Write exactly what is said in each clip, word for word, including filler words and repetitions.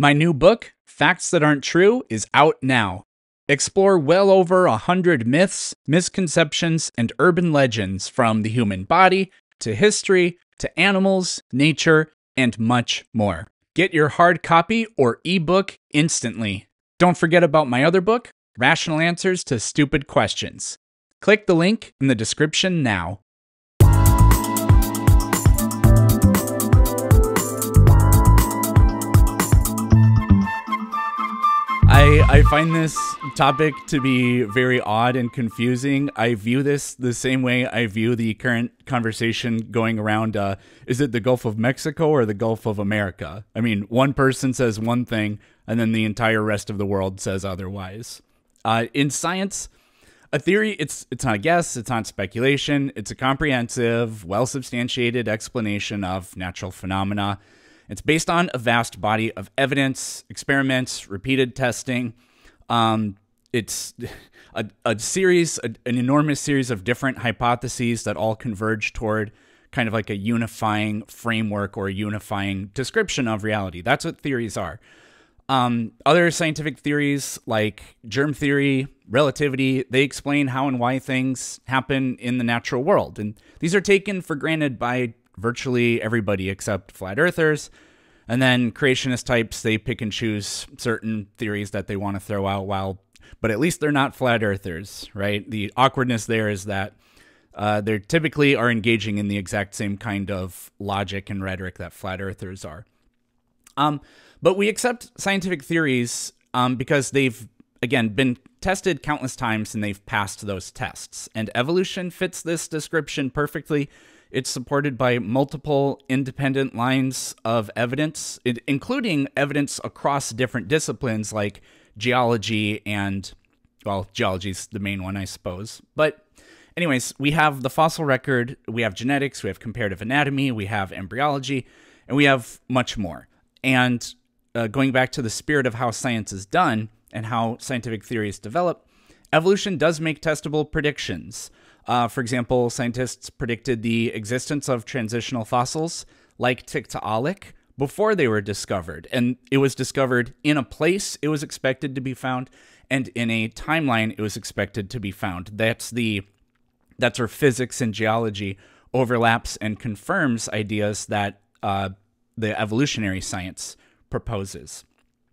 My new book, Facts That Aren't True, is out now. Explore well over a hundred myths, misconceptions, and urban legends from the human body to history to animals, nature, and much more. Get your hard copy or ebook instantly. Don't forget about my other book, Rational Answers to Stupid Questions. Click the link in the description now. I, I find this topic to be very odd and confusing. I view this the same way I view the current conversation going around, uh, is it the Gulf of Mexico or the Gulf of America? I mean, one person says one thing, and then the entire rest of the world says otherwise. Uh, in science, a theory, it's, it's not a guess, it's not speculation, it's a comprehensive, well-substantiated explanation of natural phenomena. It's based on a vast body of evidence, experiments, repeated testing. Um, it's a, a series, a, an enormous series of different hypotheses that all converge toward kind of like a unifying framework or a unifying description of reality. That's what theories are. Um, other scientific theories like germ theory, relativity, they explain how and why things happen in the natural world. And these are taken for granted by virtually everybody except flat earthers. And then creationist types, they pick and choose certain theories that they want to throw out, while, but at least they're not flat earthers, right? The awkwardness there is that uh, they typically are engaging in the exact same kind of logic and rhetoric that flat earthers are. Um, but we accept scientific theories um, because they've, again, been tested countless times and they've passed those tests. And evolution fits this description perfectly. It's supported by multiple independent lines of evidence, it, including evidence across different disciplines like geology and, well, geology is the main one, I suppose. But anyways, we have the fossil record, we have genetics, we have comparative anatomy, we have embryology, and we have much more. And uh, going back to the spirit of how science is done and how scientific theories develop, evolution does make testable predictions. Uh, for example, scientists predicted the existence of transitional fossils like Tiktaalik before they were discovered. And it was discovered in a place it was expected to be found, and in a timeline it was expected to be found. That's the that's where physics and geology overlaps and confirms ideas that uh, the evolutionary science proposes.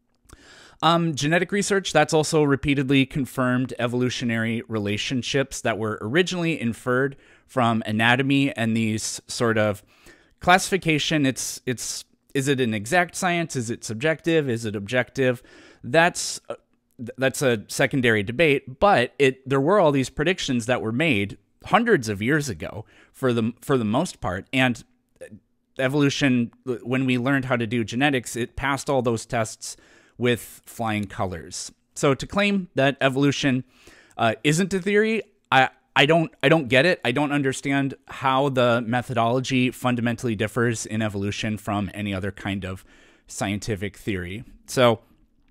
Um, genetic research, that's also repeatedly confirmed evolutionary relationships that were originally inferred from anatomy and these sort of classification. It's, it's, is it an exact science? Is it subjective? Is it objective? That's, that's a secondary debate, but it, there were all these predictions that were made hundreds of years ago for the, for the most part. And evolution, when we learned how to do genetics, it passed all those tests with flying colors. So to claim that evolution uh, isn't a theory, I I don't I don't get it. I don't understand how the methodology fundamentally differs in evolution from any other kind of scientific theory. So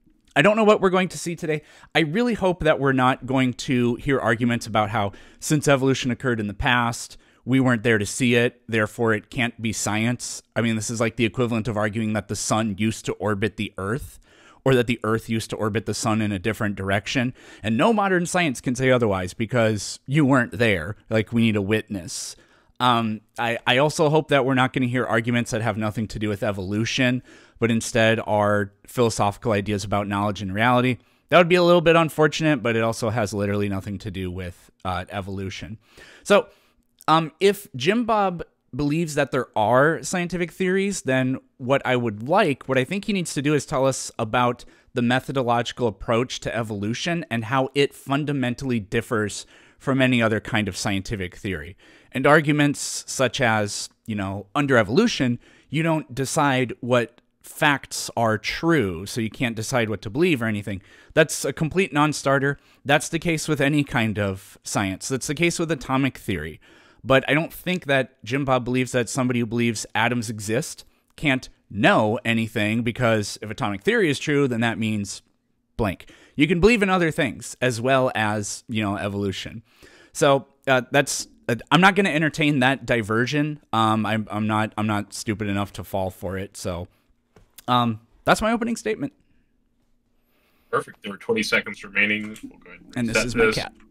I don't know what we're going to see today. I really hope that we're not going to hear arguments about how since evolution occurred in the past, we weren't there to see it, therefore it can't be science. I mean, this is like the equivalent of arguing that the sun used to orbit the Earth, or that the Earth used to orbit the sun in a different direction. And no modern science can say otherwise because you weren't there. Like, we need a witness. Um, I, I also hope that we're not going to hear arguments that have nothing to do with evolution, but instead are philosophical ideas about knowledge and reality. That would be a little bit unfortunate, but it also has literally nothing to do with uh, evolution. So um, if Jim Bob believes that there are scientific theories, then what I would like, what I think he needs to do is tell us about the methodological approach to evolution and how it fundamentally differs from any other kind of scientific theory. And arguments such as, you know, under evolution, you don't decide what facts are true, so you can't decide what to believe or anything. That's a complete non-starter. That's the case with any kind of science. That's the case with atomic theory. But I don't think that Jim Bob believes that somebody who believes atoms exist can't know anything, because if atomic theory is true, then that means blank. You can believe in other things as well as, you know, evolution. So uh, that's uh, I'm not going to entertain that diversion. Um, I'm I'm not I'm not stupid enough to fall for it. So um, that's my opening statement. Perfect. There are twenty seconds remaining. We'll go ahead and, and this is my this. cat.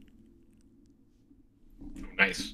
Oh, nice.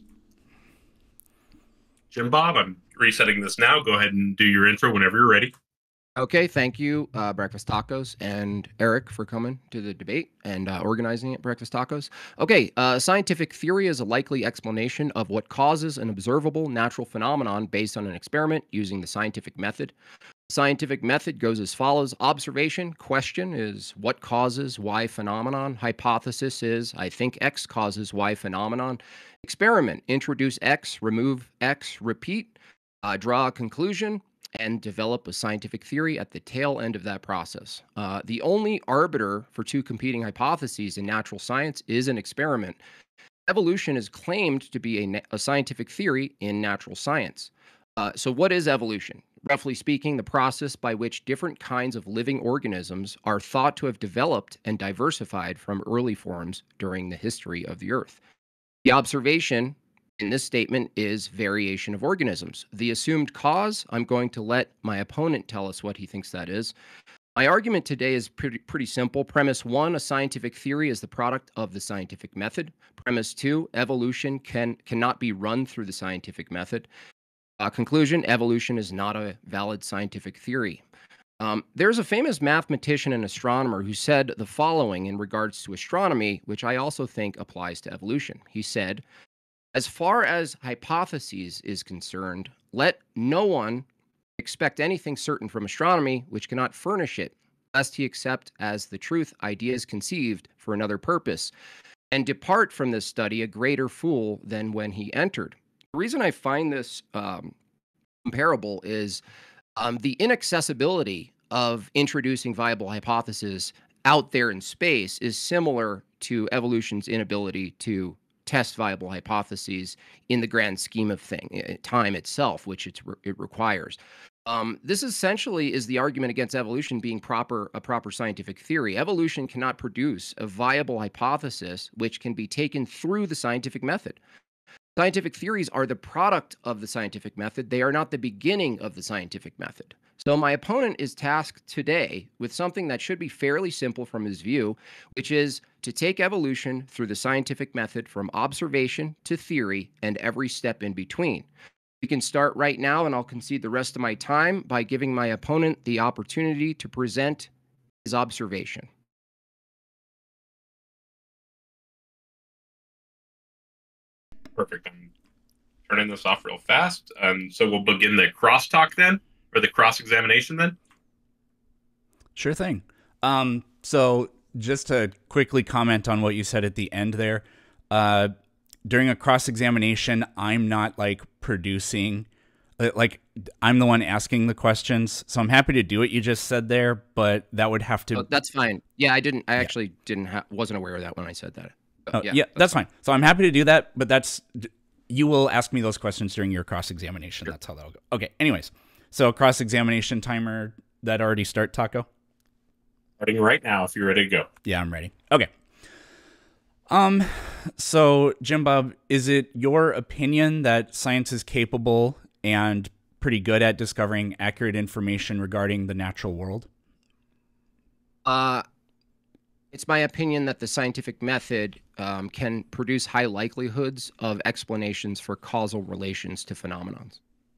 Jim Bob, I'm resetting this now. Go ahead and do your intro whenever you're ready. Okay, thank you, uh, Breakfast Tacos, and Eric for coming to the debate and uh, organizing it, Breakfast Tacos. Okay, uh, scientific theory is a likely explanation of what causes an observable natural phenomenon based on an experiment using the scientific method. The scientific method goes as follows. Observation, question is what causes Y phenomenon. Hypothesis is I think X causes Y phenomenon. Experiment, introduce X, remove X, repeat, uh, draw a conclusion, and develop a scientific theory at the tail end of that process. Uh, the only arbiter for two competing hypotheses in natural science is an experiment. Evolution is claimed to be a, a scientific theory in natural science. Uh, so what is evolution? Roughly speaking, the process by which different kinds of living organisms are thought to have developed and diversified from early forms during the history of the Earth. The observation in this statement is variation of organisms. The assumed cause, I'm going to let my opponent tell us what he thinks that is. My argument today is pretty, pretty simple. Premise one, a scientific theory is the product of the scientific method. Premise two, evolution can, cannot be run through the scientific method. Uh, conclusion, evolution is not a valid scientific theory. Um, there's a famous mathematician and astronomer who said the following in regards to astronomy, which I also think applies to evolution. He said, as far as hypotheses is concerned, let no one expect anything certain from astronomy which cannot furnish it, lest he accept as the truth ideas conceived for another purpose, and depart from this study a greater fool than when he entered. The reason I find this um, comparable is um, the inaccessibility of introducing viable hypotheses out there in space is similar to evolution's inability to test viable hypotheses in the grand scheme of thing, time itself, which it's re it requires. Um, this essentially is the argument against evolution being proper a proper scientific theory. Evolution cannot produce a viable hypothesis which can be taken through the scientific method. Scientific theories are the product of the scientific method. They are not the beginning of the scientific method. So my opponent is tasked today with something that should be fairly simple from his view, which is to take evolution through the scientific method from observation to theory and every step in between. We can start right now, and I'll concede the rest of my time by giving my opponent the opportunity to present his observation. Perfect. I'm turning this off real fast. Um, so we'll begin the crosstalk then, or the cross-examination then? Sure thing. Um, so just to quickly comment on what you said at the end there, uh, during a cross-examination, I'm not like producing, like I'm the one asking the questions. So I'm happy to do what you just said there, but that would have to. Oh, that's fine. Yeah, I didn't. I actually yeah. didn't. Ha wasn't aware of that when I said that. Oh, yeah, yeah, that's, that's fine. fine. So I'm happy to do that, but that's you will ask me those questions during your cross-examination. Sure. That's how that'll go. Okay. Anyways, so cross-examination timer that already start, Taco? Starting right now if you're ready to go. Yeah, I'm ready. Okay. Um, so Jim Bob, is it your opinion that science is capable and pretty good at discovering accurate information regarding the natural world? Uh, it's my opinion that the scientific method um, can produce high likelihoods of explanations for causal relations to phenomenons.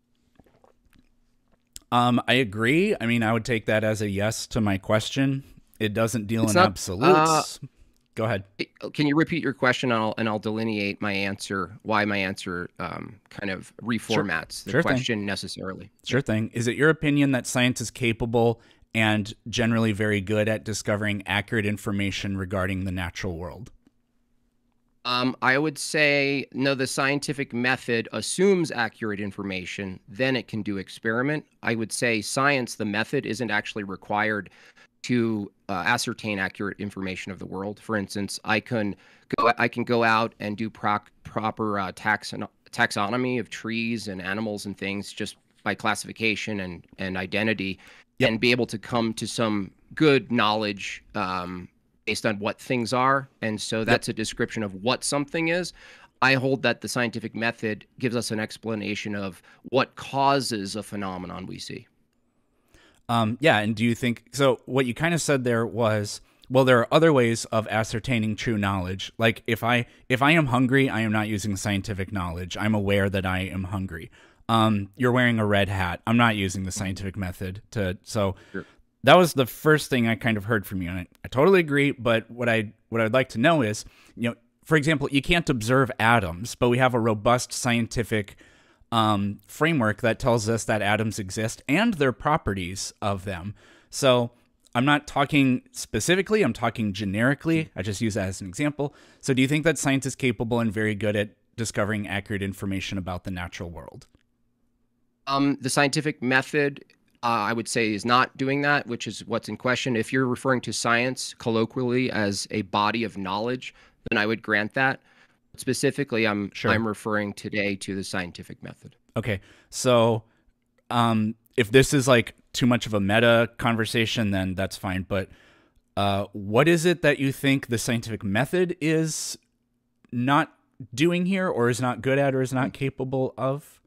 Um, I agree. I mean, I would take that as a yes to my question. It doesn't deal it's in not, absolutes. Uh, Go ahead. Can you repeat your question, and I'll, and I'll delineate my answer, why my answer um, kind of reformats sure. the sure question thing. necessarily. Sure thing. Is it your opinion that science is capable and generally very good at discovering accurate information regarding the natural world? Um, I would say, no, the scientific method assumes accurate information, then it can do experiment. I would say science, the method, isn't actually required to uh, ascertain accurate information of the world. For instance, I can go, I can go out and do proc, proper uh, taxon, taxonomy of trees and animals and things just by classification and, and identity, yep. and be able to come to some good knowledge um, based on what things are. And so that's yep. a description of what something is. I hold that the scientific method gives us an explanation of what causes a phenomenon we see. Um, yeah, and do you think so? What you kind of said there was, well, there are other ways of ascertaining true knowledge. Like if I if I am hungry, I am not using scientific knowledge. I'm aware that I am hungry. Um, you're wearing a red hat. I'm not using the scientific method to. So Sure. that was the first thing I kind of heard from you, and I, I totally agree. But what I what I'd like to know is, you know, for example, you can't observe atoms, but we have a robust scientific um, framework that tells us that atoms exist and their properties of them. So I'm not talking specifically, I'm talking generically. I just use that as an example. So do you think that science is capable and very good at discovering accurate information about the natural world? Um, the scientific method, uh, I would say, is not doing that, which is what's in question. If you're referring to science colloquially as a body of knowledge, then I would grant that. Specifically, I'm Sure. I'm referring today to the scientific method. Okay. So um, if this is like too much of a meta conversation, then that's fine. But uh, what is it that you think the scientific method is not doing here, or is not good at, or is not capable of?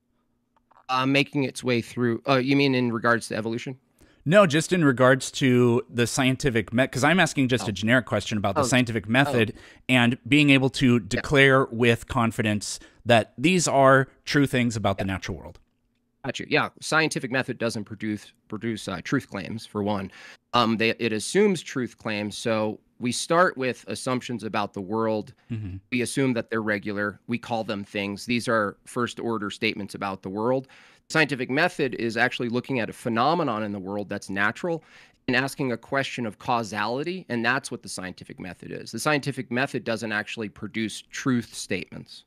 Uh, making its way through. Uh, you mean in regards to evolution? No, just in regards to the scientific method, because I'm asking just Oh. a generic question about the Oh. scientific method and being able to declare with confidence that these are true things about the natural world. Gotcha. Yeah, scientific method doesn't produce produce uh, truth claims for one. Um, they it assumes truth claims. So we start with assumptions about the world. Mm-hmm. We assume that they're regular. We call them things. These are first order statements about the world. Scientific method is actually looking at a phenomenon in the world that's natural and asking a question of causality, and that's what the scientific method is. The scientific method doesn't actually produce truth statements.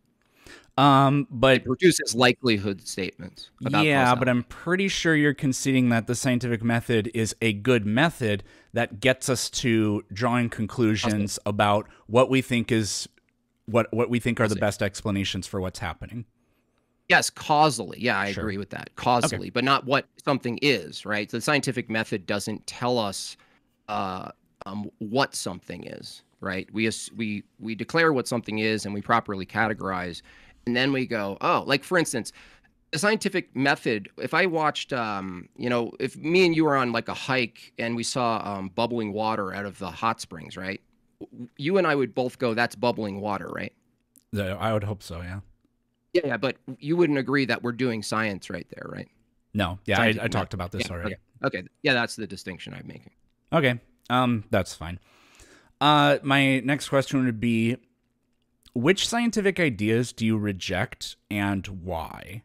Um, but It produces likelihood statements about yeah, causality. but I'm pretty sure you're conceding that the scientific method is a good method that gets us to drawing conclusions about what we think is what what we think are the Positive. best explanations for what's happening. Yes, causally. Yeah, I Sure. agree with that. Causally, but not what something is, right? The scientific method doesn't tell us uh, um, what something is, right? We as- we we declare what something is and we properly categorize, and then we go, oh, like for instance, the scientific method. If I watched, um, you know, if me and you were on like a hike and we saw um, bubbling water out of the hot springs, right? W- You and I would both go, that's bubbling water, right? The- I would hope so. Yeah. Yeah, yeah, but you wouldn't agree that we're doing science right there, right? No. Yeah. I, Scientific I method. talked about this Yeah, already. Okay. Okay. Yeah, that's the distinction I'm making. Okay. Um, that's fine. Uh, my next question would be, which scientific ideas do you reject and why?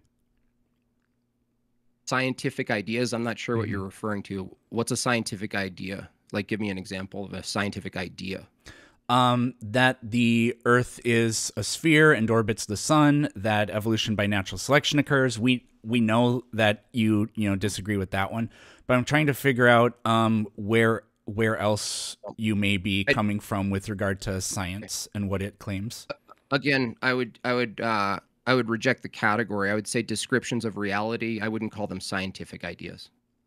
Scientific ideas. I'm not sure what Mhm. you're referring to. What's a scientific idea? Like, give me an example of a scientific idea. Um, that the Earth is a sphere and orbits the sun, that evolution by natural selection occurs. We we know that you you know disagree with that one, but I'm trying to figure out um where where else you may be I- coming from with regard to science and what it claims. Again, I would, I would, uh, I would reject the category. I would say descriptions of reality. I wouldn't call them scientific ideas.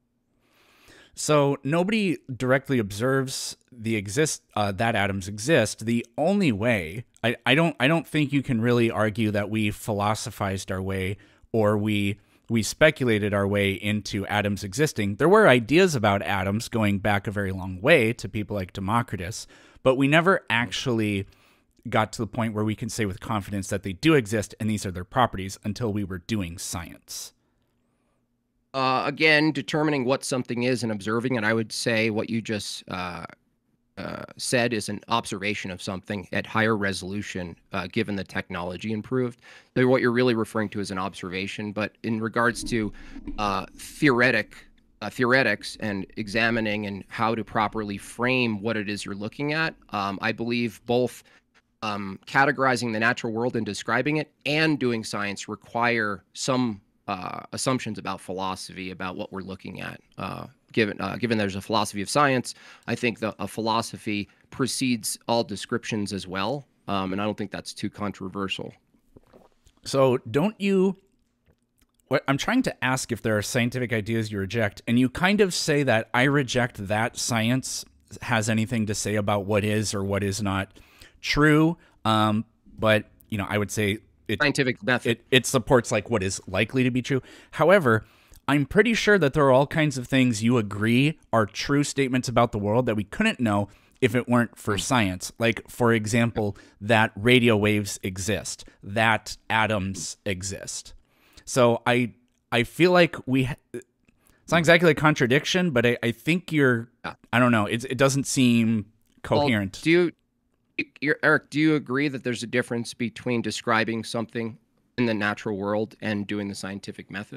So nobody directly observes the exist uh, that atoms exist. The only way I, I don't I don't think you can really argue that we philosophized our way or we we speculated our way into atoms existing. There were ideas about atoms going back a very long way to people like Democritus, but we never actually got to the point where we can say with confidence that they do exist and these are their properties until we were doing science. Uh, again, determining what something is and observing it, I would say what you just uh, uh, said is an observation of something at higher resolution, uh, given the technology improved. So what you're really referring to is an observation. But in regards to uh, theoretic uh, theoretics and examining and how to properly frame what it is you're looking at, um, I believe both um, categorizing the natural world and describing it and doing science require some uh, assumptions about philosophy, about what we're looking at. Uh, given uh, given there's a philosophy of science, I think the a philosophy precedes all descriptions as well, um, and I don't think that's too controversial. So don't you? What I'm trying to ask if there are scientific ideas you reject, and you kind of say that I reject that science has anything to say about what is or what is not true. Um, but you know, I would say it Scientific method. it it supports like what is likely to be true. However, I'm pretty sure that there are all kinds of things you agree are true statements about the world that we couldn't know if it weren't for science. Like, for example, that radio waves exist, that atoms exist. So I I feel like we... It's not exactly a contradiction, but I, I think you're... I don't know. It, it doesn't seem coherent. Well, do you... You're, Eric, do you agree that there's a difference between describing something in the natural world and doing the scientific method?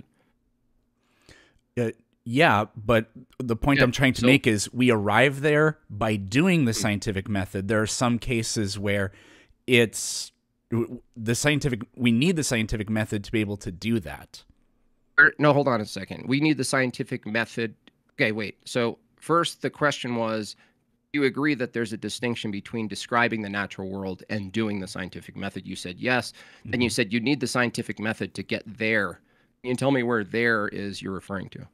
Uh, yeah, but the point Yeah, I'm trying to so- make is we arrive there by doing the scientific method. There are some cases where it's the scientific, we need the scientific method to be able to do that. Er, No, hold on a second. We need the scientific method. Okay, wait. So first, the question was, do you agree that there's a distinction between describing the natural world and doing the scientific method? You said yes. And you said you need the scientific method to get there. Can you tell me where there is you're referring to?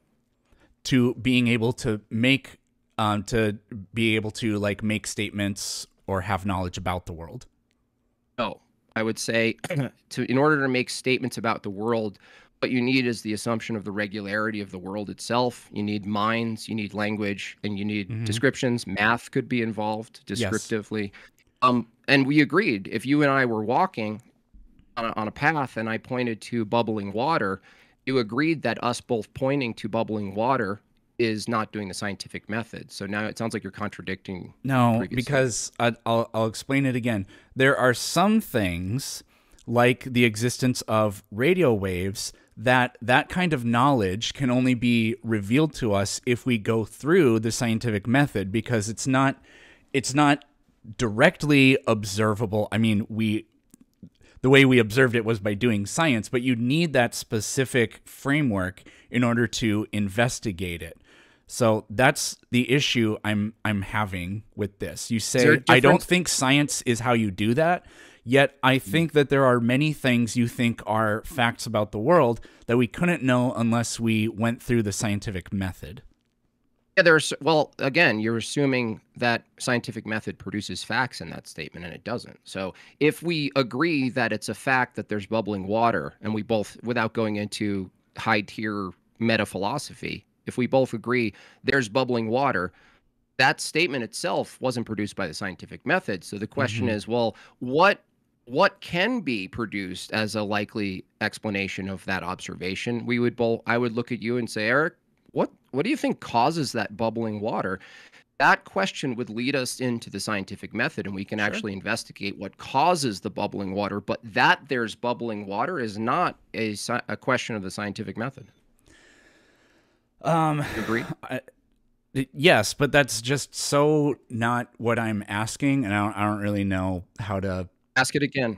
To being able to make, um, to be able to like make statements or have knowledge about the world. No, I would say to in order to make statements about the world, what you need is the assumption of the regularity of the world itself. You need minds, you need language, and you need Mhm. descriptions. Math could be involved Yes. descriptively. Um, and we agreed. If you and I were walking on a, on a path and I pointed to bubbling water, you agreed that us both pointing to bubbling water is not doing the scientific method. So now it sounds like you're contradicting. No, previous because I, I'll, I'll explain it again. There are some things, like the existence of radio waves, that that kind of knowledge can only be revealed to us if we go through the scientific method, because it's not it's not directly observable. I mean, we the way we observed it was by doing science, but you need that specific framework in order to investigate it. So that's the issue I'm I'm having with this. You there a say, I don't difference- think science is how you do that, yet I think that there are many things you think are facts about the world that we couldn't know unless we went through the scientific method. Yeah, there's well, again, you're assuming that scientific method produces facts in that statement, and it doesn't. So if we agree that it's a fact that there's bubbling water, and we both, without going into high tier meta philosophy, if we both agree there's bubbling water, that statement itself wasn't produced by the scientific method. So the question Mhm. is, well, what what can be produced as a likely explanation of that observation? We would both I would look at you and say, Eric, what what do you think causes that bubbling water? That question would lead us into the scientific method, and we can Sure. actually investigate what causes the bubbling water. But that there's bubbling water is not a, sci- a question of the scientific method. Um, You agree? I, yes, but that's just so not what I'm asking, and I don't, I don't really know how to. Ask it again.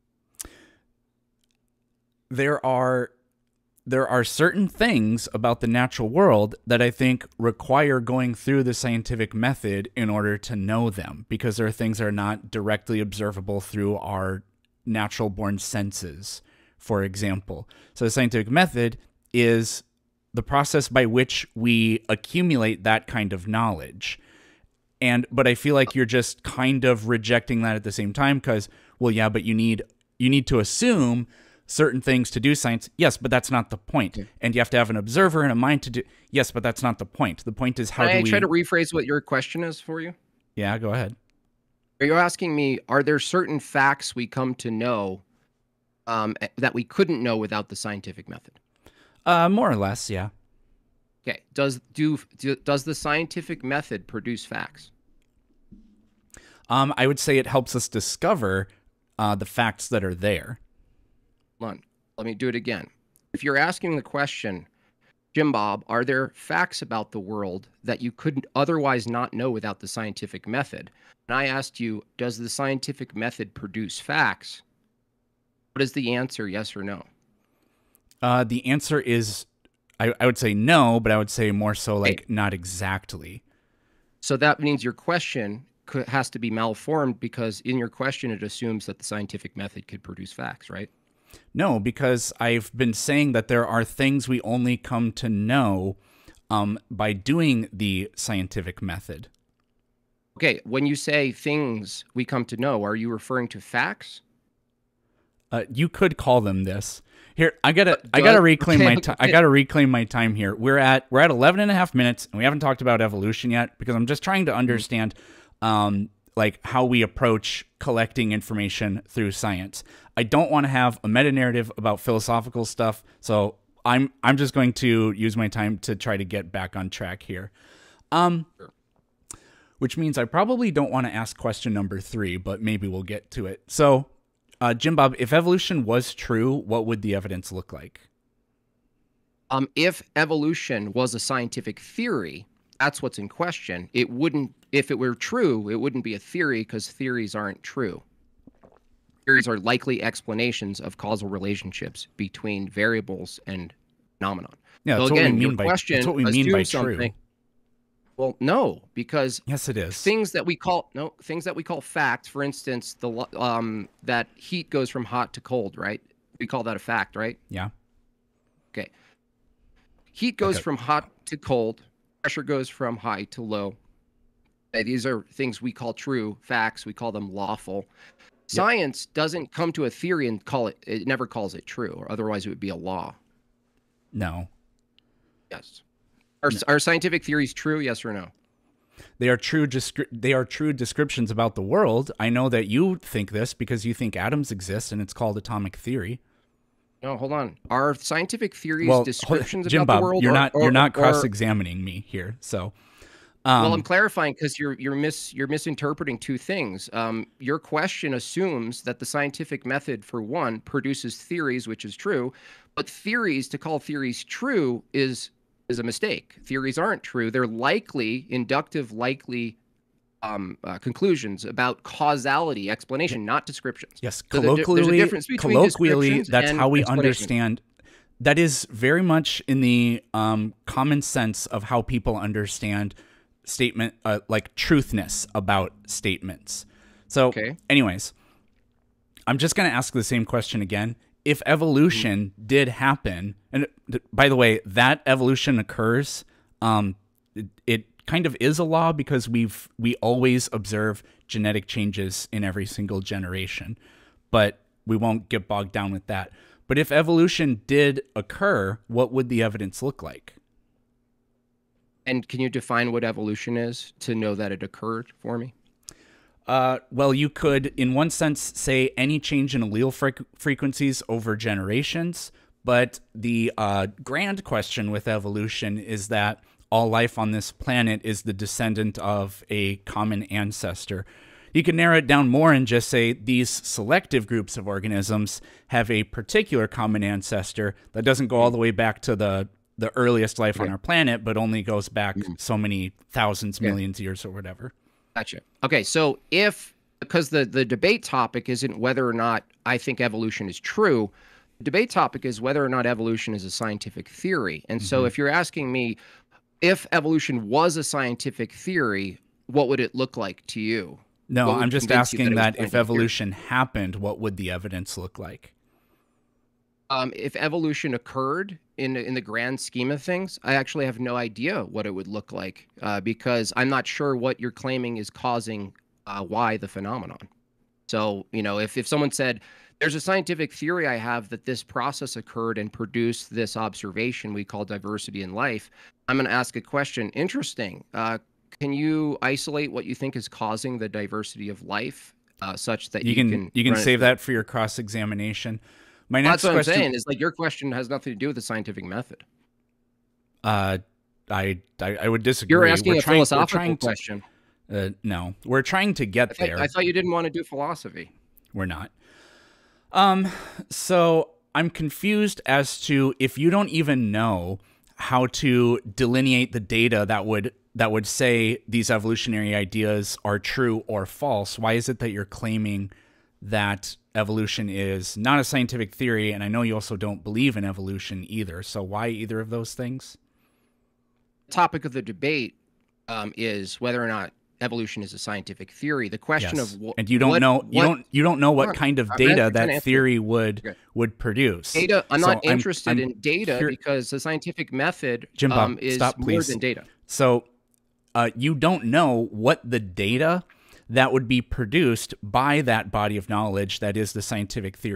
There are there are certain things about the natural world that I think require going through the scientific method in order to know them, because there are things that are not directly observable through our natural born senses, for example. So the scientific method is the process by which we accumulate that kind of knowledge. And but I feel like you're just kind of rejecting that at the same time, because, well, yeah, but you need you need to assume certain things to do science. Yes, but that's not the point. Okay. And you have to have an observer and a mind to do. Yes, but that's not the point. The point is how Can do I we? try to rephrase what your question is for you? Yeah, go ahead. Are you asking me, are there certain facts we come to know um, eh, that we couldn't know without the scientific method? Uh, more or less, yeah. Okay. Does do, do does the scientific method produce facts? Um, I would say it helps us discover uh, the facts that are there. Hold on. Let me do it again. If you're asking the question, Jim Bob, are there facts about the world that you couldn't otherwise not know without the scientific method? And I asked you, does the scientific method produce facts? What is the answer, yes or no? Uh, the answer is, I, I would say no, but I would say more so like Hey. not exactly. So that means your question could, has to be malformed, because in your question it assumes that the scientific method could produce facts, right? No, because I've been saying that there are things we only come to know um, by doing the scientific method. Okay, when you say things we come to know, are you referring to facts? Uh, you could call them this. Here, I gotta, I gotta reclaim my time. I gotta reclaim my time here. We're at, we're at eleven and a half minutes, and we haven't talked about evolution yet because I'm just trying to understand, um, like how we approach collecting information through science. I don't want to have a meta narrative about philosophical stuff, so I'm, I'm just going to use my time to try to get back on track here. Um, which means I probably don't want to ask question number three, but maybe we'll get to it. So. Uh, Jim Bob, if evolution was true, what would the evidence look like? Um, if evolution was a scientific theory, that's what's in question. It wouldn't, if it were true, it wouldn't be a theory because theories aren't true. Theories are likely explanations of causal relationships between variables and phenomenon. Yeah, that's so again, what we mean your by, question that's what we mean by true. Something. Well, no, because yes, it is. Things that we call no things that we call facts. For instance, the um that heat goes from hot to cold, right? We call that a fact, right? Yeah. Okay. Heat goes okay. from hot to cold. Pressure goes from high to low. Okay, these are things we call true facts. We call them lawful. Science yep. doesn't come to a theory and call it. It never calls it true, or otherwise it would be a law. No. Yes. Are, are scientific theories true? Yes or no? They are true. They are true descriptions about the world. I know that you think this because you think atoms exist, and it's called atomic theory. No, hold on. Are scientific theories well, descriptions Jim about Bob, the world? You're or, not. Or, you're not or, cross-examining me here. So, um, well, I'm clarifying because you're you're mis you're misinterpreting two things. Um, your question assumes that the scientific method, for one, produces theories, which is true, but theories to call theories true is. is a mistake. Theories aren't true. They're likely, inductive, likely um, uh, conclusions about causality, explanation, not descriptions. Yes, so colloquially, there's a difference between colloquially that's how we explanation. understand. That is very much in the um, common sense of how people understand statement, uh, like truthness about statements. So okay. anyways, I'm just going to ask the same question again. If evolution mm-hmm. did happen, and by the way, that evolution occurs, um, it, it kind of is a law because we've we always observe genetic changes in every single generation, but we won't get bogged down with that. But if evolution did occur, what would the evidence look like? And can you define what evolution is to know that it occurred for me? Uh, well, you could, in one sense, say any change in allele fre- frequencies over generations, but the uh, grand question with evolution is that all life on this planet is the descendant of a common ancestor. You can narrow it down more and just say these selective groups of organisms have a particular common ancestor that doesn't go all the way back to the, the earliest life yeah. on our planet, but only goes back mm-hmm. so many thousands, yeah. millions of years or whatever. Gotcha. Okay, so if, because the, the debate topic isn't whether or not I think evolution is true, the debate topic is whether or not evolution is a scientific theory. And mm-hmm. so if you're asking me, if evolution was a scientific theory, what would it look like to you? No, I'm just asking that, that if evolution theory? happened, what would the evidence look like? Um, if evolution occurred in in the grand scheme of things, I actually have no idea what it would look like uh, because I'm not sure what you're claiming is causing uh, why the phenomenon. So, you know, if, if someone said, there's a scientific theory I have that this process occurred and produced this observation we call diversity in life, I'm going to ask a question. Interesting. Uh, can you isolate what you think is causing the diversity of life uh, such that you, you can, can... You can save that for your cross-examination. My next That's what question, I'm saying. Is like your question has nothing to do with the scientific method. Uh, I, I I would disagree. You're asking we're a trying, philosophical we're trying to, question. Uh, no, we're trying to get I thought, there. I thought you didn't want to do philosophy. We're not. Um, so I'm confused as to if you don't even know how to delineate the data that would that would say these evolutionary ideas are true or false. Why is it that you're claiming that evolution is not a scientific theory? And I know you also don't believe in evolution either. So why either of those things? The topic of the debate um, is whether or not evolution is a scientific theory. The question yes. of what, and you don't what, know you what, don't you don't know what kind of data that theory would okay. would produce. Data. I'm so not interested I'm, in data here, because the scientific method Jim Bob, um, is stop, more please. than data. So uh, you don't know what the data that would be produced by that body of knowledge that is the scientific theory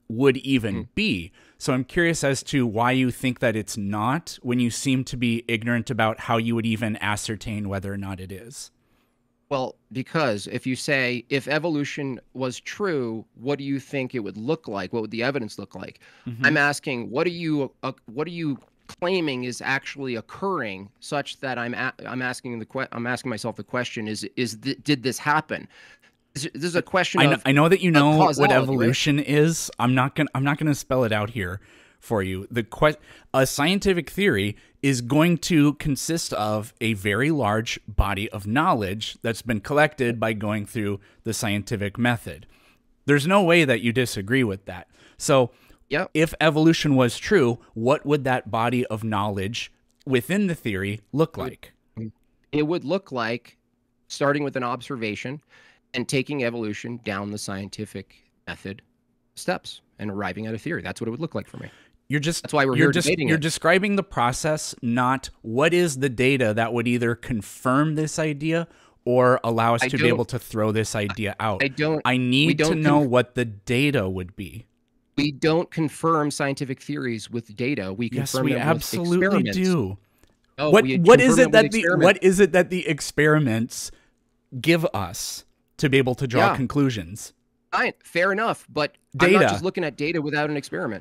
would even Mm. be. So I'm curious as to why you think that it's not, when you seem to be ignorant about how you would even ascertain whether or not it is. Well, because if you say, if evolution was true, what do you think it would look like? What would the evidence look like? Mhm. I'm asking, what are you uh, what are you claiming is actually occurring, such that I'm a- I'm asking the que- I'm asking myself the question: Is is th- did this happen? This this is a question I know, of I know that you of know what causality, right? evolution is. I'm not gonna I'm not gonna spell it out here for you. The que- a scientific theory is going to consist of a very large body of knowledge that's been collected by going through the scientific method. There's no way that you disagree with that. So Yep. if evolution was true, what would that body of knowledge within the theory look like? It would look like starting with an observation and taking evolution down the scientific method steps and arriving at a theory. That's what it would look like for me. You're just That's why we're you're here just debating you're it. describing the process, not what is the data that would either confirm this idea or allow us I to be don't- able to throw this idea out. I don't I we need to don't know conf- what the data would be. we don't confirm scientific theories with data. We Yes, confirm we them absolutely with experiments. do. No, what we what is confirm it them that with the experiments. what is it that the experiments give us to be able to draw Yeah. conclusions? Fine, fair enough, but I'm Data. not just looking at data without an experiment.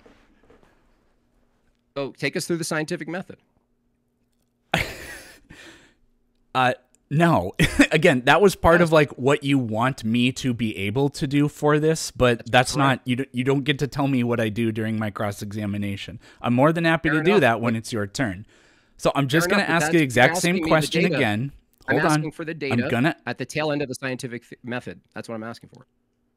So take us through the scientific method. Uh, no. Again, that was part Yes. of like what you want me to be able to do for this, but that's, That's not you. don't- You don't get to tell me what I do during my cross examination. I'm more than happy Fair to do enough, that when but- it's your turn. So I'm just Fair going to enough, but ask you the that's- exact you're same asking me the question data. again. I'm Hold asking on. for the data I'm gonna. at the tail end of the scientific th- method. That's what I'm asking for.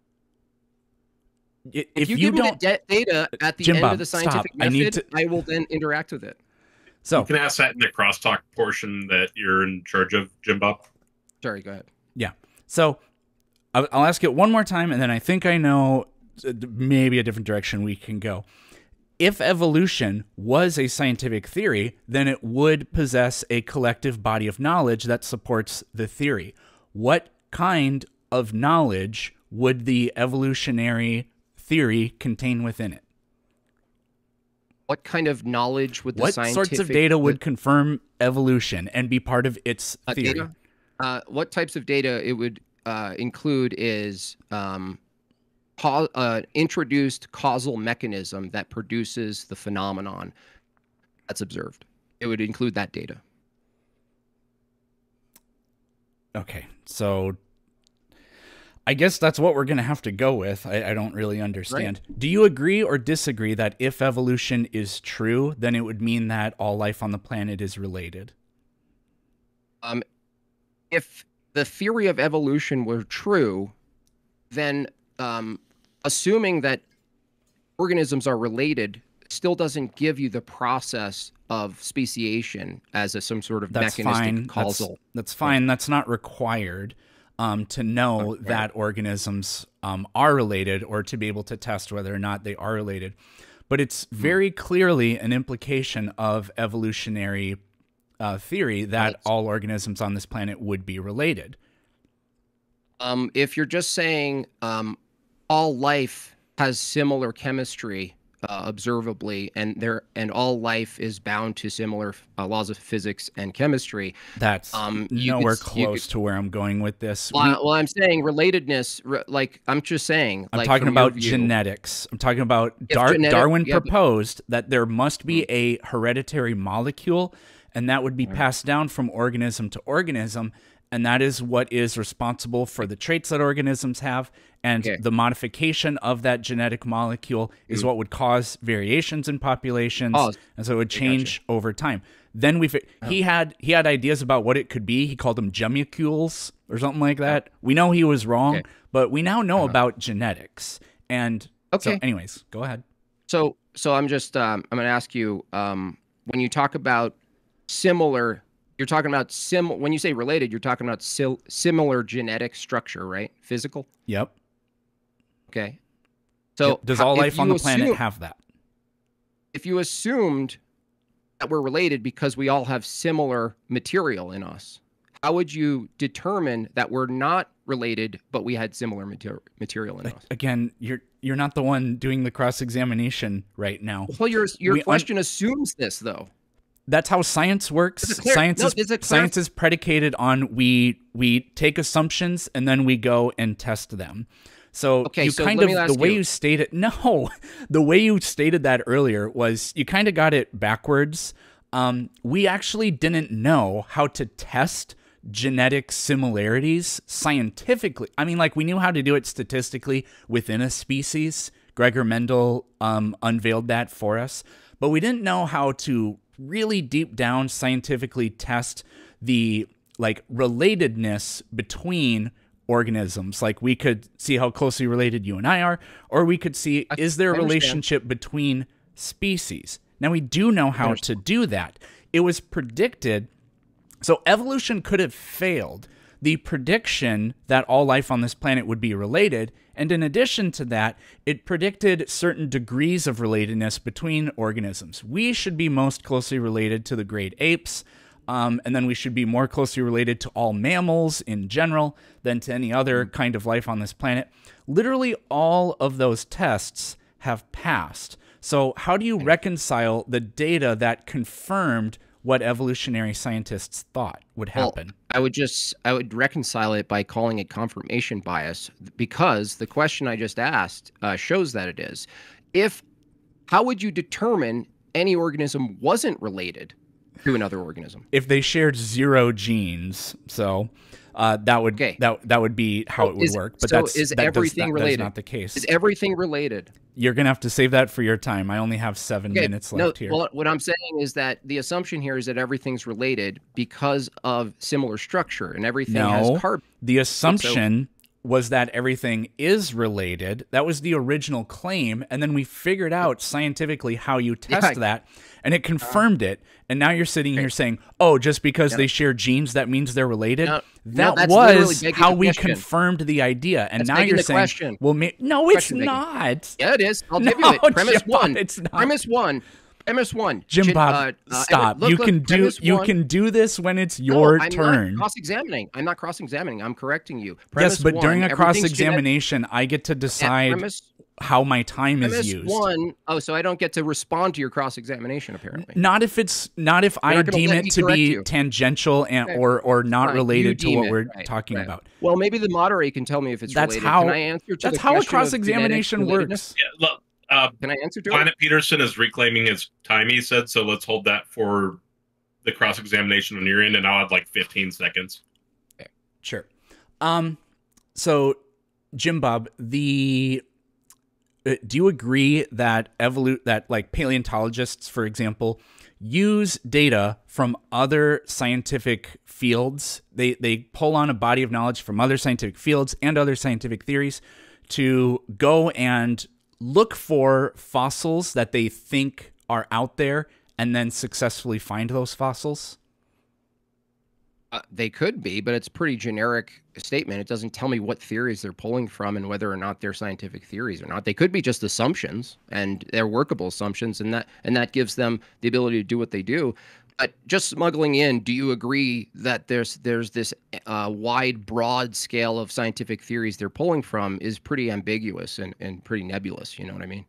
i- If, If you, you give me don't, the de- data at the Jim end Bob, of the stop. scientific I method, need I, to- will then interact with it. so You can ask that in the crosstalk portion that you're in charge of, Jim Bob. Sorry, go ahead. yeah. So I'll, I'll ask it one more time, and then I think I know uh, maybe a different direction we can go. If evolution was a scientific theory, then it would possess a collective body of knowledge that supports the theory. What kind of knowledge would the evolutionary theory contain within it? What kind of knowledge would the What scientific sorts of data would the- confirm evolution and be part of its uh, theory? data? Uh, what types of data it would uh, include is um, ca- uh, introduced causal mechanism that produces the phenomenon that's observed. It would include that data. Okay, so I guess that's what we're going to have to go with. I, I don't really understand. Do you agree or disagree that if evolution is true, then it would mean that all life on the planet is related? Um, if the theory of evolution were true, then um, assuming that organisms are related still doesn't give you the process of speciation as a, some sort of That's mechanistic fine. causal. That's, that's fine. That's not required um, to know Okay. that organisms um, are related or to be able to test whether or not they are related. But it's Hmm. very clearly an implication of evolutionary uh, theory that Right. all organisms on this planet would be related. Um, if you're just saying um, all life has similar chemistry uh, observably, and there and all life is bound to similar uh, laws of physics and chemistry, That's Um, you nowhere could- you close to where I'm going with this. well, We- I- well, I'm saying relatedness. Re, like I'm just saying. I'm like, talking from your about view- genetics. I'm talking about If Dar- genetic- Darwin yeah, but- proposed that there must be a hereditary molecule, and that would be passed down from organism to organism, and that is what is responsible for the traits that organisms have, and Okay. the modification of that genetic molecule is what would cause variations in populations, Cause. and so it would gotcha. change over time. Then we he had he had ideas about what it could be. He called them gemmucules or something like that. We know he was wrong, Okay. but we now know Uh-huh. about genetics. And so, Okay. anyways, go ahead. So, so I'm just um, I'm going to ask you um, when you talk about similar, you're talking about sim. When you say related, you're talking about sil- similar genetic structure, right? Physical. Yep. Okay. So Yep. Does ho- all if life on you the planet assume- have that? If you assumed that we're related because we all have similar material in us, how would you determine that we're not related, but we had similar material material in us? Again, you're you're not the one doing the cross-examination right now. Well, your your We un- question assumes this, though. That's how science works. It's a clear- Science no, is it's a clear- science is predicated on we we take assumptions and then we go and test them. So Okay, you so kind let of me the ask way you- you stated no, the way you stated that earlier was you kind of got it backwards. Um, we actually didn't know how to test genetic similarities scientifically. I mean, like we knew how to do it statistically within a species. Gregor Mendel um, unveiled that for us, but we didn't know how to really deep down scientifically test the like relatedness between organisms. Like we could see how closely related you and I are, or we could see I- is there a I understand. relationship between species. Now we do know how to do that. It was predicted. So evolution could have failed the prediction that all life on this planet would be related. And in addition to that, it predicted certain degrees of relatedness between organisms. We should be most closely related to the great apes. Um, and then we should be more closely related to all mammals in general than to any other kind of life on this planet. Literally all of those tests have passed. So how do you reconcile the data that confirmed what evolutionary scientists thought would happen? Well, I would just I would reconcile it by calling it confirmation bias, because the question I just asked uh, shows that it is. If how would you determine any organism wasn't related to another organism? If they shared zero genes, so uh, that would Okay. that that would be how So it would is- work. But so that's is that does everything not, that is related? not the case. Is everything related? You're gonna have to save that for your time. I only have seven Okay, minutes no, left here. well, what I'm saying is that the assumption here is that everything's related because of similar structure, and everything No, has carbon. the assumption was that everything is related. That was the original claim, and then we figured out scientifically how you test Yeah. that, and it confirmed it. And now you're sitting here saying, "Oh, just because Yeah. they share genes, that means they're related." No, no, that that's literally was begging how the we question. confirmed the idea. And That's now begging you're the saying, question. "Well, ma- no, it's Question begging. not." Yeah, it is. I'll No, give you it. Premise Jim Bob, one. it's not. Premise one. Premise one. Jim Gen- Bob, uh, uh, stop. look, you look, can do premise you one- can do this when it's No, your I'm turn. not cross-examining. I'm not cross-examining. I'm correcting you. Yes, Premise but during one, a everything's cross-examination, I get to genetic- decide premise, how my time is premise used. one. Oh, so I don't get to respond to your cross-examination, apparently. Not if it's not if I not gonna deem let it me to correct be you. tangential and Okay. or or not Fine, related you to what deem it. we're Right, talking right. about. Well, maybe the moderator can tell me if it's That's related. how Can I answer to that's the how a question of cross-examination genetic works. relatedness? Yeah, look, uh, Can I answer to it? Planet Peterson is reclaiming his time, he said, so let's hold that for the cross examination on your end, and I'll have like fifteen seconds. Sure. Um. So, Jim Bob, the uh, do you agree that evolu- that like paleontologists, for example, use data from other scientific fields? They they pull on a body of knowledge from other scientific fields and other scientific theories to go and look for fossils that they think are out there and then successfully find those fossils? Uh, they could be, but it's a pretty generic statement. It doesn't tell me what theories they're pulling from and whether or not they're scientific theories or not. They could be just assumptions, and they're workable assumptions, and that and that gives them the ability to do what they do. But just smuggling in, do you agree that there's there's this uh, wide, broad scale of scientific theories they're pulling from is pretty ambiguous and, and pretty nebulous? You know what I mean?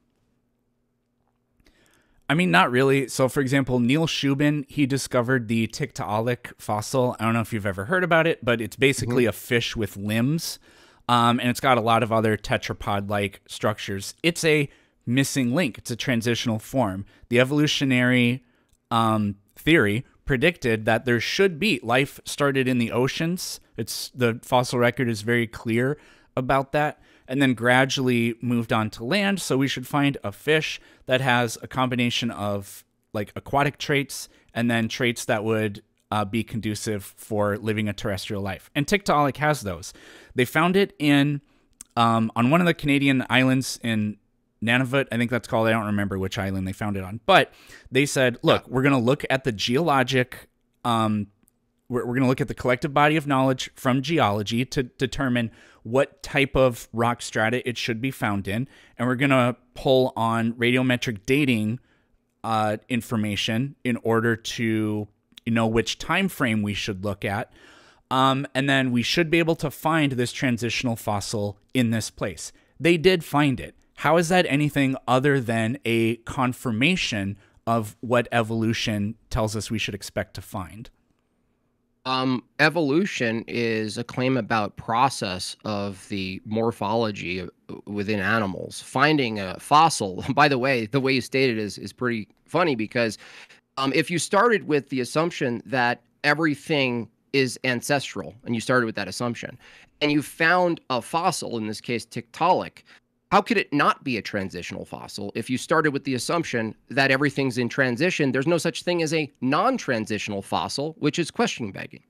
I mean, not really. So, for example, Neil Shubin, he discovered the Tiktaalik fossil. I don't know if you've ever heard about it, but it's basically a fish with limbs, um, and it's got a lot of other tetrapod-like structures. It's a missing link. It's a transitional form. The evolutionary um, theory predicted that there should be life started in the oceans. It's the fossil record is very clear about that, and then gradually moved on to land. So we should find a fish that has a combination of like aquatic traits and then traits that would uh, be conducive for living a terrestrial life. And Tiktaalik has those. They found it in um, on one of the Canadian islands in Nunavut, I think that's called. I don't remember which island they found it on. But they said, look, we're going to look at the geologic, um, we're, we're going to look at the collective body of knowledge from geology to determine what type of rock strata it should be found in. And we're going to pull on radiometric dating uh, information in order to, know which time frame we should look at. Um, and then we should be able to find this transitional fossil in this place. They did find it. How is that anything other than a confirmation of what evolution tells us we should expect to find? Um, evolution is a claim about process of the morphology of, within animals. Finding a fossil, by the way, the way you stated is is pretty funny because um, if you started with the assumption that everything is ancestral, and you started with that assumption, and you found a fossil, in this case Tiktaalik, how could it not be a transitional fossil if you started with the assumption that everything's in transition? There's no such thing as a non-transitional fossil, which is question begging.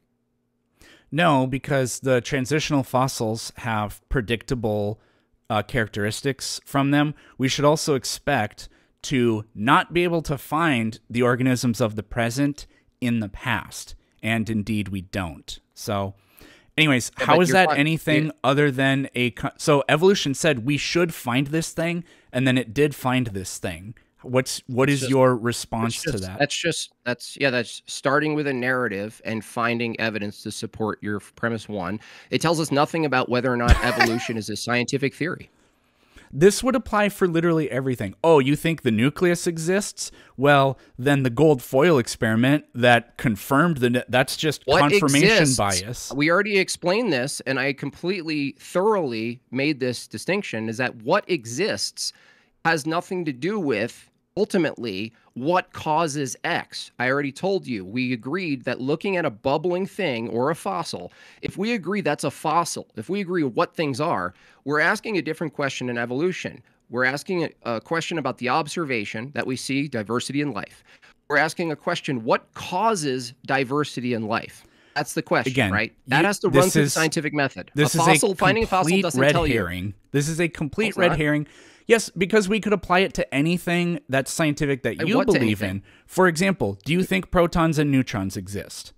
No, because the transitional fossils have predictable uh, characteristics from them. We should also expect to not be able to find the organisms of the present in the past. And indeed, we don't. So... Anyways, Yeah, how but is you're that fine. anything You- other than a... co- So evolution said we should find this thing, and then it did find this thing. What's What It's is just- your It's response to just- that? That's just that's yeah. That's starting with a narrative and finding evidence to support your premise one. It tells us nothing about whether or not evolution is a scientific theory. This would apply for literally everything. Oh, you think the nucleus exists? Well, then the gold foil experiment that confirmed the... That's just What confirmation exists- bias. We already explained this, and I completely thoroughly made this distinction: is that what exists has nothing to do with ultimately what causes X. I already told you, we agreed that looking at a bubbling thing or a fossil, if we agree that's a fossil, if we agree what things are, we're asking a different question in evolution. We're asking a, a question about the observation that we see diversity in life. We're asking a question: what causes diversity in life? That's the question, Again, right? That you- has to run this through the is- scientific method. This a is fossil, a finding a fossil complete doesn't red tell you. herring. This is a complete it's red not. herring. Yes, because we could apply it to anything that's scientific that Uh, you what to believe anything? in. For example, do you think protons and neutrons exist?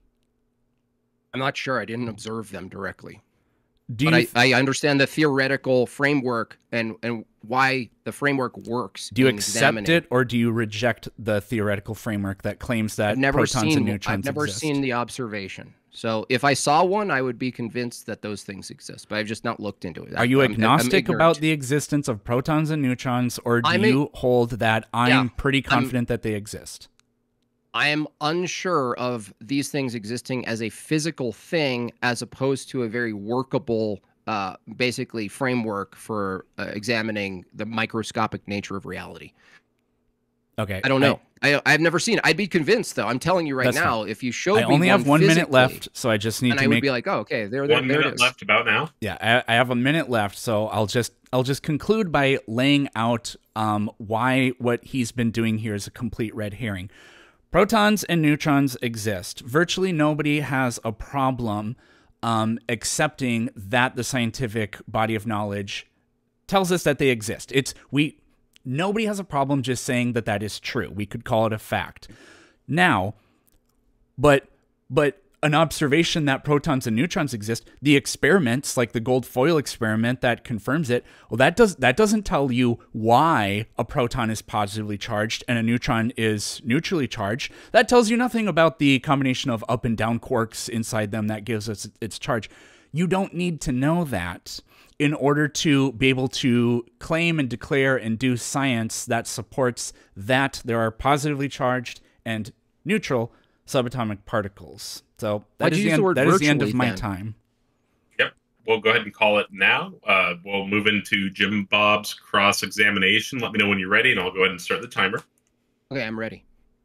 I'm not sure. I didn't observe them directly. Do But you I, th- I understand the theoretical framework and, and why the framework works. do you in accept examining. it, or do you reject the theoretical framework that claims that I've never protons seen. and neutrons I've never exist? seen the observation. So if I saw one, I would be convinced that those things exist. But I've just not looked into it. Are you I'm- I'm agnostic ignorant. about the existence of protons and neutrons, or do I'm a- you hold that I'm Yeah, pretty I'm- confident that they exist? I am unsure of these things existing as a physical thing, as opposed to a very workable, uh, basically framework for uh, examining the microscopic nature of reality. Okay. I don't know. I, I have never seen it. I'd be convinced, though. I'm telling you right That's now, if you showed I me only have one minute physically, left, so I just need and to I would make be like, oh, okay, there, there, One there it minute is. left about now. Yeah, I, I have a minute left, so I'll just I'll just conclude by laying out um, why what he's been doing here is a complete red herring. Protons and neutrons exist. Virtually nobody has a problem um, accepting that the scientific body of knowledge tells us that they exist. It's we nobody has a problem just saying that that is true. We could call it a fact. Now, but but an observation that protons and neutrons exist, the experiments like the gold foil experiment that confirms it, well, that does that doesn't tell you why a proton is positively charged and a neutron is neutrally charged. That tells you nothing about the combination of up and down quarks inside them that gives us its charge. You don't need to know that in order to be able to claim and declare and do science that supports that there are positively charged and neutral subatomic particles. So that Why'd is you the use end, the word that is the end of virtually my then? time. Yep. We'll go ahead and call it now. Uh, we'll move into Jim Bob's cross-examination. Let me know when you're ready, and I'll go ahead and start the timer. Okay, I'm ready.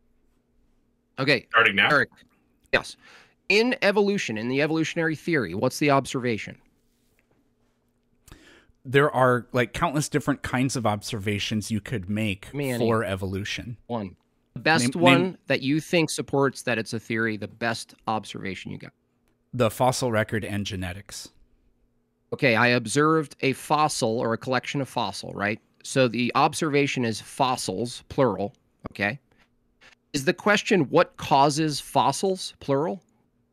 Okay, Starting now. Eric. Yes. In evolution, in the evolutionary theory, what's the observation? There are like countless different kinds of observations you could make Manny. for evolution. One. The best Name- one name- that you think supports that it's a theory, the best observation you got. The fossil record and genetics. Okay, I observed a fossil or a collection of fossil, right? So the observation is fossils, plural, okay? Is the question what causes fossils, plural?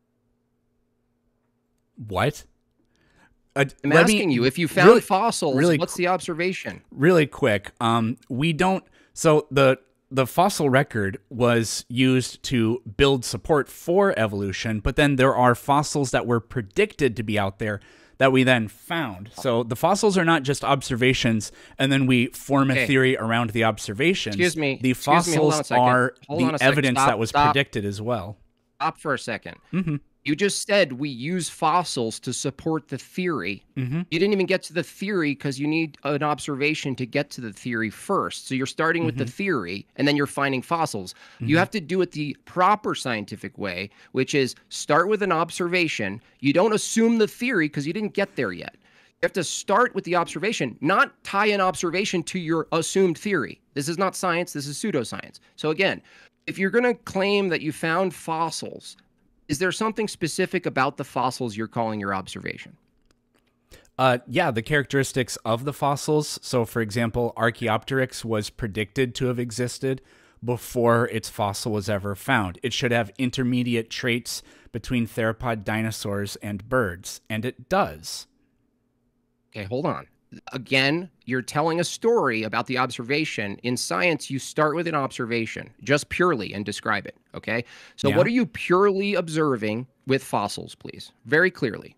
What? Uh, I'm let me- asking you, if you found really- fossils, really what's the observation? really quick. Um, we don't. So the the fossil record was used to build support for evolution, but then there are fossils that were predicted to be out there that we then found. So the fossils are not just observations and then we form a Okay. theory around the observations. Excuse me. The Excuse me. Hold on a fossils second. are Hold on the a second. evidence Stop, that was stop. predicted as well. Stop for a second. Mm-hmm. You just said we use fossils to support the theory. Mm-hmm. You didn't even get to the theory because you need an observation to get to the theory first. So you're starting with the theory and then you're finding fossils. You have to do it the proper scientific way, which is start with an observation. You don't assume the theory because you didn't get there yet. You have to start with the observation, not tie an observation to your assumed theory. This is not science. This is pseudoscience. So again, if you're going to claim that you found fossils, is there something specific about the fossils you're calling your observation? Uh, yeah, the characteristics of the fossils. So, for example, Archaeopteryx was predicted to have existed before its fossil was ever found. It should have intermediate traits between theropod dinosaurs and birds, and it does. Okay, hold on. Again, you're telling a story about the observation. In science, you start with an observation, just purely, and describe it, okay? So Yeah. what are you purely observing with fossils, please? Very clearly.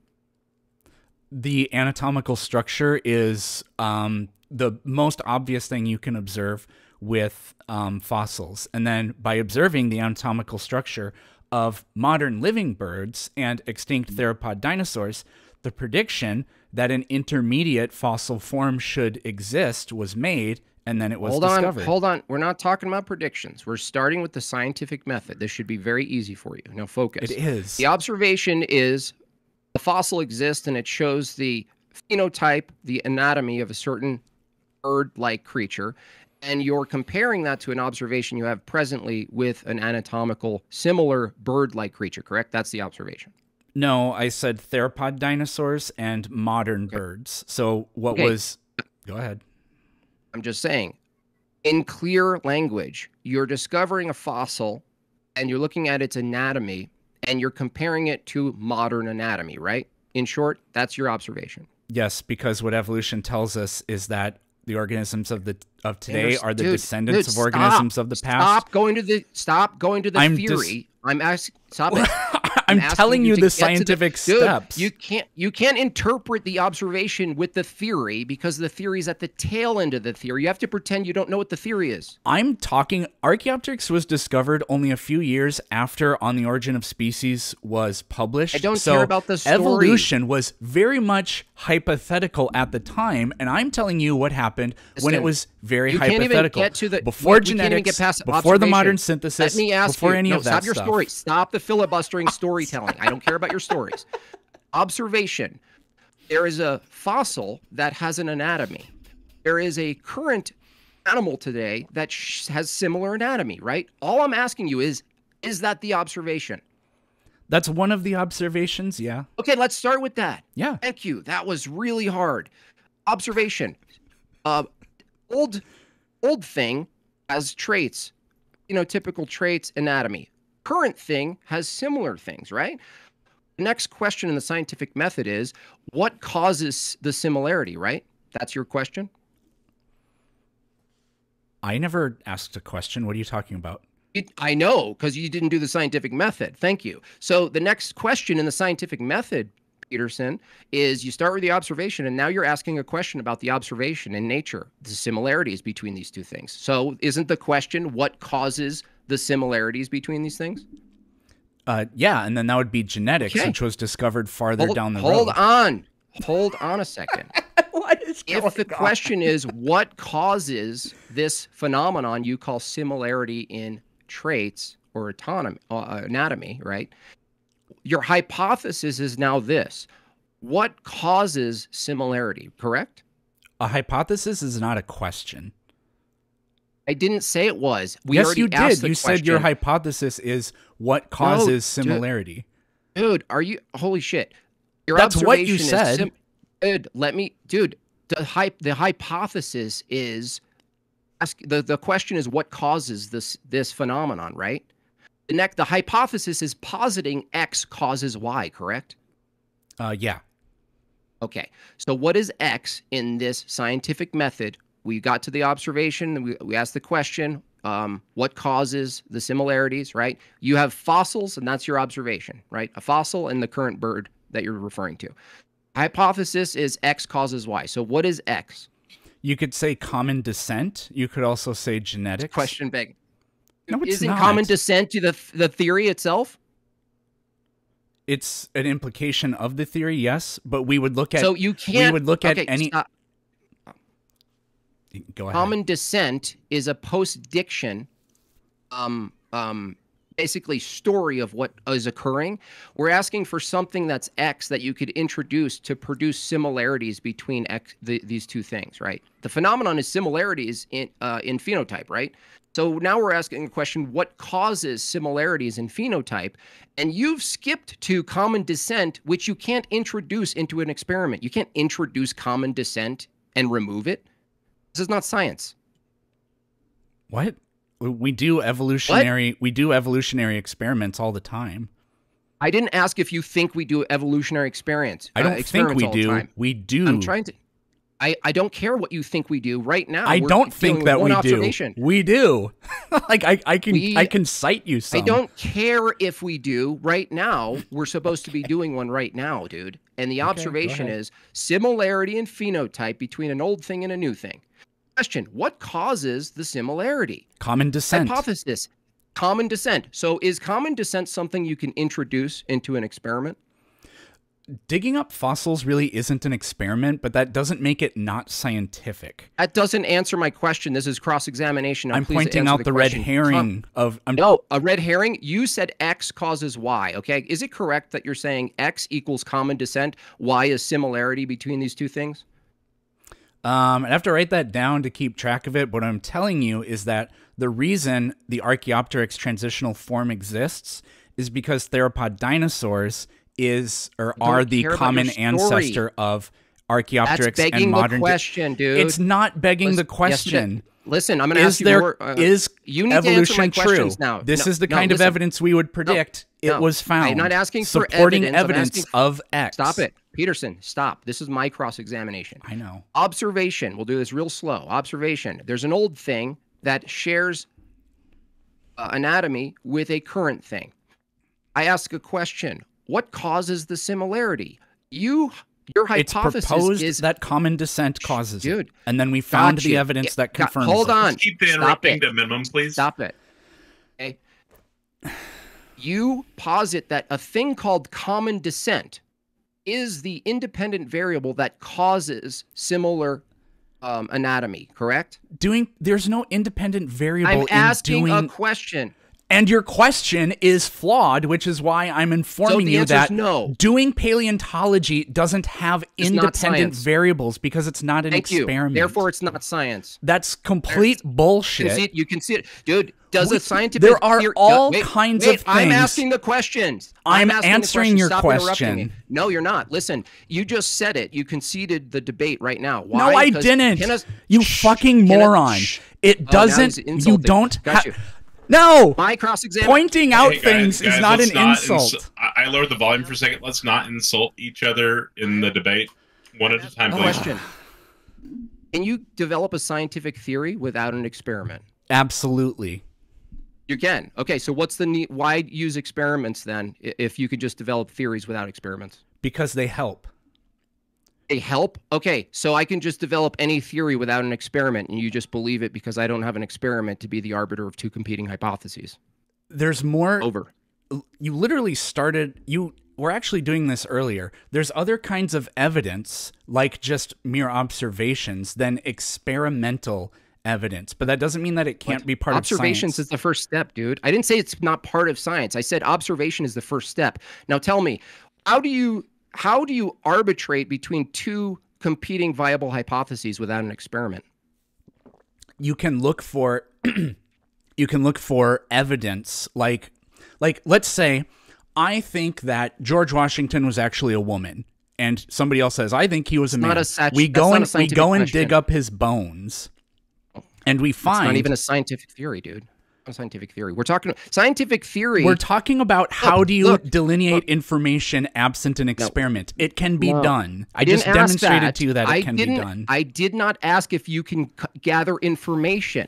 The anatomical structure is um, the most obvious thing you can observe with um, fossils. And then by observing the anatomical structure of modern living birds and extinct theropod dinosaurs, the prediction that an intermediate fossil form should exist was made, and then it was hold discovered. on, hold on. We're not talking about predictions. We're starting with the scientific method. This should be very easy for you. Now focus. It is. The observation is the fossil exists and it shows the phenotype, the anatomy of a certain bird-like creature, and you're comparing that to an observation you have presently with an anatomical similar bird-like creature, correct? That's the observation. No, I said theropod dinosaurs and modern Okay. birds. So what Okay. was... Go ahead. I'm just saying, in clear language, you're discovering a fossil and you're looking at its anatomy and you're comparing it to modern anatomy, right? In short, that's your observation. Yes, because what evolution tells us is that the organisms of the of today Anders- are the dude, descendants dude, of organisms stop, of the past. Stop going to the stop going to the I'm dis- theory. I'm asking. Stop it. I'm asking telling you to the get to scientific Dude, steps. You can't you can't interpret the observation with the theory because the theory is at the tail end of the theory. You have to pretend you don't know what the theory is. I'm talking... Archaeopteryx was discovered only a few years after On the Origin of Species was published. I don't so care about the story. Evolution was very much hypothetical at the time, and I'm telling you what happened when it Listen, was very you can't even hypothetical. get to the- before we can't even genetics, get past before the observation. modern synthesis, Let me ask before you. any no, of that stop your stuff. story. Stop the filibustering storytelling. I don't care about your stories. Observation. There is a fossil that has an anatomy. There is a current animal today that sh- has similar anatomy, right? All I'm asking you is, is that the observation? That's one of the observations, yeah. Okay, let's start with that. Yeah. Thank you. That was really hard. Observation. Uh, old, old thing has traits, you know, typical traits, anatomy. Current thing has similar things, right? The next question in the scientific method is, what causes the similarity, right? That's your question? I never asked a question. What are you talking about? It, I know, because you didn't do the scientific method. Thank you. So the next question in the scientific method, Peterson, is you start with the observation, and now you're asking a question about the observation in nature, the similarities between these two things. So isn't the question what causes the similarities between these things? Uh, yeah, and then that would be genetics, Okay. which was discovered farther Hold, down the hold road. on. Hold on a second. What is If the question is what causes this phenomenon you call similarity in traits or autonomy, uh, anatomy, right? Your hypothesis is now this. What causes similarity, correct? A hypothesis is not a question. I didn't say it was. We yes, already you asked did. the You said your question. hypothesis is what causes dude. similarity. Dude, are you holy shit? Your That's what you observation is said. sim- dude, let me dude, the hype the hypothesis is ask the, the question is what causes this this phenomenon, right? The next the hypothesis is positing X causes Y, correct? Uh, yeah. Okay. So what is X in this scientific method? We got to the observation, and we, we asked the question, um, what causes the similarities, right? You have fossils, and that's your observation, right? A fossil and the current bird that you're referring to. Hypothesis is X causes Y. So what is X? You could say common descent. You could also say genetics. Question big. No, it's Isn't not. common descent to the the theory itself? It's an implication of the theory, yes, but we would look at So you can't. we would look okay, at any stop. Go ahead. Common descent is a post-diction, um, um, basically story of what is occurring. We're asking for something that's X that you could introduce to produce similarities between X, the, these two things, right? The phenomenon is similarities in uh, in phenotype, right? So now we're asking a question: what causes similarities in phenotype? And you've skipped to common descent, which you can't introduce into an experiment. You can't introduce common descent and remove it. This is not science. What? We do evolutionary what? we do evolutionary experiments all the time. I didn't ask if you think we do evolutionary experience. I don't uh, think experiments we all the do. time. We do. I'm trying to I, I don't care what you think we do right now. I we're don't think dealing that with we one do. observation. We do. Like I, I can We- I can cite you some. I don't care if we do right now. We're supposed to be doing one right now, dude. And the go observation ahead. is similarity in phenotype between an old thing and a new thing. Question: what causes the similarity? Common descent. Hypothesis: common descent. So is common descent something you can introduce into an experiment? Digging up fossils really isn't an experiment, but that doesn't make it not scientific. That doesn't answer my question. This is cross-examination. I'm pleased to pointing answer out the the red question. herring of I'm No, a red herring. You said X causes Y. Okay, is it correct that you're saying X equals common descent, Y is similarity between these two things? Um, I have to write that down to keep track of it. But what I'm telling you is that the reason the Archaeopteryx transitional form exists is because theropod dinosaurs is or I don't are the care about common your story. ancestor of Archaeopteryx That's begging and modern. the question, dude. It's not begging Listen- the yes, question. it is. Listen, I'm going to Is ask you there more. uh, is you need to answer my evolution true? questions now. This No, is the no, kind of listen. evidence we would predict. no. It was found. I'm not asking for supporting evidence. I'm evidence asking- of X. Stop it, Peterson. Stop. This is my cross-examination. I know. Observation. We'll do this real slow. Observation. There's an old thing that shares uh, anatomy with a current thing. I ask a question. What causes the similarity? You, your It's hypothesis proposed is that common descent causes dude, it, and then we found gotcha. the evidence that Got- confirms. hold it. on. Let's keep the Stop interrupting it. to a minimum, please. Stop it. Okay. You posit that a thing called common descent is the independent variable that causes similar um, anatomy, correct? Doing there's no independent variable I'm in asking doing, a question. and your question is flawed, which is why I'm informing the you answer is that no. doing paleontology doesn't have It's not independent science. variables because it's not an Thank you. experiment. Therefore, it's not science. That's complete You can bullshit. see it. You can see it, dude. Does We- a scientific there are theory- all wait, kinds wait, of I'm things. asking the questions. I'm asking the answering questions. your Stop interrupting question. me. No, you're not. Listen, you just said it. You conceded the debate right now. Why? No, I 'Cause didn't. Kenneth- You Shh, fucking Kenneth- moron. shh. It Oh, now doesn't. he's You insulting. don't. Got ha- you. No. My cross exam. Pointing out Hey, guys, things guys, is not let's an not insult. ins- I I lowered the volume for a second. Let's not insult each other in the debate. One at a time, please. Question. Can you develop a scientific theory without an experiment? Absolutely. You can. Okay, so what's the need? Why use experiments then i- if you could just develop theories without experiments? Because they help. They help? Okay, so I can just develop any theory without an experiment and you just believe it because I don't have an experiment to be the arbiter of two competing hypotheses. There's more. Over. You literally started. You were actually doing this earlier. There's other kinds of evidence, like just mere observations, than experimental evidence. But that doesn't mean that it can't be part Observations of science. is the first step, dude. I didn't say it's not part of science. I said observation is the first step. Now tell me, how do you how do you arbitrate between two competing viable hypotheses without an experiment? You can look for. You can look for evidence, like, like let's say, I think that George Washington was actually a woman, and somebody else says I think he was a It's man. not a sat- we that's go not a and we scientific go and question. dig up his bones, and we It's find not even a scientific theory, dude. Not a scientific theory. We're talking scientific theory. we're talking about how do you look, delineate information absent an experiment. It can be No. done. I, didn't just ask demonstrated that. to you that I it can be didn't- done. I did not ask if you can c- gather information.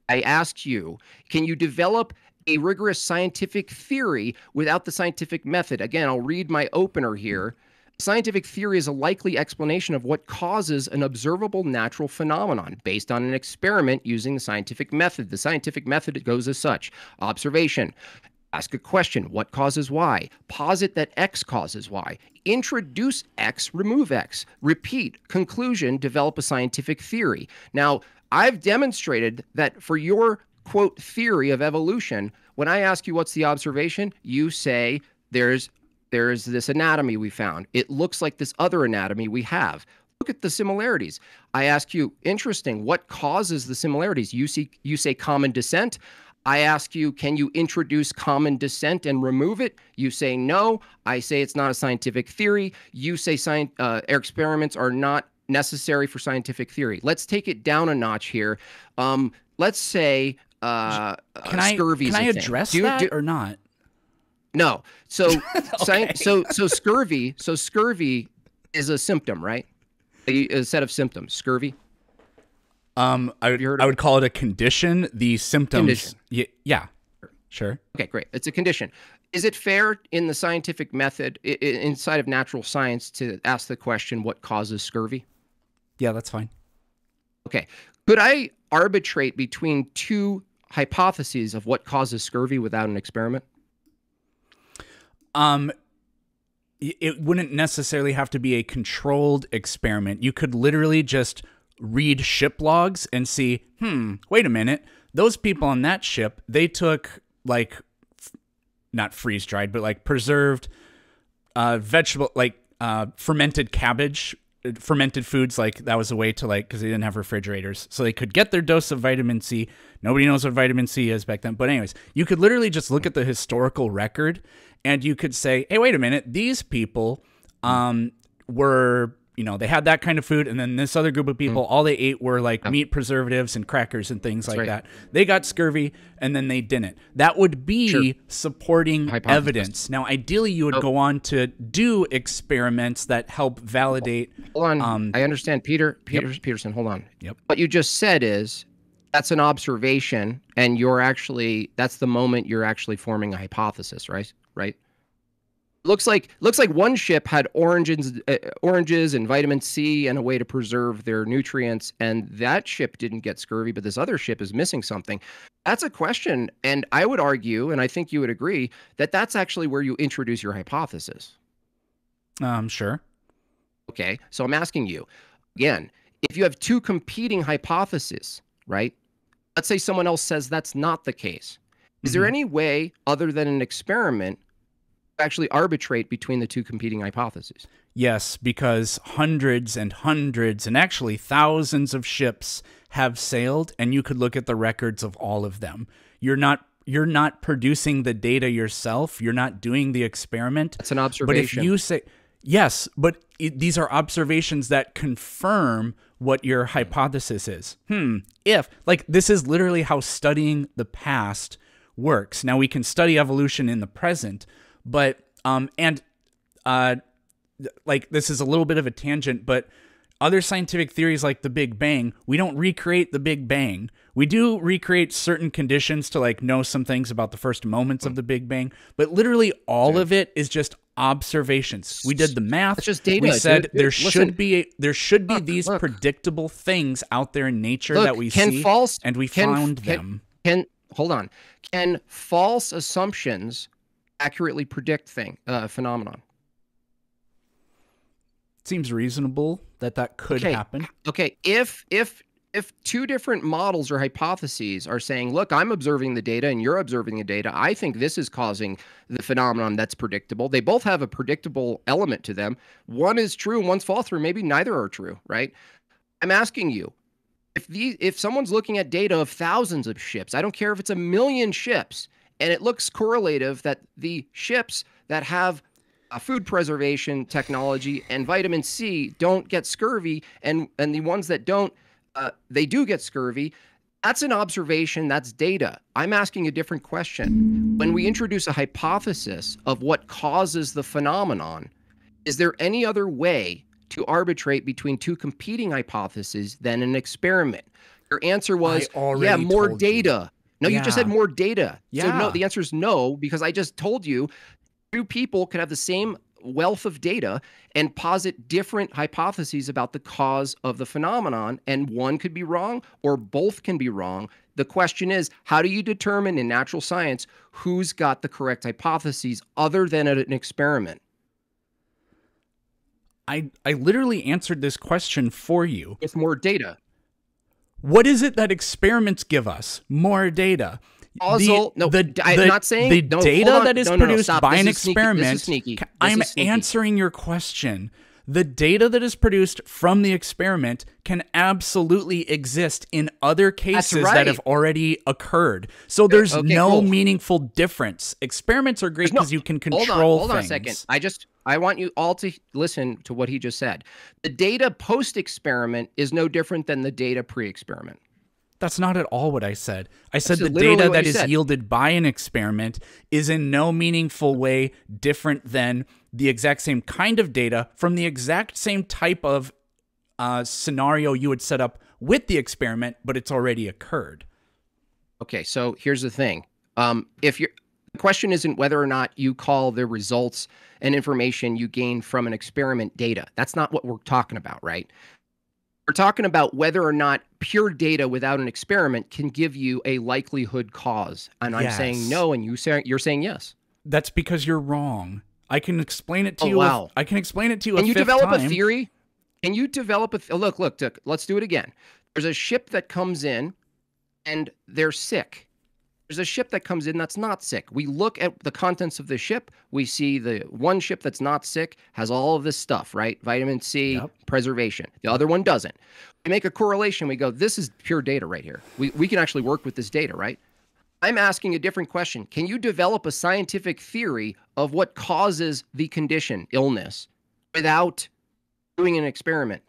I asked you, can you develop a rigorous scientific theory without the scientific method? Again, I'll read my opener here. Scientific theory is a likely explanation of what causes an observable natural phenomenon based on an experiment using the scientific method. The scientific method goes as such: observation. Ask a question. What causes Y? Posit that X causes Y. Introduce X, remove X. Repeat. Conclusion, develop a scientific theory. Now, I've demonstrated that for your, quote, theory of evolution, when I ask you what's the observation, you say there's there's this anatomy we found. It looks like this other anatomy we have. Look at the similarities. I ask you, interesting, what causes the similarities? You see, you say common descent. I ask you, can you introduce common descent and remove it? You say no. I say it's not a scientific theory. You say science, uh, experiments are not necessary for scientific theory. Let's take it down a notch here. Um, let's say uh, can uh, I scurvy. can I address do, that do, or not? No. So, okay. sci- so, so scurvy. So scurvy is a symptom, right? A, a set of symptoms. Scurvy. Um, I would, I would call it a condition. The symptoms. Condition. Y- yeah, sure. Okay, great. It's a condition. Is it fair in the scientific method, I- inside of natural science, to ask the question, what causes scurvy? Yeah, that's fine. Okay. Could I arbitrate between two hypotheses of what causes scurvy without an experiment? Um, it wouldn't necessarily have to be a controlled experiment. You could literally just read ship logs and see, hmm, wait a minute. Those people on that ship, they took like, f- not freeze dried, but like preserved uh, vegetable, like uh, fermented cabbage, fermented foods. Like that was a way to like, because they didn't have refrigerators. So they could get their dose of vitamin C. Nobody knows what vitamin C is back then. But anyways, you could literally just look at the historical record and you could say, hey, wait a minute. These people um, were... You know, they had that kind of food, and then this other group of people, mm. all they ate were like yeah. meat preservatives and crackers and things That's like right. that. They got scurvy, and then they didn't. That would be sure. supporting Hypothesis. evidence. Now, ideally, you would oh. go on to do experiments that help validate. Hold on, um, I understand, Peter. Peter yep. Peterson. Hold on. Yep. What you just said is that's an observation, and you're actually that's the moment you're actually forming a hypothesis, right? Right. Looks like looks like one ship had oranges, uh, oranges and vitamin C and a way to preserve their nutrients, and that ship didn't get scurvy, but this other ship is missing something. That's a question, and I would argue, and I think you would agree, that that's actually where you introduce your hypothesis. Um, sure. Okay, so I'm asking you, again, if you have two competing hypotheses, right? Let's say someone else says that's not the case. Is mm-hmm. there any way other than an experiment actually arbitrate between the two competing hypotheses? Yes, because hundreds and hundreds and actually thousands of ships have sailed, and you could look at the records of all of them. You're not you're not producing the data yourself. You're not doing the experiment. It's an observation. But if you say yes, but it, these are observations that confirm what your hypothesis is. Hmm. If like this is literally how studying the past works. Now we can study evolution in the present. But, um, and, uh, like, this is a little bit of a tangent, but other scientific theories like the Big Bang, we don't recreate the Big Bang. We do recreate certain conditions to, like, know some things about the first moments of the Big Bang, but literally all dude. of it is just observations. We did the math. It's just data. We said dude, there dude, should listen. be, a, there should be look, these look. predictable things out there in nature look, that we can see, false, and we can, found can, them. Can, hold on. Can false assumptions accurately predict thing uh, phenomenon? Seems reasonable that that could okay. happen. Okay, if if if two different models or hypotheses are saying, look, I'm observing the data and you're observing the data, I think this is causing the phenomenon that's predictable. They both have a predictable element to them. One is true and one's false through. Maybe neither are true, right? I'm asking you, if the if someone's looking at data of thousands of ships, I don't care if it's a million ships, and it looks correlative that the ships that have a food preservation technology and vitamin C don't get scurvy, and, and the ones that don't, uh, they do get scurvy. That's an observation. That's data. I'm asking a different question. When we introduce a hypothesis of what causes the phenomenon, is there any other way to arbitrate between two competing hypotheses than an experiment? Your answer was, I already yeah, more told you. data. No, you just said Yeah. more data. So Yeah. no, the answer is no, because I just told you two people could have the same wealth of data and posit different hypotheses about the cause of the phenomenon, and one could be wrong or both can be wrong. The question is, how do you determine in natural science who's got the correct hypotheses other than at an experiment? I, I literally answered this question for you. With more data. What is it that experiments give us? More data. Causal, no, I'm not saying- the no, data hold on. that is No, no, no, produced stop. by This an is sneaky. This is experiment. sneaky. This I'm is sneaky. answering your question. The data that is produced from the experiment can absolutely exist in other cases right. that have already occurred. So there's Okay, no cool. meaningful difference. Experiments are great There's no- because you can Hold control on, hold things. on a second. I just I want you all to listen to what he just said. The data post-experiment is no different than the data pre-experiment. That's not at all what I said. I said That's the literally data what that you is said. yielded by an experiment is in no meaningful way different than the exact same kind of data from the exact same type of uh, scenario you would set up with the experiment, but it's already occurred. Okay, so here's the thing. Um, if you're the question isn't whether or not you call the results and information you gain from an experiment data. That's not what we're talking about, right? We're talking about whether or not pure data without an experiment can give you a likelihood cause. And I'm saying Yes. no, and you say, you're saying yes. That's because you're wrong. I can explain it to Oh, you. wow. If, I can explain it to you. Can a you fifth develop time. a theory? Can you develop a th- look? Look, look. Let's do it again. There's a ship that comes in, and they're sick. There's a ship that comes in that's not sick. We look at the contents of the ship. We see the one ship that's not sick has all of this stuff, right? Vitamin C, Yep. preservation. The other one doesn't. We make a correlation. We go, this is pure data right here. We we can actually work with this data, right? I'm asking a different question. Can you develop a scientific theory of what causes the condition, illness, without doing an experiment?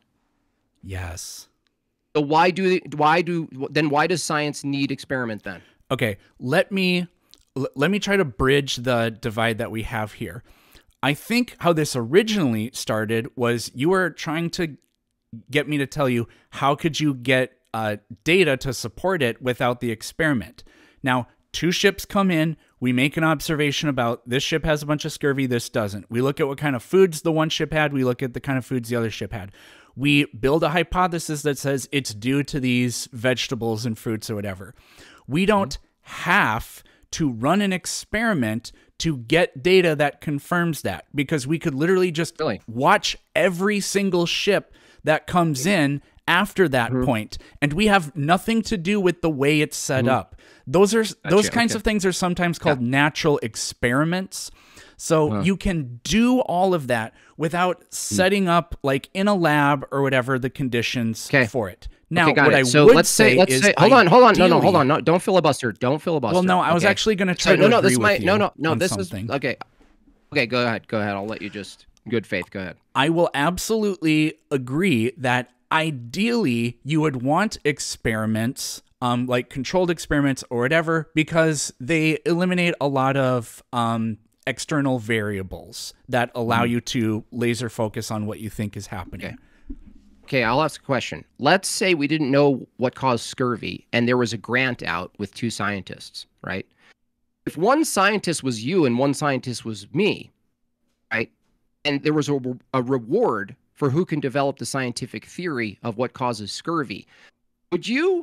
Yes. So why do why do then why does science need experiment then? Okay, let me l- let me try to bridge the divide that we have here. I think how this originally started was you were trying to get me to tell you how could you get uh, data to support it without the experiment. Now, two ships come in, we make an observation about this ship has a bunch of scurvy, this doesn't. We look at what kind of foods the one ship had, we look at the kind of foods the other ship had. We build a hypothesis that says it's due to these vegetables and fruits or whatever. We don't have to run an experiment to get data that confirms that, because we could literally just Really? watch every single ship that comes in after that Mhm. point, and we have nothing to do with the way it's set up. Those are those kinds okay. of things are sometimes called natural experiments. So Huh. you can do all of that without setting up, like in a lab or whatever, the conditions Okay. for it. Now, Okay, got what it. I so would let's say say, let's is say, hold on, hold on, no, no, hold ideally- on, no, don't filibuster, don't filibuster. Well, no, I was okay? actually going to try So, to no, no, agree this with might, you no, no, no, on this something. is okay. Okay, go ahead, go ahead. I'll let you just good faith. Go ahead. I will absolutely agree that ideally you would want experiments, um, like controlled experiments or whatever, because they eliminate a lot of um, external variables that allow Mm. you to laser focus on what you think is happening. Okay. Okay, I'll ask a question. Let's say we didn't know what caused scurvy, and there was a grant out with two scientists, right? If one scientist was you and one scientist was me, right? And there was a, a reward for who can develop the scientific theory of what causes scurvy, would you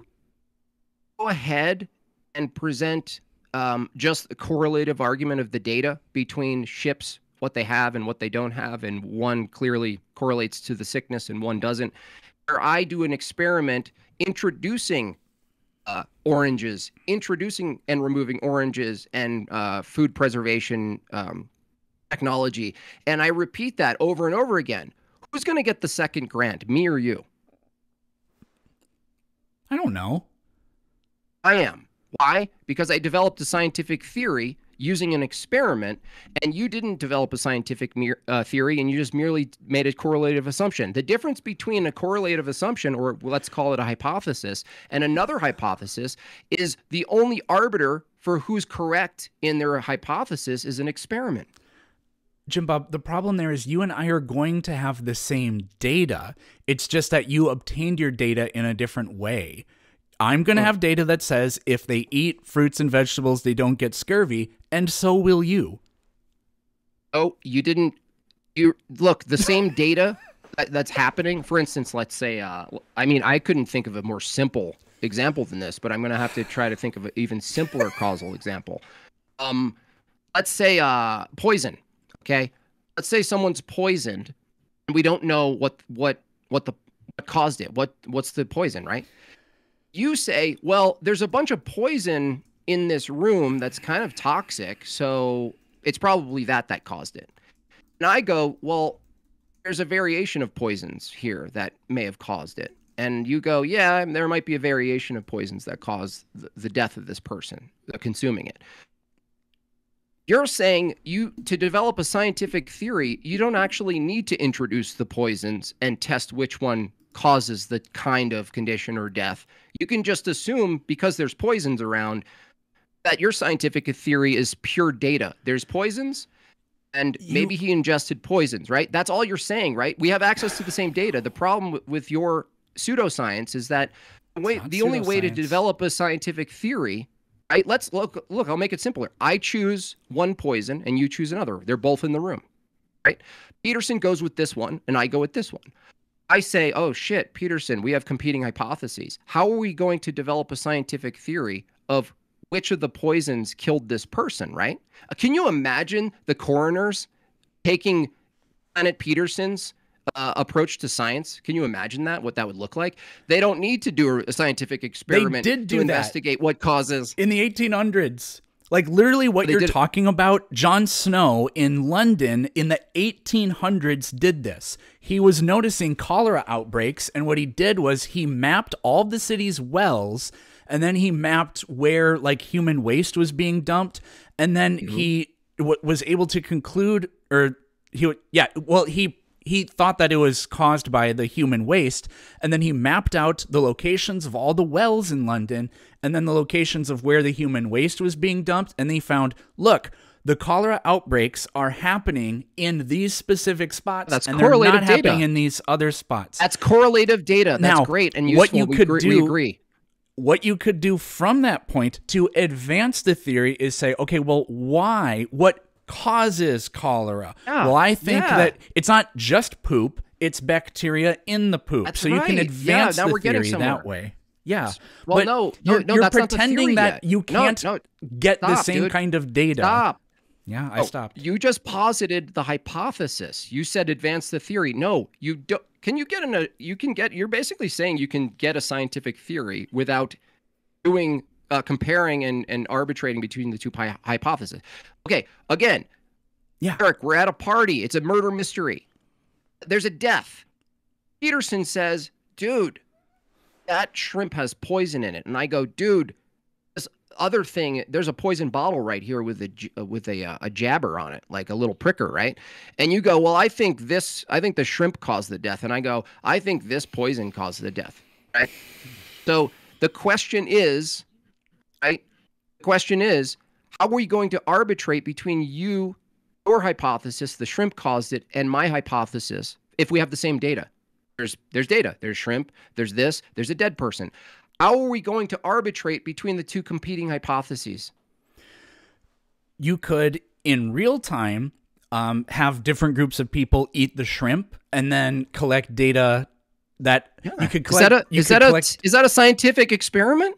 go ahead and present um, just the correlative argument of the data between ships, what they have and what they don't have, and one clearly correlates to the sickness and one doesn't, where I do an experiment introducing uh, oranges, introducing and removing oranges and uh, food preservation um, technology, and I repeat that over and over again. Who's going to get the second grant, me or you? I don't know. I am. Why? Because I developed a scientific theory using an experiment, and you didn't develop a scientific mere, uh, theory, and you just merely made a correlative assumption. The difference between a correlative assumption, or let's call it a hypothesis, and another hypothesis is the only arbiter for who's correct in their hypothesis is an experiment. Jim Bob, the problem there is you and I are going to have the same data. It's just that you obtained your data in a different way. I'm going to Hmm. have data that says if they eat fruits and vegetables, they don't get scurvy, and so will you. Oh, you didn't. You look the same data that, that's happening. For instance, let's say, uh, I mean, I couldn't think of a more simple example than this, but I'm going to have to try to think of an even simpler causal example. Um, let's say uh, poison. Okay, let's say someone's poisoned, and we don't know what what what the what caused it. What what's the poison, right? You say, well, there's a bunch of poison in this room that's kind of toxic, so it's probably that that caused it. And I go, well, there's a variation of poisons here that may have caused it. And you go, yeah, there might be a variation of poisons that cause the, the death of this person uh, consuming it. You're saying you to develop a scientific theory, you don't actually need to introduce the poisons and test which one causes the kind of condition or death. You can just assume because there's poisons around that your scientific theory is pure data. There's poisons, and You- maybe he ingested poisons, right? That's all you're saying, right? We have access to the same data. The problem with, with your pseudoscience is that the, way, not the only way to pseudoscience. develop a scientific theory, right? Let's look. Look, I'll make it simpler. I choose one poison, and you choose another. They're both in the room, right? Peterson goes with this one, and I go with this one. I say, oh shit, Peterson, we have competing hypotheses. How are we going to develop a scientific theory of which of the poisons killed this person, right? Uh, Can you imagine the coroners taking Planet Peterson's uh, approach to science? Can you imagine that, what that would look like? They don't need to do a scientific experiment did do to that. investigate what causes. In the eighteen hundreds. Like literally what They you're did it- talking about, Jon Snow in London in the eighteen hundreds did this. He was noticing cholera outbreaks, and what he did was he mapped all the city's wells, and then he mapped where like human waste was being dumped, and then Mm-hmm. he w- was able to conclude, or he would, yeah, well, he he thought that it was caused by the human waste, and then he mapped out the locations of all the wells in London, and then the locations of where the human waste was being dumped, and he found, look, the cholera outbreaks are happening in these specific spots, That's and they're correlative not data. happening in these other spots. That's correlative data. That's Now, great and useful. what you we, could agree, do- we agree. What you could do from that point to advance the theory is say, okay, well, why? What causes cholera? Yeah, Well, I think yeah. that it's not just poop, it's bacteria in the poop. That's so you can right. advance Yeah, now the we're getting theory somewhere. that way. Yeah. Well, but no, no, you're, no, you're that's not the pretending theory that yet. you No, can't no, get the stop, same dude. kind of data. Stop. Yeah, I Oh, stopped. You just posited the hypothesis. You said advance the theory. No, you don't. Can you get in a? You can get. You're basically saying you can get a scientific theory without doing uh, comparing and and arbitrating between the two pi- hypotheses. Okay, again, Yeah. Eric, we're at a party. It's a murder mystery. There's a death. Peterson says, "Dude, that shrimp has poison in it," and I go, "Dude." Other thing, there's a poison bottle right here with a j- uh, with a uh, a jabber on it, like a little pricker, right? And you go, well, I think this, I think the shrimp caused the death, and I go, I think this poison caused the death, right? So the question is, right? The question is, how are we going to arbitrate between you, your hypothesis, the shrimp caused it, and my hypothesis, if we have the same data? There's there's data. There's shrimp. There's this. There's a dead person. How are we going to arbitrate between the two competing hypotheses? You could, in real time, um, have different groups of people eat the shrimp and then collect data that you could Is collect. that a you is could that a collect, is that a scientific experiment?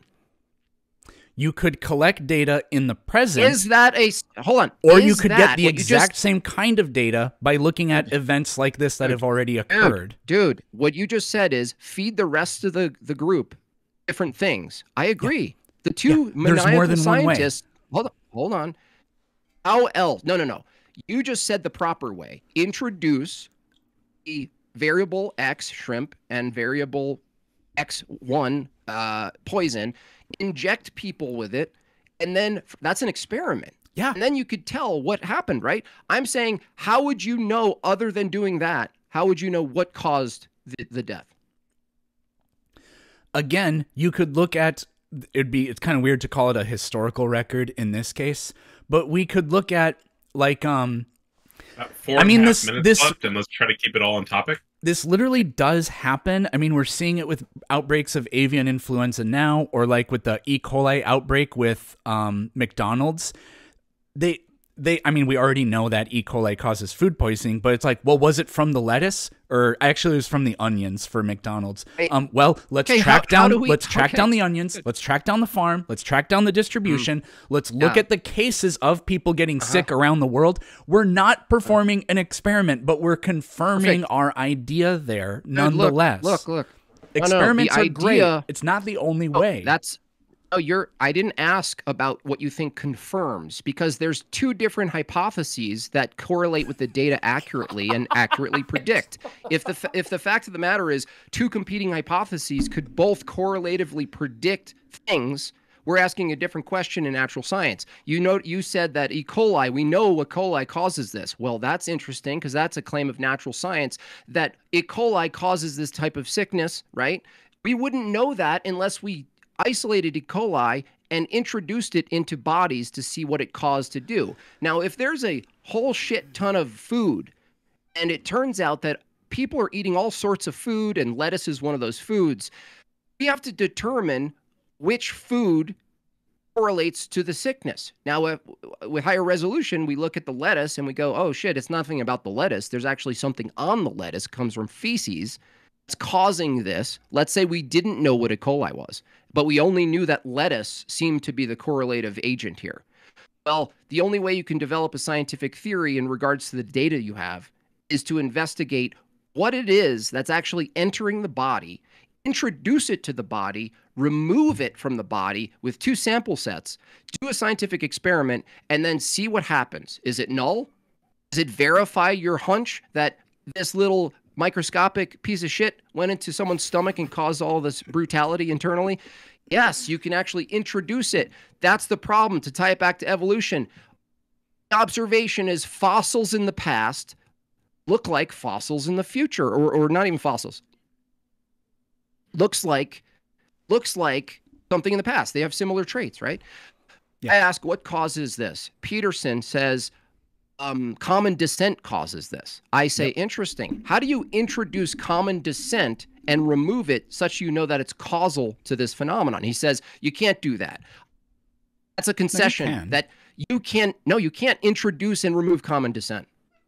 you could collect data in the present, Is that a hold on? or you is could that get the what you exact just- same kind of data by looking at events like this that have already occurred. Dude, dude, what you just said is feed the rest of the the group different things. I agree. The two Yeah, there's maniacal more than one way. scientists. Hold on, hold on. How else? No, no, no. You just said the proper way. Introduce the variable X shrimp and variable X one uh, poison. Inject people with it, and then that's an experiment. Yeah. And then you could tell what happened, right? I'm saying, how would you know other than doing that? How would you know what caused the, the death? Again, you could look at it'd be it's kind of weird to call it a historical record in this case, but we could look at like um Uh, four I mean, and a half this minutes this left, and let's try to keep it all on topic. this literally does happen. I mean, we're seeing it with outbreaks of avian influenza now, or like with the E. coli outbreak with um, McDonald's. They they I mean, we already know that E. coli causes food poisoning, but it's like, well, was it from the lettuce, or actually it was from the onions for McDonald's? Um, well, let's Okay, track how- how down do we- let's track okay. down the onions. Let's track down the farm. Let's track down the distribution. Let's look Yeah. at the cases of people getting sick around the world. We're not performing an experiment, but we're confirming Perfect. our idea there Dude, look, nonetheless. Look, look. No, no, the Experiments are great. idea- It's not the only Oh, way. That's oh, you're. I didn't ask about what you think confirms, because there's two different hypotheses that correlate with the data accurately and accurately predict. If the fa- if the fact of the matter is two competing hypotheses could both correlatively predict things, we're asking a different question in natural science. You know, you said that E. coli. We know what coli causes this. Well, that's interesting, because that's a claim of natural science that E. coli causes this type of sickness, right? We wouldn't know that unless we isolated E. coli and introduced it into bodies to see what it caused to do. Now, if there's a whole shit ton of food and it turns out that people are eating all sorts of food and lettuce is one of those foods, we have to determine which food correlates to the sickness. Now, uh, with higher resolution, we look at the lettuce and we go, oh shit, it's nothing about the lettuce. There's actually something on the lettuce, comes from feces, that's causing this. Let's say we didn't know what E. coli was, but we only knew that lettuce seemed to be the correlative agent here. Well, the only way you can develop a scientific theory in regards to the data you have is to investigate what it is that's actually entering the body, introduce it to the body, remove it from the body with two sample sets, do a scientific experiment, and then see what happens. Is it null? Does it verify your hunch that this little microscopic piece of shit went into someone's stomach and caused all this brutality internally? Yes, you can actually introduce it. That's the problem. To tie it back to evolution, the observation is fossils in the past look like fossils in the future, or, or not even fossils. Looks like, looks like something in the past. They have similar traits, right? Yeah. I ask, what causes this? Peterson says, um, common descent causes this. I say, Yep. interesting. How do you introduce common descent and remove it such you know that it's causal to this phenomenon? He says, you can't do that. That's a concession can. that you can't, no, you can't introduce and remove common descent.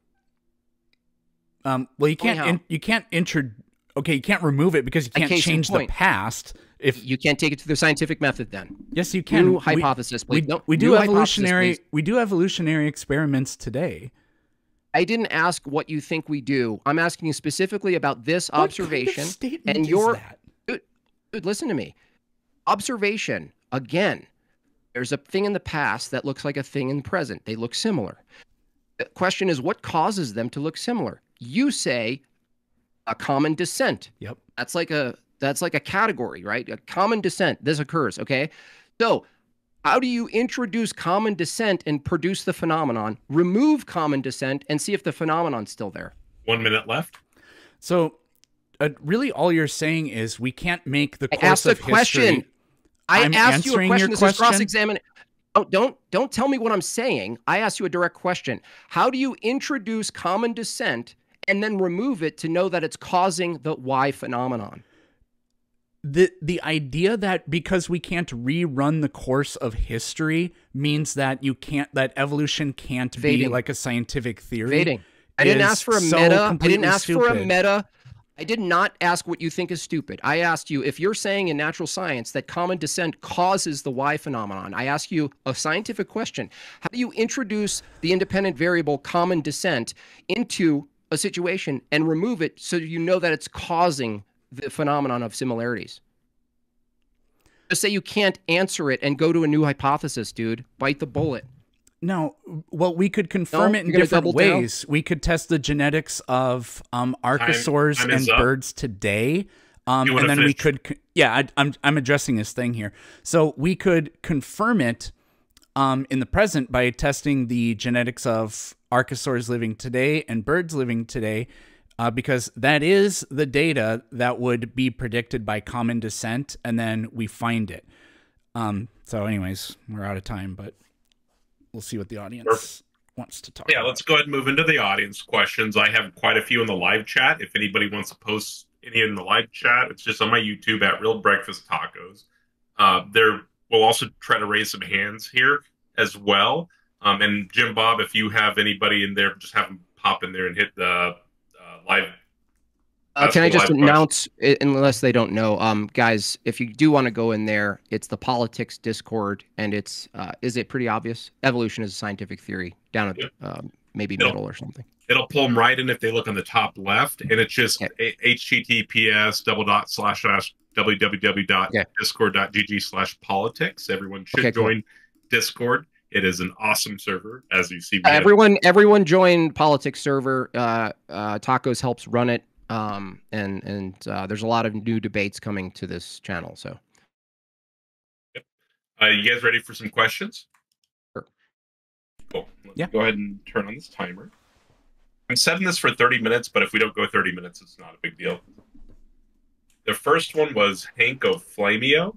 Um, well, you can't. Anyhow. In, you can't intro. Okay, you can't remove it because you A can't case in change the point. past. If You can't take it to the scientific method then. yes, you can. New We- hypothesis, We, please. No, we new do hypothesis, evolutionary. please. We do evolutionary experiments today. I didn't ask what you think we do. I'm asking you specifically about this What kind of observation. statement and is your that? dude, dude, listen to me. Observation, again, there's a thing in the past that looks like a thing in the present. They look similar. The question is, what causes them to look similar? You say a common descent. Yep. That's like a that's like a category, right? A common descent. This occurs, okay? So how do you introduce common descent and produce the phenomenon, remove common descent, and see if the phenomenon's still there? One minute left. So, uh, really, all you're saying is we can't make the I course asked a of question. history. I I'm asked you a answering question. your This is question. cross-examine. Don't, don't don't tell me what I'm saying. I asked you a direct question. How do you introduce common descent and then remove it to know that it's causing the Y phenomenon? the the idea that because we can't rerun the course of history means that you can't that evolution can't be Vading. like a scientific theory. Vading. I didn't is ask for a so meta. I completely didn't ask for a stupid. meta. I did not ask what you think is stupid. I asked you if you're saying in natural science that common descent causes the Y phenomenon. I ask you a scientific question. How do you introduce the independent variable common descent into a situation and remove it so you know that it's causing the phenomenon of similarities? Just say you can't answer it and go to a new hypothesis, dude. Bite the bullet. No, well, we could confirm No? it in You're gonna different double down? ways. We could test the genetics of um, archosaurs time and is up. birds today, um, You and wanna then we finish? could. co- Yeah, I, I'm I'm addressing this thing here. So we could confirm it um, in the present by testing the genetics of archosaurs living today and birds living today, uh, because that is the data that would be predicted by common descent, and then we find it. Um, so, anyways, we're out of time, but we'll see what the audience Perfect. wants to talk Yeah, about. let's go ahead and move into the audience questions. I have quite a few in the live chat. If anybody wants to post any in the live chat, it's just on my YouTube at Real Breakfast Tacos. Uh, there, we'll also try to raise some hands here as well. Um, and Jim Bob, if you have anybody in there, just have them pop in there and hit the uh, live. Uh, can I just announce, question. unless they don't know, um, guys, if you do want to go in there, it's the politics Discord, and it's uh, is it pretty obvious? Evolution is a scientific theory down at yep. um, maybe it'll, middle or something. It'll pull them right in if they look on the top left, and it's just okay. H T T P S double dot slash slash www dot discord dot g g slash politics. Everyone should okay, join cool. Discord. It is an awesome server, as you see. Uh, everyone, everyone join politics server. Uh, uh, Tacos helps run it. Um, and and uh, there's a lot of new debates coming to this channel. So, yep. Uh, you guys ready for some questions? Sure. Cool. Let's yeah. go ahead and turn on this timer. I'm setting this for thirty minutes, but if we don't go thirty minutes, it's not a big deal. The first one was Hank of Flamio.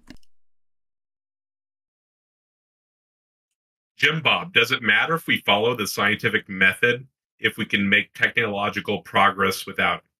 Jim Bob, does it matter if we follow the scientific method if we can make technological progress without it?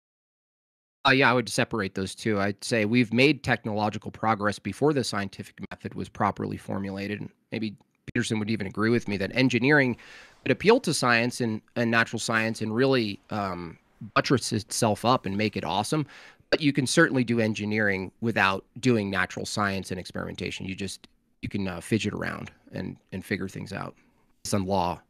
Uh, yeah, I would separate those two. I'd say we've made technological progress before the scientific method was properly formulated. And maybe Peterson would even agree with me that engineering could appeal to science and, and natural science and really um, buttress itself up and make it awesome. But you can certainly do engineering without doing natural science and experimentation. You just you can uh, fidget around and and figure things out. It's on law.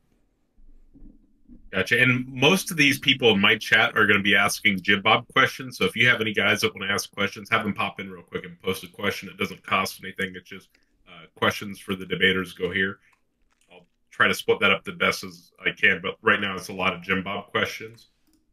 Gotcha. And most of these people in my chat are going to be asking Jim Bob questions. So if you have any guys that want to ask questions, have them pop in real quick and post a question. It doesn't cost anything. It's just uh, questions for the debaters go here. I'll try to split that up the best as I can. But right now it's a lot of Jim Bob questions.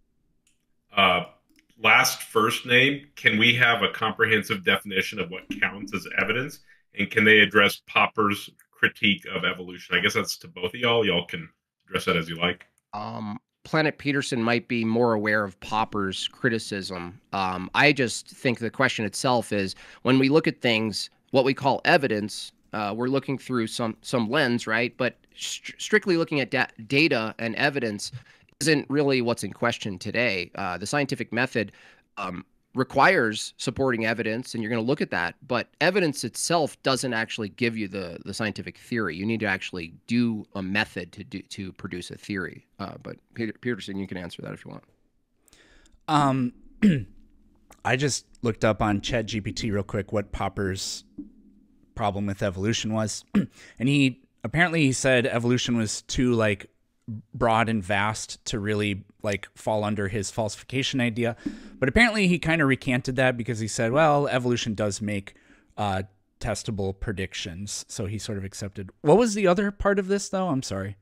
Uh, last first name, can we have a comprehensive definition of what counts as evidence? And can they address Popper's critique of evolution? I guess that's to both of y'all. Y'all can address that as you like. Um, Planet Peterson might be more aware of Popper's criticism. Um, I just think the question itself is when we look at things, what we call evidence, uh, we're looking through some some lens, right? But st strictly looking at da data and evidence isn't really what's in question today. Uh, the scientific method um, requires supporting evidence, and you're going to look at that. But evidence itself doesn't actually give you the the scientific theory. You need to actually do a method to do to produce a theory. Uh, but Peter, Peterson, you can answer that if you want. Um, I just looked up on ChatGPT real quick what Popper's problem with evolution was, and he apparently he said evolution was too like broad and vast to really like fall under his falsification idea. But apparently he kind of recanted that because he said, well, evolution does make uh, testable predictions. So he sort of accepted. What was the other part of this, though? I'm sorry.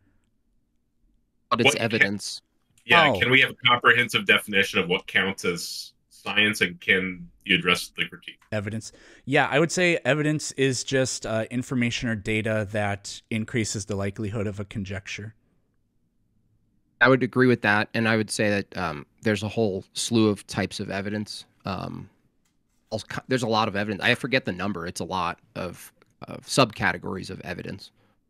But it's what evidence. Can, yeah. Oh. Can we have a comprehensive definition of what counts as science, and can you address the critique? Evidence. Yeah, I would say evidence is just uh, information or data that increases the likelihood of a conjecture. I would agree with that, and I would say that um, there's a whole slew of types of evidence. Um, also, there's a lot of evidence. I forget the number. It's a lot of, of subcategories of evidence.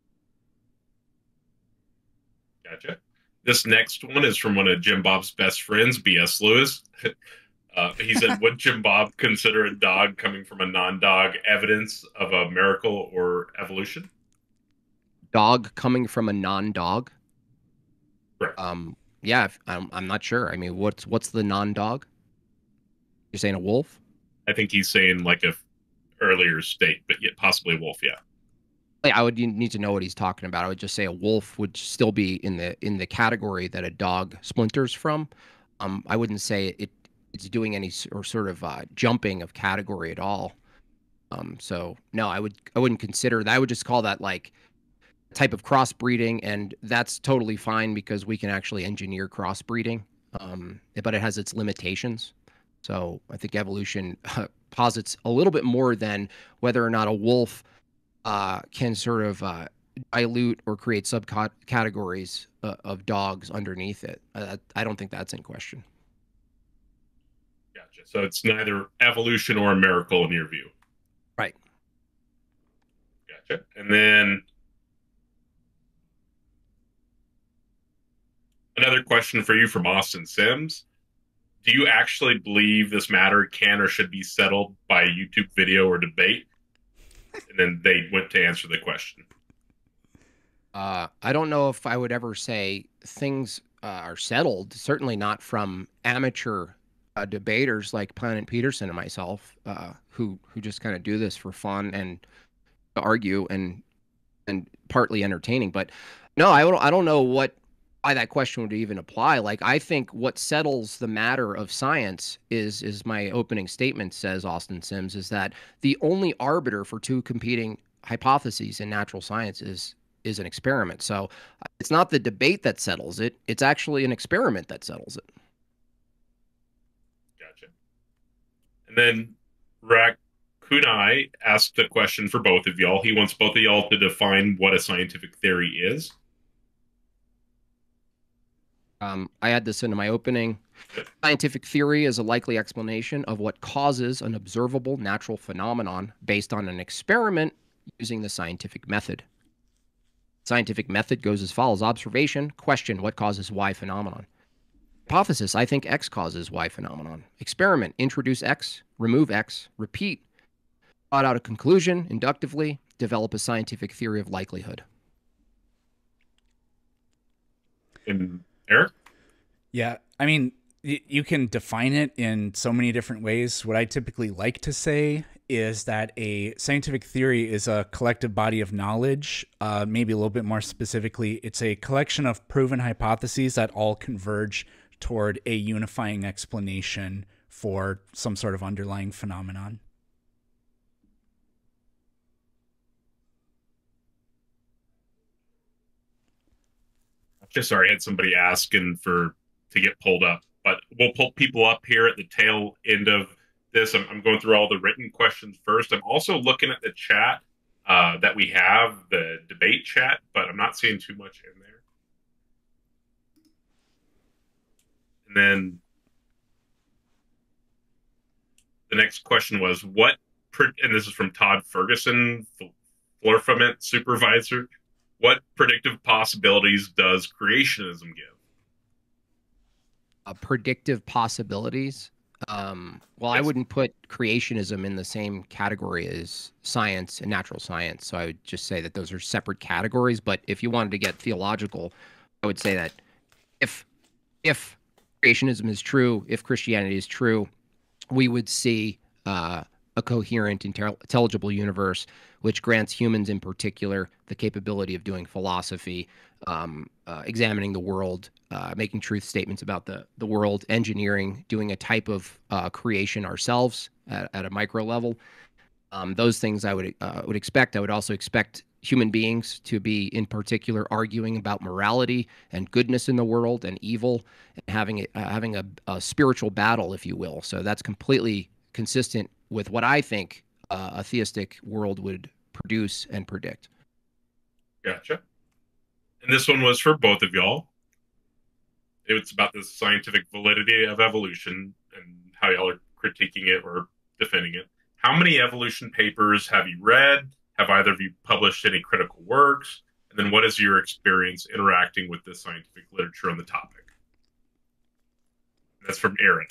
Gotcha. This next one is from one of Jim Bob's best friends, B S Lewis. Uh, he said, would Jim Bob consider a dog coming from a non-dog evidence of a miracle or evolution? Dog coming from a non-dog? Right. Um, yeah, I'm, I'm not sure. I mean, what's what's the non-dog? You're saying a wolf? I think he's saying like a earlier state, but yet possibly a wolf. Yeah. I would need to know what he's talking about. I would just say a wolf would still be in the in the category that a dog splinters from. Um, I wouldn't say it it's doing any or sort of uh, jumping of category at all. Um, so no, I would I wouldn't consider that. I would just call that like type of crossbreeding, and that's totally fine because we can actually engineer crossbreeding, um, but it has its limitations. So I think evolution uh, posits a little bit more than whether or not a wolf uh, can sort of uh, dilute or create subcategories uh, of dogs underneath it. Uh, I don't think that's in question. Gotcha. So it's neither evolution or a miracle in your view. Right. Gotcha. And then Another question for you from Austin Sims. Do you actually believe this matter can or should be settled by a YouTube video or debate? And then they went to answer the question. Uh, I don't know if I would ever say things uh, are settled. Certainly not from amateur uh, debaters like Planet Peterson and myself, uh, who who just kind of do this for fun and argue and and partly entertaining. But no, I don't. I don't know what why that question would even apply. Like, I think what settles the matter of science is is my opening statement says, Austin Sims, is that the only arbiter for two competing hypotheses in natural science is is an experiment. So it's not the debate that settles it. It's actually an experiment that settles it. Gotcha. And then Rack Kunai asked a question for both of y'all. He wants both of y'all to define what a scientific theory is. Um, I add this into my opening. Scientific theory is a likely explanation of what causes an observable natural phenomenon based on an experiment using the scientific method. Scientific method goes as follows. Observation, question, what causes Y phenomenon? Hypothesis, I think X causes Y phenomenon. Experiment, introduce X, remove X, repeat, thought out a conclusion inductively, develop a scientific theory of likelihood. And Eric? Yeah, I mean, y- you can define it in so many different ways. What I typically like to say is that a scientific theory is a collective body of knowledge. Uh, maybe a little bit more specifically, it's a collection of proven hypotheses that all converge toward a unifying explanation for some sort of underlying phenomenon. Just sorry, I had somebody asking for to get pulled up, but we'll pull people up here at the tail end of this. I'm, I'm going through all the written questions first. I'm also looking at the chat uh, that we have, the debate chat, but I'm not seeing too much in there. And then the next question was, what, and this is from Todd Ferguson, Florfament supervisor, what predictive possibilities does creationism give? Uh, predictive possibilities. Um, well, yes. I wouldn't put creationism in the same category as science and natural science. So I would just say that those are separate categories. But if you wanted to get theological, I would say that if if creationism is true, if Christianity is true, we would see uh, a coherent, intelligible universe, which grants humans in particular the capability of doing philosophy, um, uh, examining the world, uh, making truth statements about the, the world, engineering, doing a type of uh, creation ourselves at, at a micro level. Um, those things I would uh, would expect. I would also expect human beings to be, in particular, arguing about morality and goodness in the world and evil, and having a, uh, having a, a spiritual battle, if you will. So that's completely consistent with what I think uh, a theistic world would produce and predict. Gotcha. And this one was for both of y'all. It's about the scientific validity of evolution and how y'all are critiquing it or defending it. How many evolution papers have you read? Have either of you published any critical works? And then what is your experience interacting with the scientific literature on the topic? That's from Aaron.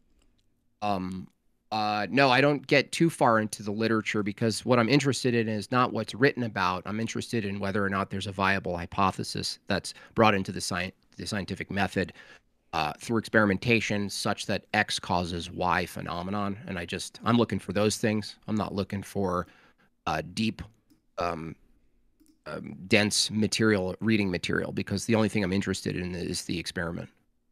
Um, uh, no, I don't get too far into the literature because what I'm interested in is not what's written about. I'm interested in whether or not there's a viable hypothesis that's brought into the, sci the scientific method uh, through experimentation such that X causes Y phenomenon. And I just, I'm looking for those things. I'm not looking for uh, deep, um, um, dense material, reading material, because the only thing I'm interested in is the experiment.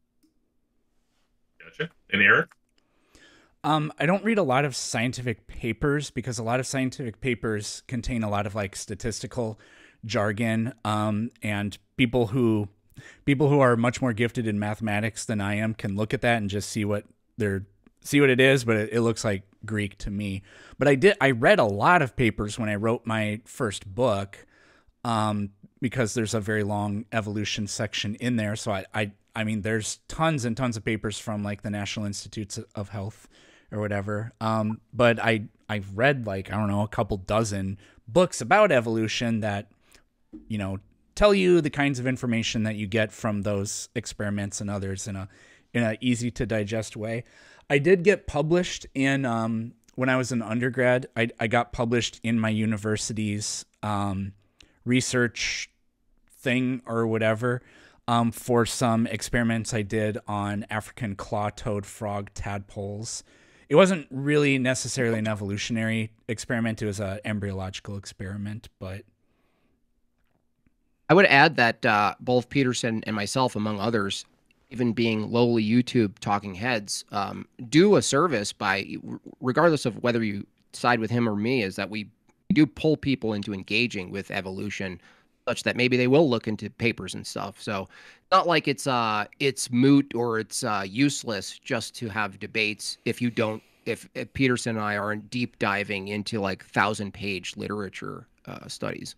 Gotcha. And Eric? Um, I don't read a lot of scientific papers because a lot of scientific papers contain a lot of like statistical jargon, um, and people who people who are much more gifted in mathematics than I am can look at that and just see what they're see what it is, but it, it looks like Greek to me. But I did I read a lot of papers when I wrote my first book, um, because there's a very long evolution section in there. So I I I mean there's tons and tons of papers from like the National Institutes of Health or whatever. Um, but I, I've read like, I don't know, a couple dozen books about evolution that, you know, tell you the kinds of information that you get from those experiments and others in a in a easy to digest way. I did get published in um, when I was an undergrad. I, I got published in my university's um, research thing or whatever um, for some experiments I did on African claw-toed frog tadpoles. It wasn't really necessarily an evolutionary experiment. It was an embryological experiment, but I would add that uh, both Peterson and myself, among others, even being lowly YouTube talking heads, um, do a service by, regardless of whether you side with him or me, is that we do pull people into engaging with evolution, such that maybe they will look into papers and stuff. So not like it's uh it's moot or it's uh, useless just to have debates if you don't if, if Peterson and I aren't deep diving into like thousand page literature uh, studies.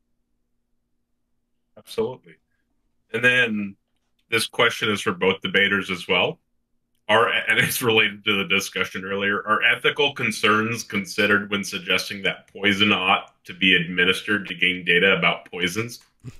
Absolutely. And then this question is for both debaters as well. Are, and it's related to the discussion earlier, are ethical concerns considered when suggesting that poison ought to be administered to gain data about poisons?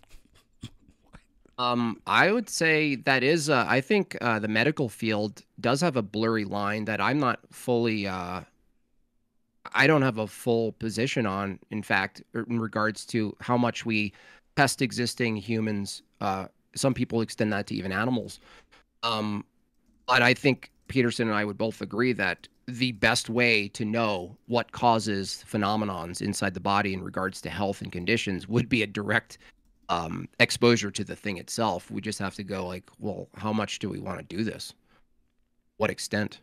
Um, I would say that is, uh, I think uh, the medical field does have a blurry line that I'm not fully, uh, I don't have a full position on, in fact, in regards to how much we test existing humans. Uh, some people extend that to even animals. Um, but I think Peterson and I would both agree that the best way to know what causes phenomenons inside the body in regards to health and conditions would be a direct um, exposure to the thing itself. We just have to go like, well, how much do we want to do this? What extent?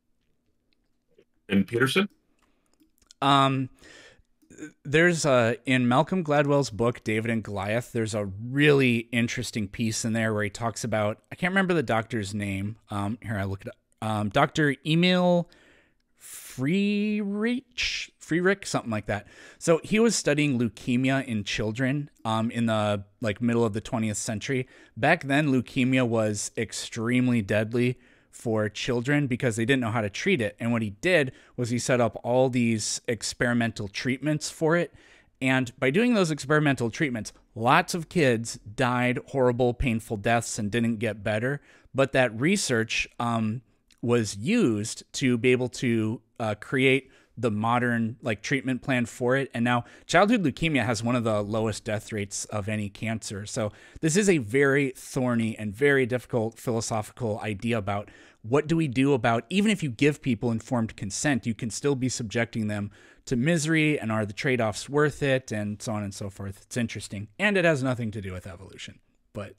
And Peterson? Um, there's a, in Malcolm Gladwell's book, David and Goliath, there's a really interesting piece in there where he talks about, I can't remember the doctor's name. Um, here, I look it up. Um, Doctor Emil Friedrich, Friedrich, something like that. So he was studying leukemia in children um, in the like middle of the twentieth century. Back then, leukemia was extremely deadly for children because they didn't know how to treat it. And what he did was he set up all these experimental treatments for it. And by doing those experimental treatments, lots of kids died horrible, painful deaths and didn't get better. But that research um, was used to be able to uh, create the modern like treatment plan for it. And now childhood leukemia has one of the lowest death rates of any cancer. So this is a very thorny and very difficult philosophical idea about what do we do about, even if you give people informed consent, you can still be subjecting them to misery, and are the trade-offs worth it, and so on and so forth. It's interesting. And it has nothing to do with evolution, but.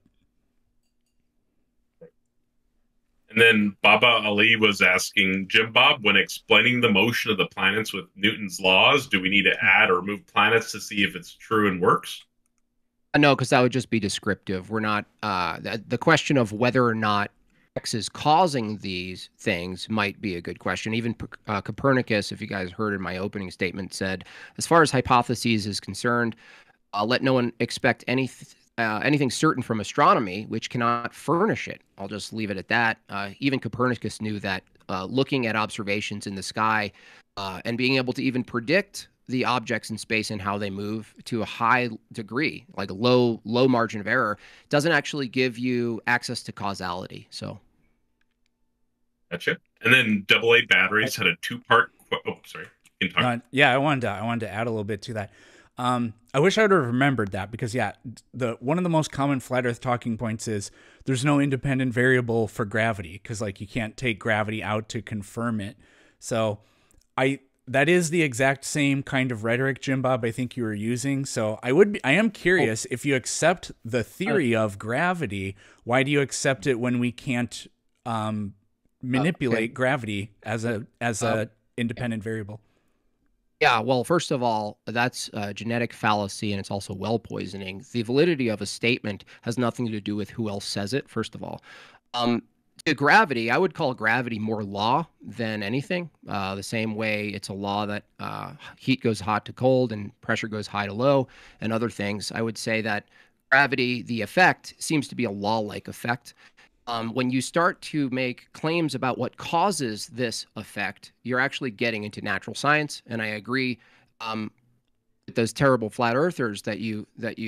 And then Baba Ali was asking, Jim Bob, when explaining the motion of the planets with Newton's laws, do we need to add or remove planets to see if it's true and works? No, because that would just be descriptive. We're not, uh, the, the question of whether or not X is causing these things might be a good question. Even uh, Copernicus, if you guys heard in my opening statement, said, as far as hypotheses is concerned, uh, let no one expect any uh, anything certain from astronomy, which cannot furnish it. I'll just leave it at that. Uh, even Copernicus knew that uh, looking at observations in the sky uh, and being able to even predict the objects in space and how they move to a high degree, like a low, low margin of error, doesn't actually give you access to causality. So. Gotcha. And then double A batteries had a two-part. Oh, sorry. You can talk. Uh, yeah, I wanted to. I wanted to add a little bit to that. Um, I wish I would have remembered that because yeah, the one of the most common flat Earth talking points is there's no independent variable for gravity because like you can't take gravity out to confirm it. So I. That is the exact same kind of rhetoric, Jim Bob, I think you were using. So I would be, I am curious, if you accept the theory of gravity, why do you accept it when we can't um, manipulate okay. gravity as a as a uh, independent variable? Yeah, well, first of all, that's a genetic fallacy, and it's also well poisoning. The validity of a statement has nothing to do with who else says it, first of all. Um, To gravity, I would call gravity more law than anything. Uh, the same way it's a law that uh, heat goes hot to cold and pressure goes high to low and other things. I would say that gravity, the effect, seems to be a law-like effect. Um, when you start to make claims about what causes this effect, you're actually getting into natural science. And I agree um, with those terrible flat earthers that you that you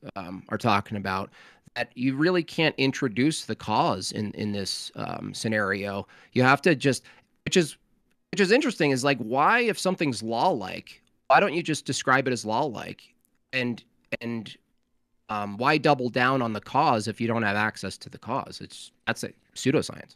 um, are talking about, that you really can't introduce the cause in in this um, scenario. You have to just, which is which is interesting, is like, why, if something's law-like, why don't you just describe it as law-like, and and um, why double down on the cause if you don't have access to the cause? It's that's a pseudoscience.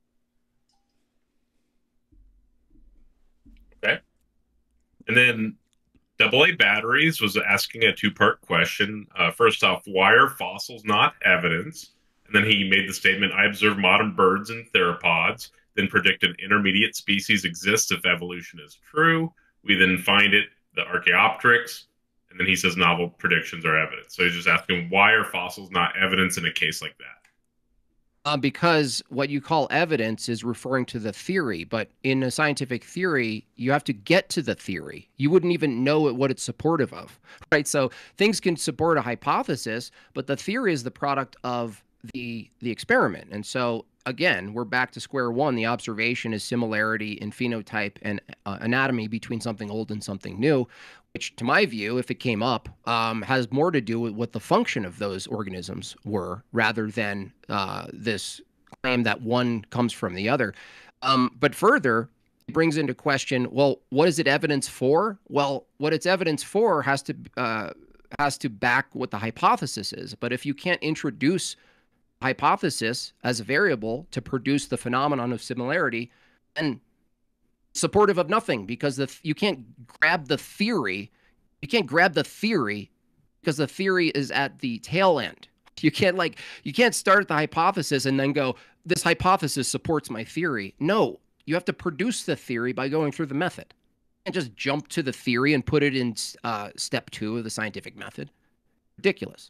Okay. And then Double A Batteries was asking a two-part question. Uh, first off, why are fossils not evidence? And then he made the statement, I observe modern birds and theropods, then predict an intermediate species exists if evolution is true. We then find it, the Archaeopteryx, and then he says novel predictions are evidence. So he's just asking, why are fossils not evidence in a case like that? Uh, because what you call evidence is referring to the theory, but in a scientific theory, you have to get to the theory. You wouldn't even know what it's supportive of, right? So things can support a hypothesis, but the theory is the product of the the experiment. And so again, we're back to square one. The observation is similarity in phenotype and uh, anatomy between something old and something new, which, to my view, if it came up, um, has more to do with what the function of those organisms were, rather than uh, this claim that one comes from the other. Um, but further, it brings into question, well, what is it evidence for? Well, what it's evidence for has to uh, has to back what the hypothesis is. But if you can't introduce hypothesis as a variable to produce the phenomenon of similarity, then supportive of nothing, because the you can't grab the theory. You can't grab the theory because the theory is at the tail end. You can't like you can't start the hypothesis and then go, this hypothesis supports my theory. No, you have to produce the theory by going through the method. You can't just jump to the theory and put it in uh, step two of the scientific method. Ridiculous.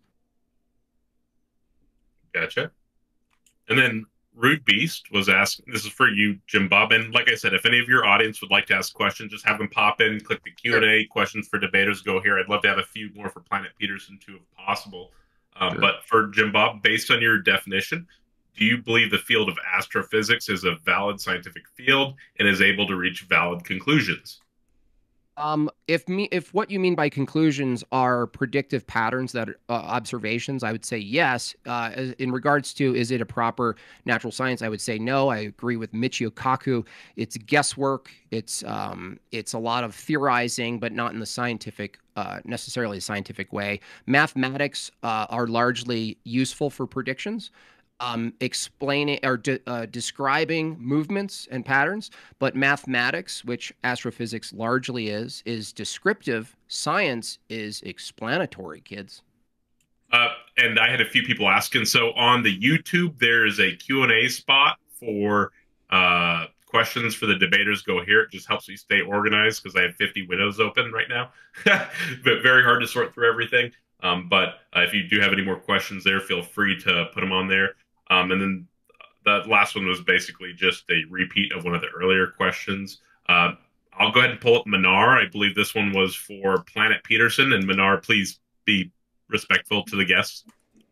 Gotcha. And then Rude Beast was asking, this is for you, Jim Bob. And like I said, if any of your audience would like to ask questions, just have them pop in, click the Q and A, sure. Questions for debaters, go here. I'd love to have a few more for Planet Peterson too, if possible. Um, sure. But for Jim Bob, based on your definition, do you believe the field of astrophysics is a valid scientific field and is able to reach valid conclusions? Um, if me, if what you mean by conclusions are predictive patterns that are uh, observations, I would say yes. Uh, in regards to, is it a proper natural science? I would say no. I agree with Michio Kaku. It's guesswork. It's um, it's a lot of theorizing, but not in the scientific, uh, necessarily scientific way. Mathematics uh, are largely useful for predictions. Um, explaining or de uh, describing movements and patterns, but mathematics, which astrophysics largely is, is descriptive. Science is explanatory, kids. Uh, and I had a few people asking. So on the YouTube, there's a Q and A spot for uh, questions for the debaters. Go here. It just helps me stay organized because I have fifty windows open right now. But very hard to sort through everything. Um, but uh, if you do have any more questions there, feel free to put them on there. Um, and then the last one was basically just a repeat of one of the earlier questions. Uh, I'll go ahead and pull up Minar. I believe this one was for Planet Peterson. And Minar, please be respectful to the guests.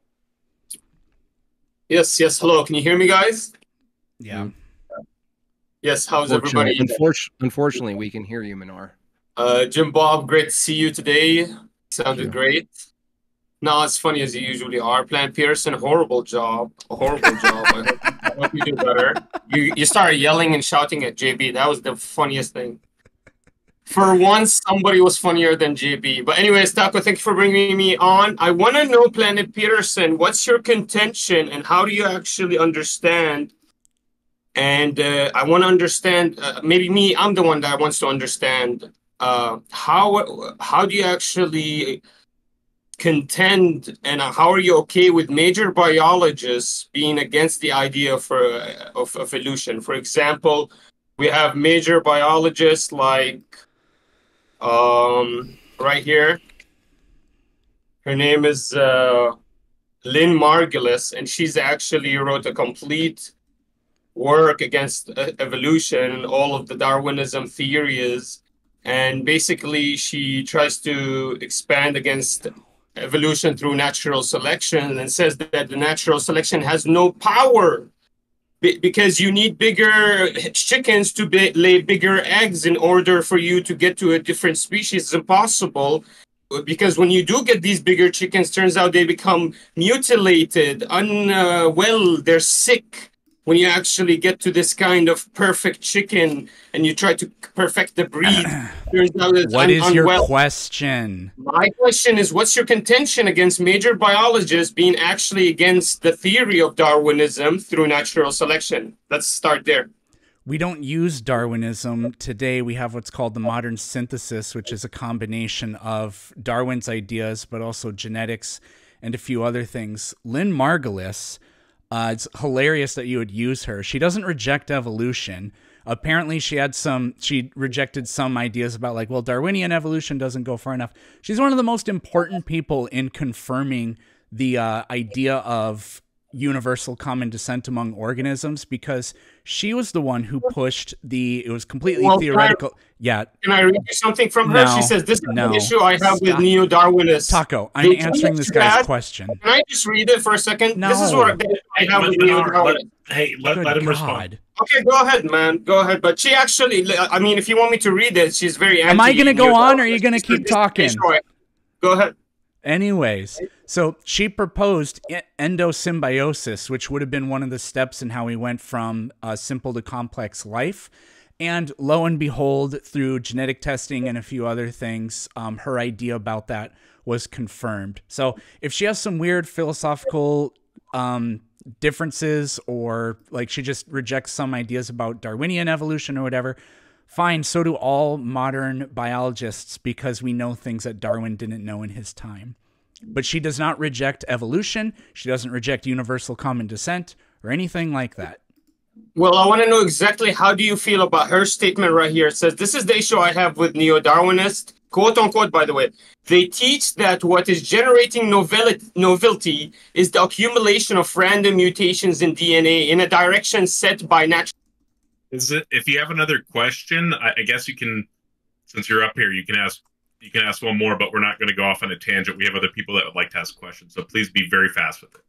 Yes, yes. Hello. Can you hear me, guys? Yeah. Yes. How's everybody? Unfortunately, unfortunately, we can hear you, Minar. Uh, Jim Bob, great to see you today. Sounded great. No, as funny as you usually are. Planet Peterson, horrible job. A horrible job. I hope, I hope you do better. You you started yelling and shouting at J B. That was the funniest thing. For once, somebody was funnier than J B. But anyways, Taco, thank you for bringing me on. I want to know, Planet Peterson, what's your contention and how do you actually understand? And uh, I want to understand, uh, maybe me, I'm the one that wants to understand, uh, how how do you actually contend, and how are you okay with major biologists being against the idea for of evolution? For example, we have major biologists like um right here, her name is uh Lynn Margulis, and she's actually wrote a complete work against uh, evolution and all of the Darwinism theories, and basically she tries to expand against evolution through natural selection and says that the natural selection has no power because you need bigger chickens to be, lay bigger eggs in order for you to get to a different species. It's impossible. because when you do get these bigger chickens, turns out they become mutilated, unwell, uh, they're sick. When you actually get to this kind of perfect chicken and you try to perfect the breed, turns out it's What un is your unwell. question? My question is, what's your contention against major biologists being actually against the theory of Darwinism through natural selection? Let's start there. We don't use Darwinism today. We have what's called the modern synthesis, which is a combination of Darwin's ideas, but also genetics and a few other things. Lynn Margulis, uh, it's hilarious that you would use her. She doesn't reject evolution. Apparently she had some, she rejected some ideas about like, well, Darwinian evolution doesn't go far enough. She's one of the most important people in confirming the uh, idea of universal common descent among organisms, because she was the one who pushed the, it was completely Well, theoretical. Can I, yeah. Can I read you something from her? No, She says, this is no, an issue I have stop. with neo-Darwinists. Taco, I'm They answering this teach guy's that- question. Can I just read it for a second? No. This is what I have with neo-Darwinists. Hey, let, Good let him God. respond. Okay, go ahead, man. Go ahead. But she actually, I mean, if you want me to read it, she's very Am I gonna go on, or are you gonna anti-neo-Darwinist. She keep says, talking? this is an issue I- Go ahead. Anyways, so she proposed e- endosymbiosis, which would have been one of the steps in how we went from uh, simple to complex life. And lo and behold, through genetic testing and a few other things, um, her idea about that was confirmed. So if she has some weird philosophical um, differences, or like she just rejects some ideas about Darwinian evolution or whatever, fine, so do all modern biologists, because we know things that Darwin didn't know in his time. But she does not reject evolution. She doesn't reject universal common descent or anything like that. Well, I want to know exactly how do you feel about her statement right here. It says, this is the issue I have with neo-Darwinists, quote unquote, by the way. They teach that what is generating novelty, novelty is the accumulation of random mutations in D N A in a direction set by natural. Is it? If you have another question, I, I guess you can. Since you're up here, you can ask. You can ask one more, but we're not going to go off on a tangent. We have other people that would like to ask questions, so please be very fast with it.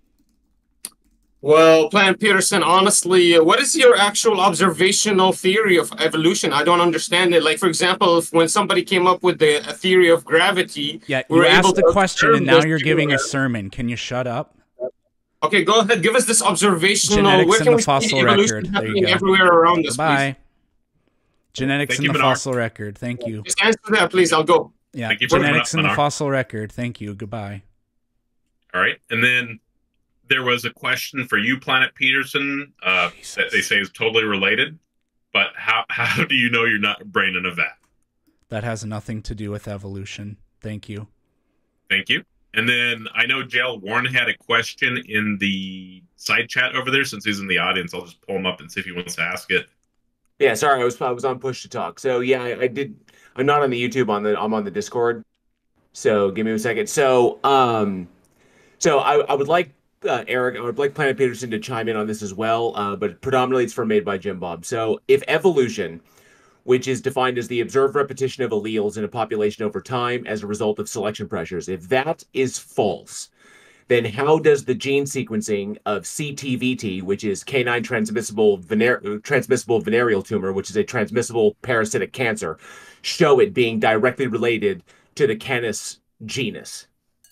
Well, Plant Peterson, honestly, what is your actual observational theory of evolution? I don't understand it. Like, for example, if, when somebody came up with the a theory of gravity, Yeah, we you were able asked the to question observe and now this you're giving a everywhere. sermon. Can you shut up? Okay, go ahead. Give us this observational. Genetics Where in can the we see fossil evolution record. There you happening go. everywhere around us, Goodbye. Genetics Thank in you, the Bernard. fossil record. Thank you. please? Just answer that, please. I'll go. Yeah, Thank you for genetics in the Bernard. fossil record. Thank you. Goodbye. All right, and then there was a question for you, Planet Peterson, uh, that they say is totally related. But how how do you know you're not braining a vat? That has nothing to do with evolution. Thank you. Thank you. And then I know Jail Warren had a question in the side chat over there. Since he's in the audience, I'll just pull him up and see if he wants to ask it. Yeah, sorry, I was I was on push to talk. So yeah, I, I did. I'm not on the YouTube. On the I'm on the Discord. So give me a second. So um, so I I would like uh, Eric. I would like Planet Peterson to chime in on this as well. Uh, but predominantly it's from Made by Jim Bob. So if evolution, which is defined as the observed repetition of alleles in a population over time as a result of selection pressures, if that is false, then how does the gene sequencing of C T V T, which is canine transmissible vener- transmissible venereal tumor, which is a transmissible parasitic cancer, show it being directly related to the Canis genus?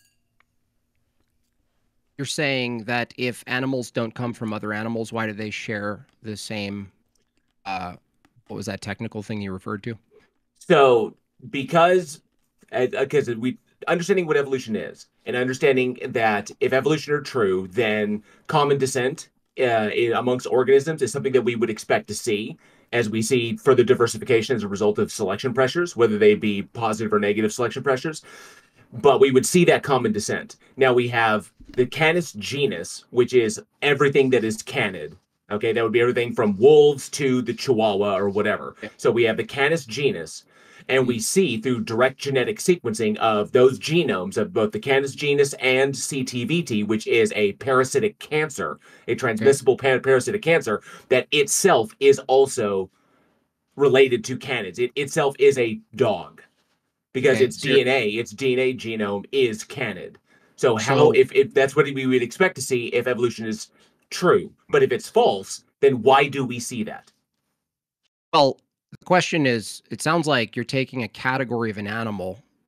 You're saying that if animals don't come from other animals, why do they share the same, uh, what was that technical thing you referred to? So because because we understanding what evolution is and understanding that if evolution are true, then common descent uh, in, amongst organisms is something that we would expect to see as we see further diversification as a result of selection pressures, whether they be positive or negative selection pressures. But we would see that common descent. Now we have the Canis genus, which is everything that is canid. Okay, that would be everything from wolves to the Chihuahua or whatever. Yeah. So we have the Canis genus, and we see through direct genetic sequencing of those genomes of both the Canis genus and C T V T, which is a parasitic cancer, a transmissible pa- parasitic cancer, that itself is also related to canids. It itself is a dog because Okay, its so you're- D N A, its D N A genome is canid. So how, So- if, if that's what we would expect to see if evolution is true, but if it's false, then why do we see that? Well, the question is, it sounds like you're taking a category of an animal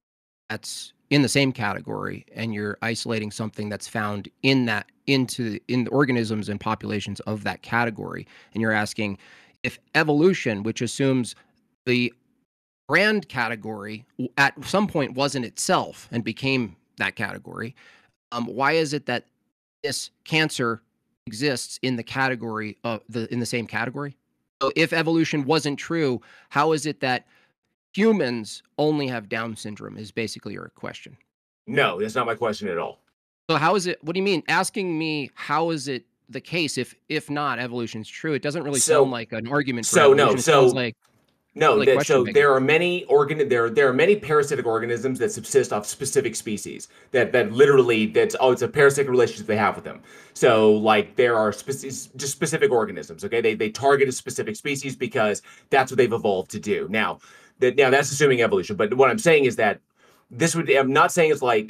that's in the same category, and you're isolating something that's found in that into in the organisms and populations of that category, and you're asking if evolution, which assumes the brand category at some point wasn't itself and became that category, um, why is it that this cancer exists in the category of the in the same category? So if evolution wasn't true, how is it that humans only have Down syndrome is basically your question. No, that's not my question at all. So how is it, what do you mean? Asking me how is it the case if if not evolution's true? It doesn't really So- sound like an argument for so, no, evolution. It so- sounds like No, Like that, question so making. there are many organ there there are many parasitic organisms that subsist off specific species that that literally that's oh it's a parasitic relationship they have with them. So like there are speci- just specific organisms. Okay, they they target a specific species because that's what they've evolved to do. Now that now that's assuming evolution, but what I'm saying is that this would I'm not saying it's like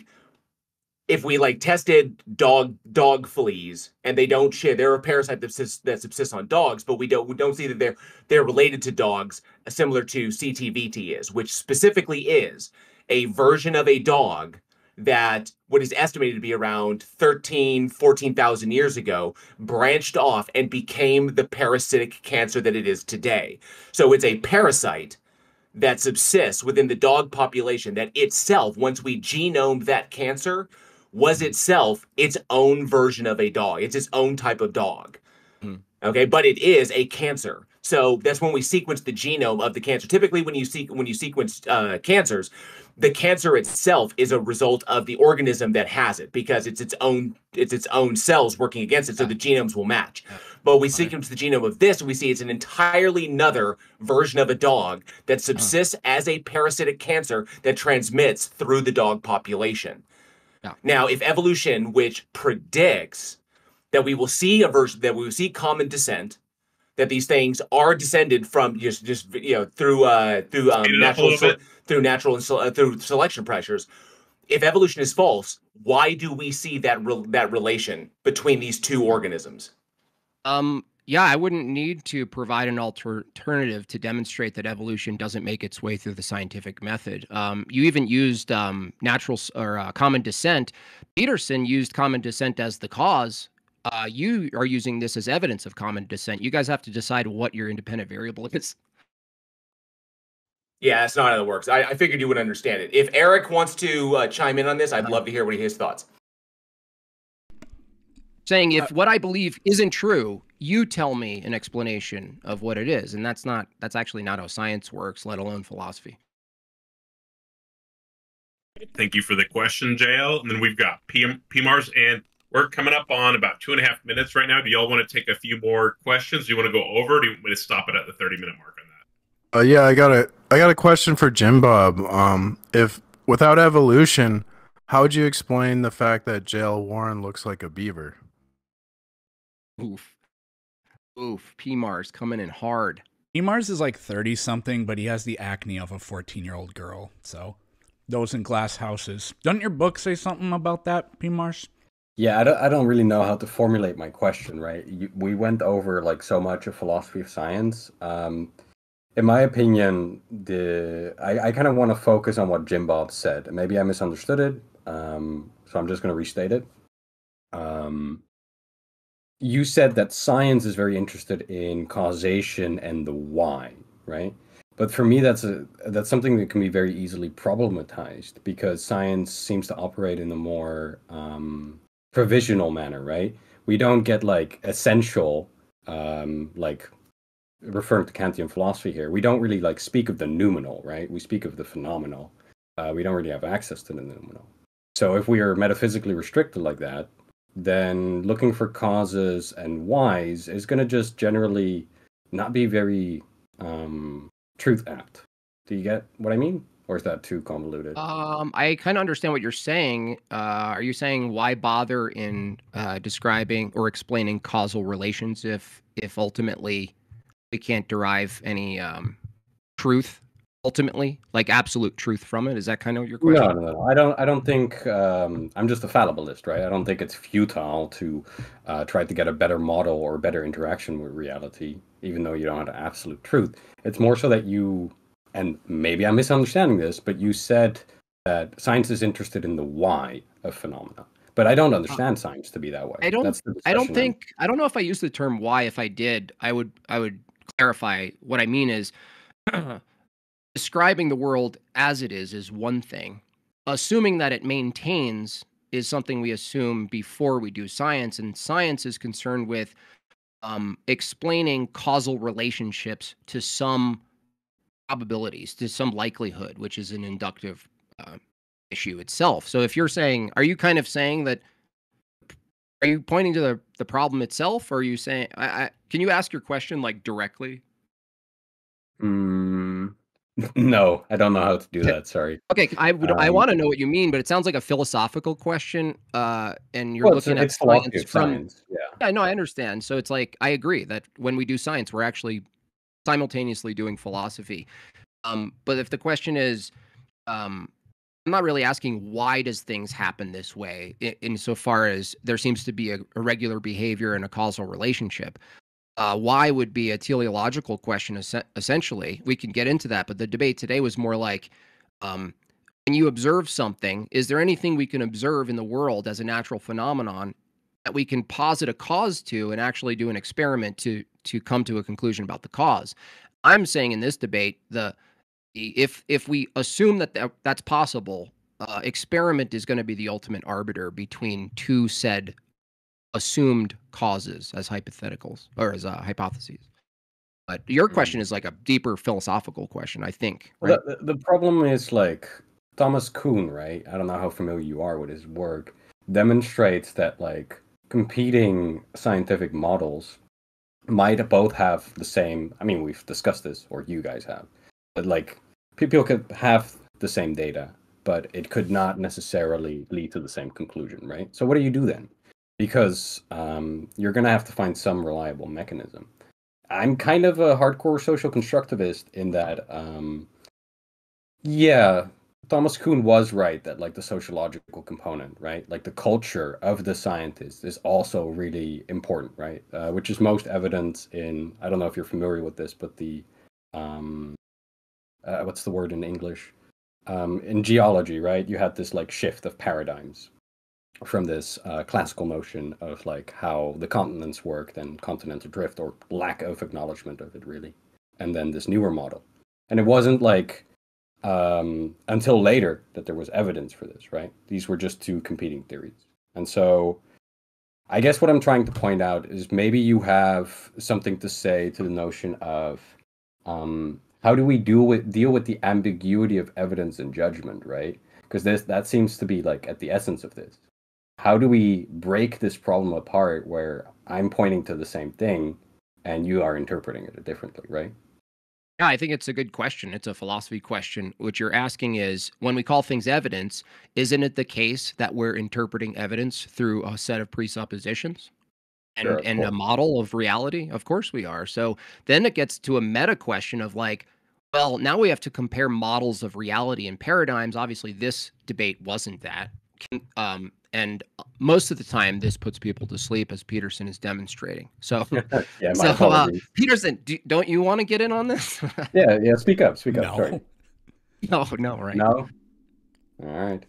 if we like tested dog dog fleas and they don't share, they're a parasite that subsists, that subsists on dogs, but we don't we don't see that they're they're related to dogs, similar to C T V T is, which specifically is a version of a dog that what is estimated to be around thirteen, fourteen thousand years ago branched off and became the parasitic cancer that it is today. So it's a parasite that subsists within the dog population that itself, once we genomed that cancer, was itself its own version of a dog. It's its own type of dog. Hmm. Okay, but it is a cancer. So that's when we sequence the genome of the cancer. Typically, when you see when you sequence uh, cancers, the cancer itself is a result of the organism that has it because it's its own it's its own cells working against it. So the genomes will match. But we sequence the genome of this, and we see it's an entirely another version of a dog that subsists as a parasitic cancer that transmits through the dog population. Yeah. Now, if evolution, which predicts that we will see a version, that we will see common descent, that these things are descended from just, just you know, through uh, through um, Speed it up a natural little se- bit. through natural and se- uh, through selection pressures. If evolution is false, why do we see that re- that relation between these two organisms? Um, yeah, I wouldn't need to provide an alter- alternative to demonstrate that evolution doesn't make its way through the scientific method. Um, you even used um, natural s- or uh, common descent. Peterson used common descent as the cause. Uh, you are using this as evidence of common descent. You guys have to decide what your independent variable is. Yeah, that's not how it works. I, I figured you would understand it. If Eric wants to uh, chime in on this, I'd love to hear what his thoughts. Saying if what I believe isn't true, you tell me an explanation of what it is, and that's not that's actually not how science works, let alone philosophy. Thank you for the question, J L. And then we've got P M, P Mars, and we're coming up on about two and a half minutes right now. Do y'all want to take a few more questions? Do you want to go over? Or do you want me to stop it at the thirty minute mark on that? Uh, yeah, I got a I got a question for Jim Bob. Um, if without evolution, how would you explain the fact that J L Warren looks like a beaver? Oof. Oof. P Mars coming in hard. Mars is like thirty something, but he has the acne of a fourteen year old girl. So those in glass houses. Doesn't your book say something about that, P Mars? Yeah, I don't, I don't really know how to formulate my question, right? You, we went over like so much of philosophy of science. Um, in my opinion, the I, I kind of want to focus on what Jim Bob said. And maybe I misunderstood it, um, so I'm just going to restate it. Um, you said that science is very interested in causation and the why, right? But for me, that's a that's something that can be very easily problematized because science seems to operate in a more um, provisional manner, right? We don't get like essential, um, like referring to Kantian philosophy here. We don't really like speak of the noumenal, right? We speak of the phenomenal. Uh, we don't really have access to the noumenal. So if we are metaphysically restricted like that, then looking for causes and whys is going to just generally not be very um, truth apt. Do you get what I mean? Or is that too convoluted? Um, I kind of understand what you're saying. Uh, are you saying why bother in uh, describing or explaining causal relations if if ultimately we can't derive any um, truth, ultimately, like absolute truth from it? Is that kind of your question? No, no, no. I don't. I don't think. Um, I'm just a fallibilist, right? I don't think it's futile to uh, try to get a better model or better interaction with reality, even though you don't have absolute truth. It's more so that you, and maybe I'm misunderstanding this, but you said that science is interested in the why of phenomena. But I don't understand science to be that way. I don't. That's the I don't discussion I'm- think. I don't know if I use the term "why." If I did, I would. I would clarify. What I mean is, describing the world as it is is one thing. Assuming that it maintains is something we assume before we do science, and science is concerned with um, explaining causal relationships to some probabilities, to some likelihood, which is an inductive uh, issue itself. So if you're saying, are you kind of saying that, are you pointing to the, the problem itself, or are you saying, I, I, can you ask your question like directly? Mm, no, I don't know how to do that. Sorry. Okay, I would, I Um, want to know what you mean, but it sounds like a philosophical question, uh, and you're Well, it's, looking at it's philosophy science of from. science. Yeah. Yeah, no, I understand. So it's like I agree that when we do science, we're actually simultaneously doing philosophy. Um, but if the question is, um, I'm not really asking why does things happen this way, in, insofar as there seems to be a irregular behavior and a causal relationship. Uh, why would be a teleological question, es- essentially. We can get into that, but the debate today was more like, um, when you observe something, is there anything we can observe in the world as a natural phenomenon that we can posit a cause to and actually do an experiment to to come to a conclusion about the cause? I'm saying in this debate, the if if we assume that, that that's possible, uh, experiment is going to be the ultimate arbiter between two said assumed causes as hypotheticals or as uh, hypotheses. But your question is like a deeper philosophical question, I think. Right? Well, the, the problem is like Thomas Kuhn, right? I don't know how familiar you are with his work, demonstrates that like competing scientific models might both have the same. I mean, we've discussed this, or you guys have, but like people could have the same data, but it could not necessarily lead to the same conclusion, right? So what do you do then? Because um, you're going to have to find some reliable mechanism. I'm kind of a hardcore social constructivist in that, um, yeah, Thomas Kuhn was right that like the sociological component, right? Like the culture of the scientist is also really important, right? Uh, which is most evident in, I don't know if you're familiar with this, but the, um, uh, what's the word in English? Um, in geology, right? You had this like shift of paradigms from this uh, classical notion of like how the continents worked and continental drift, or lack of acknowledgement of it really, and then this newer model. And it wasn't like um, until later that there was evidence for this, right? These were just two competing theories. And so I guess what I'm trying to point out is maybe you have something to say to the notion of um, how do we deal with deal with the ambiguity of evidence and judgment, right? Because this that seems to be like at the essence of this. How do we break this problem apart where I'm pointing to the same thing and you are interpreting it differently, right? Yeah, I think it's a good question. It's a philosophy question. What you're asking is, when we call things evidence, isn't it the case that we're interpreting evidence through a set of presuppositions and, Sure, of and a course. model of reality? Of course we are. So then it gets to a meta question of like, well, now we have to compare models of reality and paradigms. Obviously, this debate wasn't that. Can, um, and most of the time, this puts people to sleep, as Peterson is demonstrating. So, Yeah, my so uh, apologies. Peterson, do, don't you want to get in on this? Yeah, yeah, speak up, speak up. No. Sorry. no, no, right? No? All right.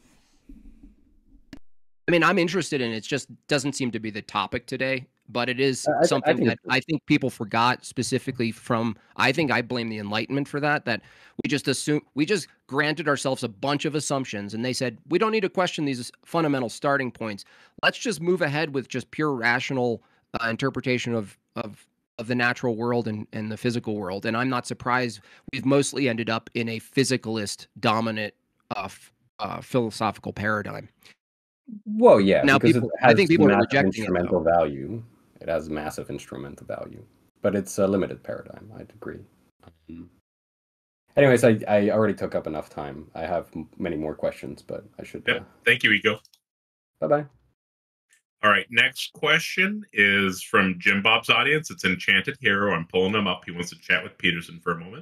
I mean, I'm interested in it. It just doesn't seem to be the topic today, but it is I- I- I something think that it's- I think people forgot, specifically from, I think I blame the Enlightenment for that, that we just assume, we just granted ourselves a bunch of assumptions, and they said, we don't need to question these fundamental starting points. Let's just move ahead with just pure rational uh, interpretation of, of, of the natural world and, and the physical world. And I'm not surprised we've mostly ended up in a physicalist dominant uh, f- uh, philosophical paradigm. Well, yeah, Now because people- it I has think people are massive rejecting it, though. instrumental value. It has massive instrumental value, but it's a limited paradigm. I'd agree. Um, anyways, I, I already took up enough time. I have m- many more questions, but I should. Yep. Uh, Thank you, Ego. bye bye. All right. Next question is from Jim Bob's audience. It's Enchanted Hero. I'm pulling him up. He wants to chat with Peterson for a moment.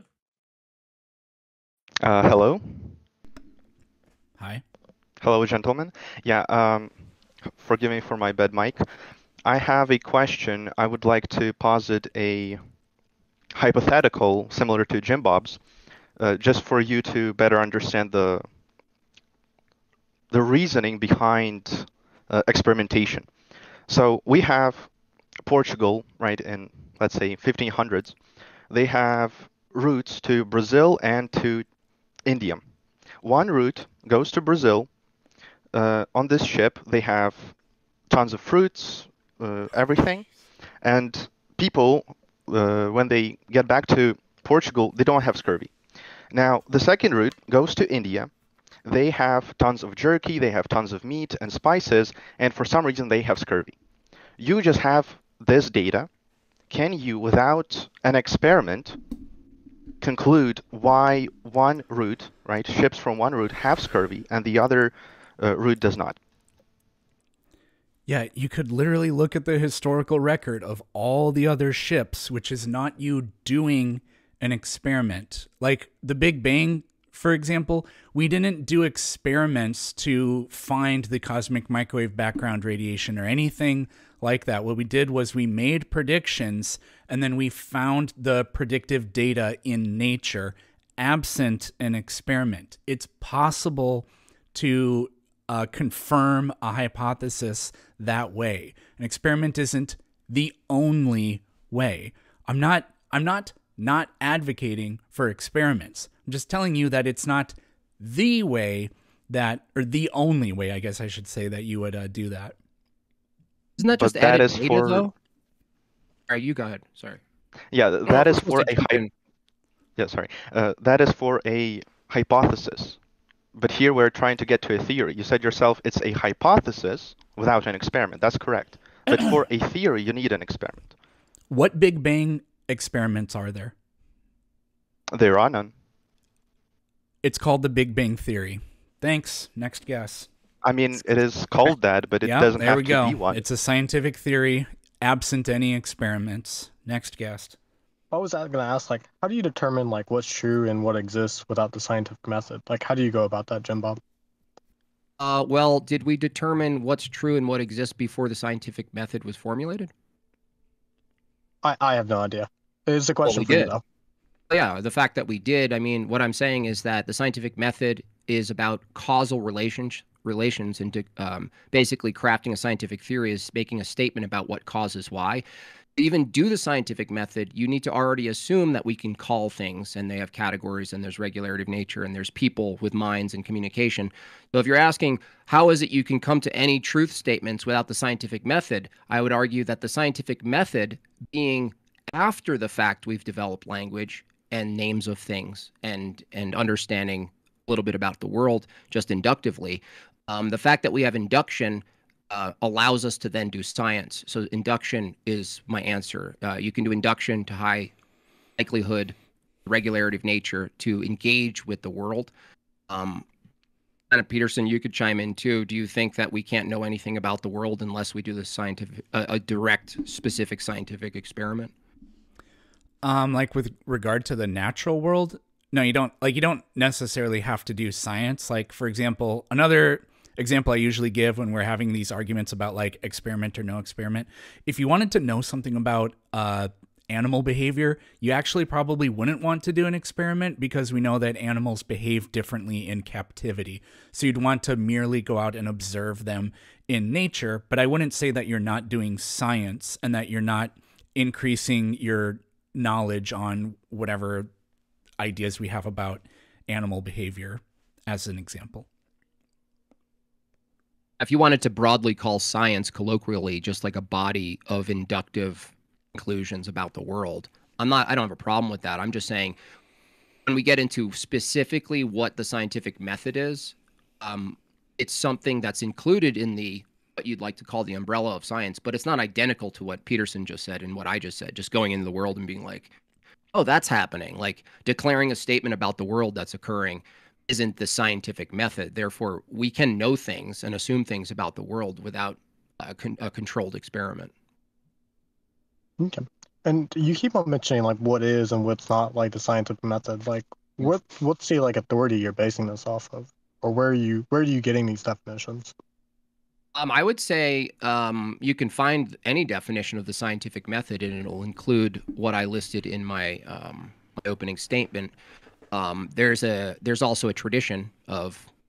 Uh, hello. Hi. Hello, gentlemen. Yeah, um, forgive me for my bad mic. I have a question. I would like to posit a hypothetical similar to Jim Bob's, uh, just for you to better understand the the reasoning behind uh, experimentation. So we have Portugal, right, in let's say fifteen hundreds. They have routes to Brazil and to India. One route goes to Brazil. Uh, on this ship, they have tons of fruits, uh, everything, and people, uh, when they get back to Portugal, they don't have scurvy. Now, the second route goes to India. They have tons of jerky, they have tons of meat and spices, and for some reason they have scurvy. You just have this data. Can you, without an experiment, conclude why one route, right, ships from one route have scurvy and the other uh, route does not? Yeah, you could literally look at the historical record of all the other ships, which is not you doing an experiment. Like the Big Bang, for example, we didn't do experiments to find the cosmic microwave background radiation or anything like that. What we did was we made predictions and then we found the predictive data in nature absent an experiment. It's possible to uh, confirm a hypothesis that way. An experiment isn't the only way. I'm not, I'm not not advocating for experiments. I'm just telling you that it's not the way that, or the only way, I guess I should say, that you would uh, do that. Isn't that just But that added is data, for- though? All right, you go ahead. Sorry. Yeah, th- that No, is I'm for supposed to a jump hy- in. yeah, sorry. Uh, that is for a hypothesis. But here we're trying to get to a theory. You said yourself it's a hypothesis without an experiment. That's correct. But for a theory, you need an experiment. What Big Bang experiments are there? There are none. It's called the Big Bang Theory. Thanks. Next guess. I mean, it is called that, but it yeah, doesn't there have we to go. be one. It's a scientific theory absent any experiments. Next guest. I was going to ask, like, how do you determine like what's true and what exists without the scientific method? Like, how do you go about that, Jim Bob? Uh, well, did we determine what's true and what exists before the scientific method was formulated? I, I have no idea. It's a question we for you, did. though. Yeah, the fact that we did, I mean, what I'm saying is that the scientific method is about causal relations, relations and um, basically crafting a scientific theory is making a statement about what causes why. To even do the scientific method, you need to already assume that we can call things and they have categories and there's regularity of nature and there's people with minds and communication. So if you're asking how is it you can come to any truth statements without the scientific method, I would argue that the scientific method being after the fact we've developed language and names of things and and understanding a little bit about the world just inductively. Um, the fact that we have induction uh, allows us to then do science. So induction is my answer. Uh, you can do induction to high likelihood, regularity of nature to engage with the world. Um, Anna Peterson, you could chime in too. Do you think that we can't know anything about the world unless we do the scientific, uh, a direct, specific scientific experiment? Um, like with regard to the natural world, no, you don't. Like you don't necessarily have to do science. Like for example, another example I usually give when we're having these arguments about like experiment or no experiment. If you wanted to know something about uh, animal behavior, you actually probably wouldn't want to do an experiment because we know that animals behave differently in captivity. So you'd want to merely go out and observe them in nature. But I wouldn't say that you're not doing science and that you're not increasing your knowledge on whatever ideas we have about animal behavior, as an example. If you wanted to broadly call science colloquially just like a body of inductive conclusions about the world, I'm not, I don't have a problem with that. I'm just saying when we get into specifically what the scientific method is, um, it's something that's included in the what you'd like to call the umbrella of science, but it's not identical to what Peterson just said and what I just said, just going into the world and being like, oh, that's happening. Like declaring a statement about the world that's occurring isn't the scientific method. Therefore, we can know things and assume things about the world without a, con a controlled experiment. Okay. And you keep on mentioning like what is and what's not like the scientific method. Like what what's the like authority you're basing this off of? Or where are you where are you getting these definitions? Um, I would say um, you can find any definition of the scientific method, and it'll include what I listed in my, um, my opening statement. Um, there's a there's also a tradition of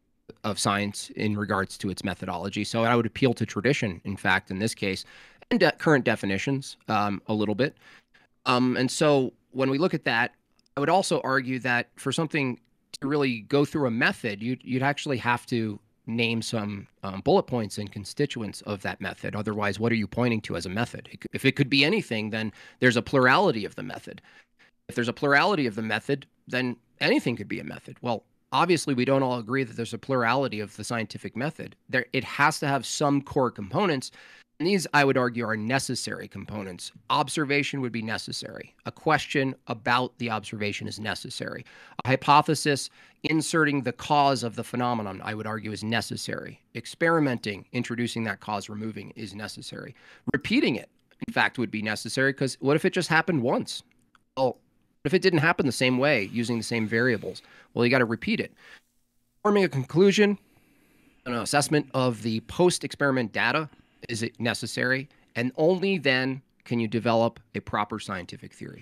of science in regards to its methodology. So I would appeal to tradition, in fact, in this case, and de current definitions um, a little bit. Um, and so when we look at that, I would also argue that for something to really go through a method, you'd, you'd actually have to name some um, bullet points and constituents of that method. Otherwise, what are you pointing to as a method? It, if it could be anything, then there's a plurality of the method. If there's a plurality of the method, then anything could be a method. Well, obviously, we don't all agree that there's a plurality of the scientific method. There, it has to have some core components. And these, I would argue, are necessary components. Observation would be necessary. A question about the observation is necessary. A hypothesis inserting the cause of the phenomenon, I would argue, is necessary. Experimenting, introducing that cause, removing, is necessary. Repeating it, in fact, would be necessary, because what if it just happened once? Well, what if it didn't happen the same way, using the same variables? Well, you got to repeat it. Forming a conclusion, an assessment of the post-experiment data, is it necessary? And only then can you develop a proper scientific theory.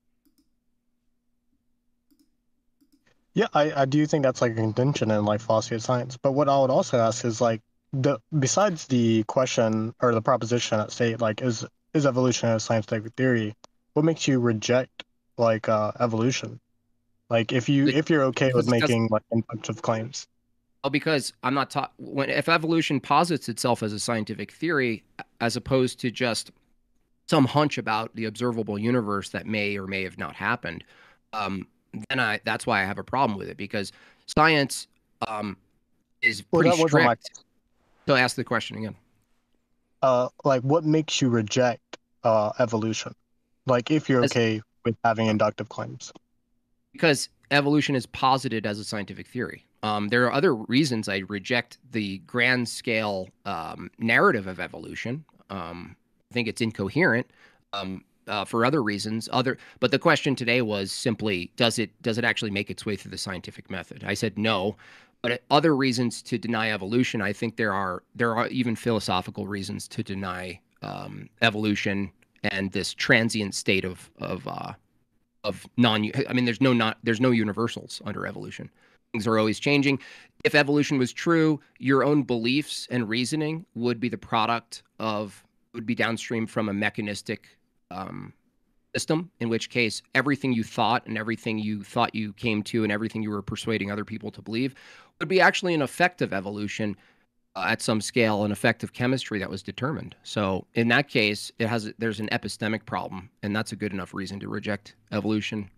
Yeah, I, I do think that's like a contention in like philosophy of science. But what I would also ask is like, the besides the question or the proposition at stake, like is is evolution a scientific theory? What makes you reject like uh, evolution? Like if you if you're okay with making like inductive claims. Well, because I'm not taught when if evolution posits itself as a scientific theory, as opposed to just some hunch about the observable universe that may or may have not happened, um, then I that's why I have a problem with it, because science um, is pretty well, that strict. My... So ask the question again. Uh, like what makes you reject uh, evolution? Like if you're okay with having inductive claims. Because evolution is posited as a scientific theory. Um, there are other reasons I reject the grand scale um, narrative of evolution. Um, I think it's incoherent um, uh, for other reasons. Other, but the question today was simply, does it does it actually make its way through the scientific method? I said no. But other reasons to deny evolution, I think there are there are even philosophical reasons to deny um, evolution and this transient state of of uh, of non. I mean, there's no not there's no universals under evolution. Things are always changing. If evolution was true, your own beliefs and reasoning would be the product of would be downstream from a mechanistic um, system. In which case, everything you thought and everything you thought you came to and everything you were persuading other people to believe would be actually an effect of evolution uh, at some scale, an effect of chemistry that was determined. So in that case, it has there's an epistemic problem, and that's a good enough reason to reject evolution.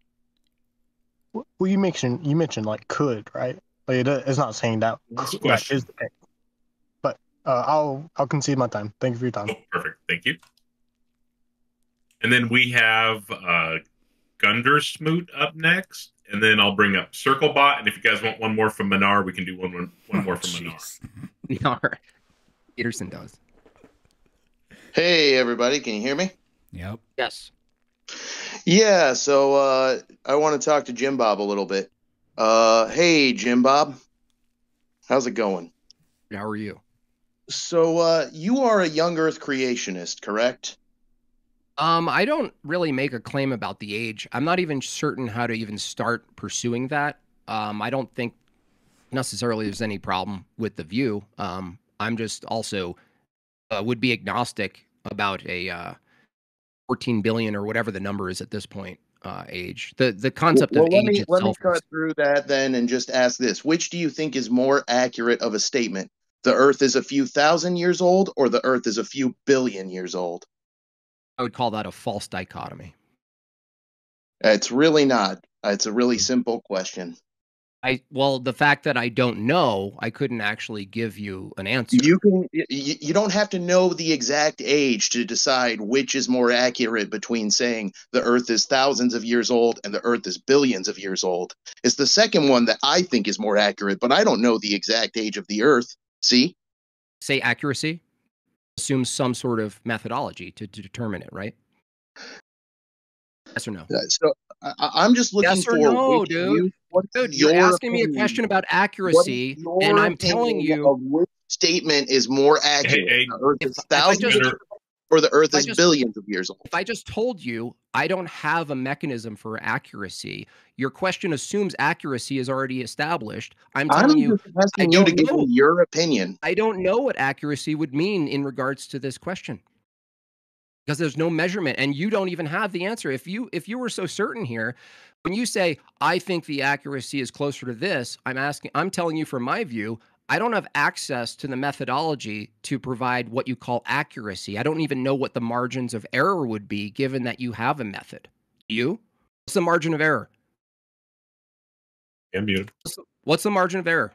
Well, you mentioned you mentioned like could, right? Like it, it's not saying that, could, that is the case. But uh, I'll I'll concede my time. Thank you for your time. Oh, perfect. Thank you. And then we have uh, Gundersmoot up next, and then I'll bring up CircleBot. And if you guys want one more from Minar, we can do one one, one more from Minar. Minar. Peterson does. Hey, everybody. Can you hear me? Yep. Yes. Yeah, so uh, I want to talk to Jim Bob a little bit. Uh, hey, Jim Bob. How's it going? How are you? So uh, you are a young Earth creationist, correct? Um, I don't really make a claim about the age. I'm not even certain how to even start pursuing that. Um, I don't think necessarily there's any problem with the view. Um, I'm just also uh, would be agnostic about a uh, fourteen billion or whatever the number is at this point uh, age. The the concept well, of let age me, itself. Let me cut through that then and just ask this. Which do you think is more accurate of a statement? The Earth is a few thousand years old, or the Earth is a few billion years old? I would call that a false dichotomy. It's really not. It's a really simple question. I well, the fact that I don't know, I couldn't actually give you an answer. You can. You, you don't have to know the exact age to decide which is more accurate between saying the Earth is thousands of years old and the Earth is billions of years old. It's the second one that I think is more accurate, but I don't know the exact age of the Earth. See? Say accuracy assumes some sort of methodology to, to determine it, right? Yes or no? So I, I'm just looking yes or for. No, dude. You, dude, you're asking opinion? me a question about accuracy, and I'm telling you, of which statement is more accurate. Hey, hey, the Earth is thousands. Gunner, or the Earth I is just- billions of years old? If I just told you I don't have a mechanism for accuracy, your question assumes accuracy is already established. I'm I'm telling you, just asking I you to don't give know. me your opinion. I don't know what accuracy would mean in regards to this question. Because there's no measurement and you don't even have the answer. If you if you were so certain here, when you say, I think the accuracy is closer to this, I'm asking, I'm telling you from my view, I don't have access to the methodology to provide what you call accuracy. I don't even know what the margins of error would be given that you have a method. You? What's the margin of error? I'm muted. What's the, what's the margin of error?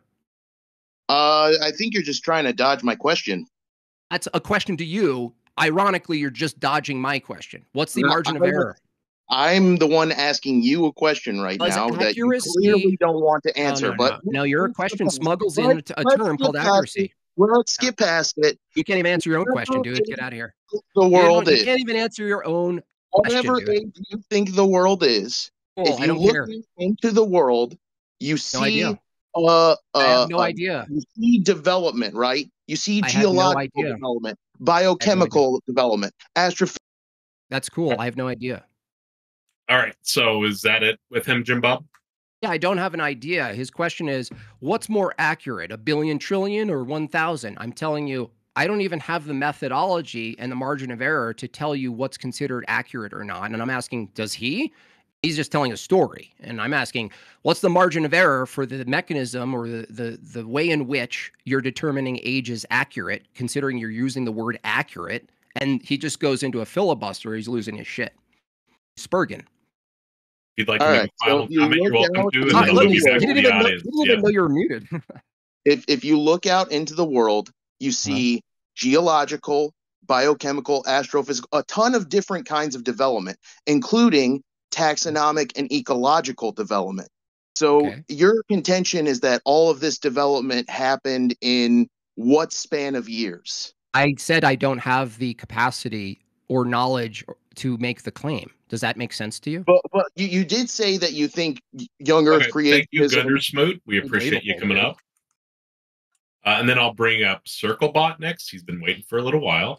Uh, I think you're just trying to dodge my question. That's a question to you. Ironically, you're just dodging my question. What's the No, margin of I- error? I'm the one asking you a question right Does now that you accuracy- clearly don't want to No, answer. no, but no. No, your question smuggles in Let's- a a let's term skip called past accuracy. it. Well, let's skip past it. You can't even answer your own question, dude. Get out of here. The You, world don't- you is can't even answer your own question, whatever dude. age you think the world is. Cool, if I you don't look care. into the world, you No see idea. uh, uh, I have no uh, idea. you see development, right? You see I have no geological idea. development, biochemical development, astrophysics. That's cool. I have no idea. All right. So is that it with him, Jim Bob? Yeah, I don't have an idea. His question is, what's more accurate, a billion trillion or one thousand? I'm telling you, I don't even have the methodology and the margin of error to tell you what's considered accurate or not. And I'm asking, does he? He's just telling a story. And I'm asking, what's the margin of error for the mechanism or the, the, the way in which you're determining age is accurate, considering you're using the word accurate? And he just goes into a filibuster. He's losing his shit. Spurgeon. If you'd like All to make right, a final so you comment, you're look welcome out- to, and Hi, then I'll let move me you say, back He to didn't the even know, he audience. didn't Yeah. even know you were muted. If if you look out into the world, you see geological, biochemical, astrophysical, a ton of different kinds of development, including taxonomic and ecological development. So Okay. your contention is that all of this development happened in what span of years? I said I don't have the capacity or knowledge to make the claim. Does that make sense to you? But but you, you did say that you think young Earth Okay, thank you, creationism. Gundersmoot. We appreciate you coming up. Uh, and then I'll bring up Circlebot next. He's been waiting for a little while.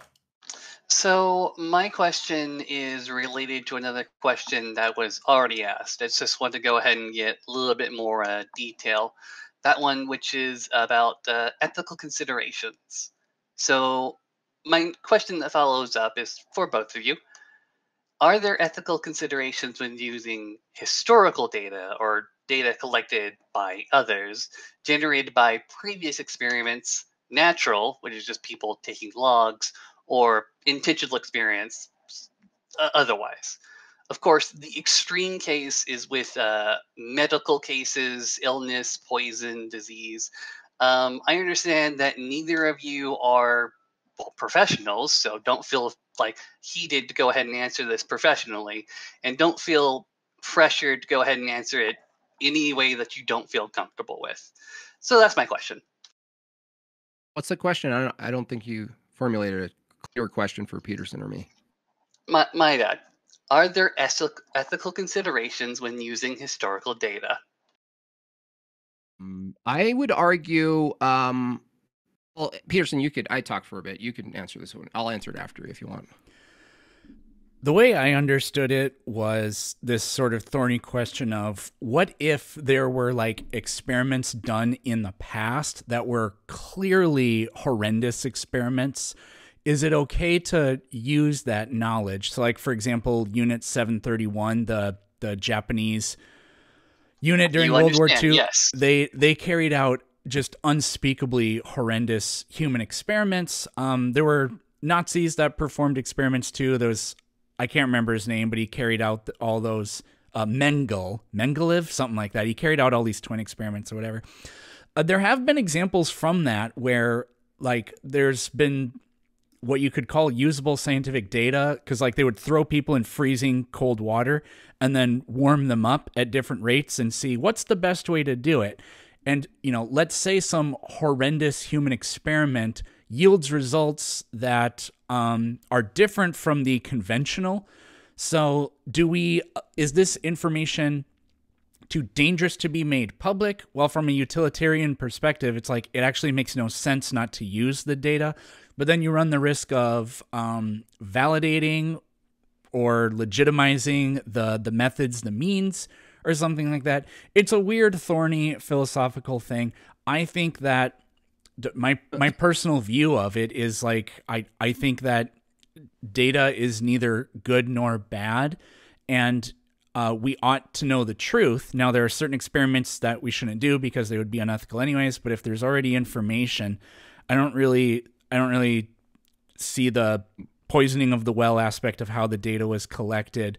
So my question is related to another question that was already asked. I just want to go ahead and get a little bit more uh, detail. That one, which is about uh, ethical considerations. So my question that follows up is for both of you. Are there ethical considerations when using historical data or data collected by others, generated by previous experiments, natural, which is just people taking logs, or intentional experience uh, otherwise? Of course, the extreme case is with uh, medical cases, illness, poison, disease. Um, I understand that neither of you are well, professionals, so don't feel like heated to go ahead and answer this professionally, and don't feel pressured to go ahead and answer it any way that you don't feel comfortable with. So that's my question. What's the question? I don't, I don't think you formulated a clear question for Peterson or me. My, my bad. Are there ethic, ethical considerations when using historical data? Mm, I would argue, um, well, Peterson, you could, I talked for a bit. You can answer this one. I'll answer it after if you want. The way I understood it was this sort of thorny question of what if there were like experiments done in the past that were clearly horrendous experiments? Is it okay to use that knowledge? So like, for example, Unit seven thirty-one, the, the Japanese unit during You World War understand, Two, yes. they, they carried out just unspeakably horrendous human experiments. Um, there were Nazis that performed experiments too. There was, I can't remember his name, but he carried out all those, uh, Mengele, Mengelev, something like that. He carried out all these twin experiments or whatever. Uh, there have been examples from that where like there's been what you could call usable scientific data, because like they would throw people in freezing cold water and then warm them up at different rates and see what's the best way to do it. And, you know, let's say some horrendous human experiment yields results that um, are different from the conventional. So do we, is this information too dangerous to be made public. Well, from a utilitarian perspective, it's like it actually makes no sense not to use the data. But then you run the risk of um, validating or legitimizing the the methods, the means, or something like that. It's a weird, thorny philosophical thing. I think that my my personal view of it is like I I think that data is neither good nor bad, and uh, we ought to know the truth. Now, there are certain experiments that we shouldn't do because they would be unethical anyways. But if there's already information, I don't really I don't really see the poisoning of the well aspect of how the data was collected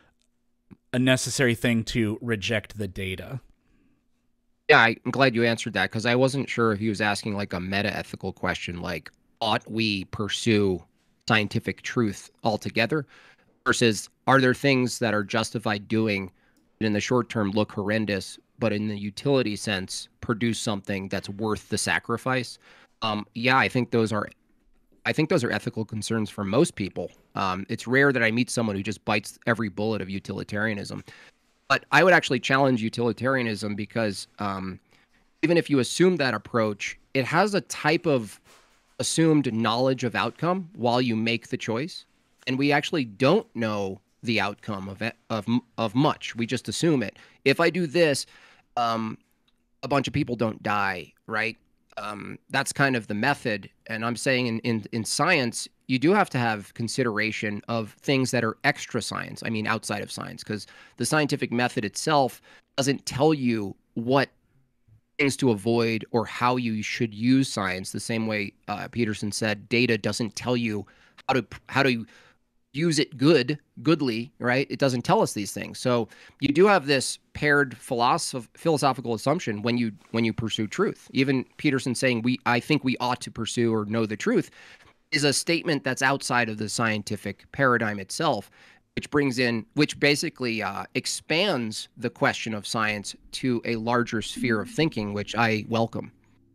a necessary thing to reject the data. Yeah, I'm glad you answered that, because I wasn't sure if he was asking like a meta-ethical question, like ought we pursue scientific truth altogether, versus are there things that are justified doing that in the short term look horrendous, but in the utility sense produce something that's worth the sacrifice? Um, yeah, I think those are I think those are ethical concerns for most people. Um, it's rare that I meet someone who just bites every bullet of utilitarianism. But I would actually challenge utilitarianism because um, even if you assume that approach, it has a type of assumed knowledge of outcome while you make the choice. And we actually don't know the outcome of it, of, of much. We just assume it. If I do this, um, a bunch of people don't die, right? Um, that's kind of the method. And I'm saying in, in, in science, you do have to have consideration of things that are extra science. I mean, outside of science, because the scientific method itself doesn't tell you what things to avoid or how you should use science. The same way uh, Peterson said, data doesn't tell you how to how to use it good, goodly, right? It doesn't tell us these things. So you do have this paired philosoph philosophical assumption when you when you pursue truth. Even Peterson saying we I think we ought to pursue or know the truth is a statement that's outside of the scientific paradigm itself, which brings in, which basically uh, expands the question of science to a larger sphere of thinking, which I welcome.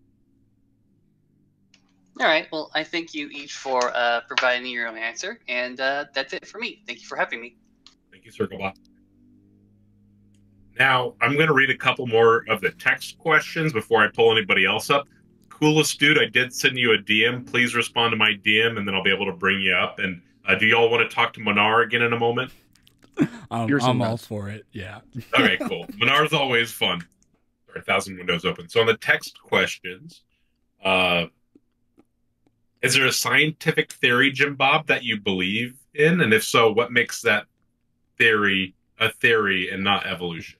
All right. Well, I thank you each for uh, providing your own answer, and uh, that's it for me. Thank you for having me. Thank you, Circlebot. Now, I'm going to read a couple more of the text questions before I pull anybody else up. Coolest dude, I did send you a D M. Please respond to my D M, and then I'll be able to bring you up. And uh, do y'all want to talk to Manar again in a moment? Um, I'm all for it. Yeah. Okay, cool. Manar's always fun. Sorry, a thousand windows open. So on the text questions, uh, is there a scientific theory, Jim Bob, that you believe in? And if so, what makes that theory a theory and not evolution?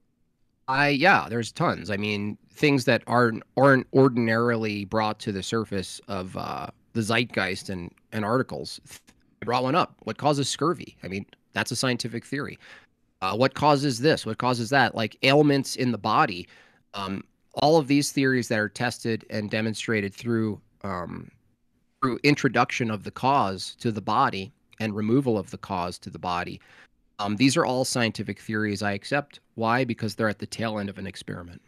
I yeah, there's tons. I mean, things that aren't aren't ordinarily brought to the surface of uh, the zeitgeist and and articles. I brought one up. What causes scurvy? I mean, that's a scientific theory. Uh, what causes this? What causes that? Like ailments in the body. Um, all of these theories that are tested and demonstrated through um, through introduction of the cause to the body and removal of the cause to the body. Um, these are all scientific theories I accept. Why? Because they're at the tail end of an experiment.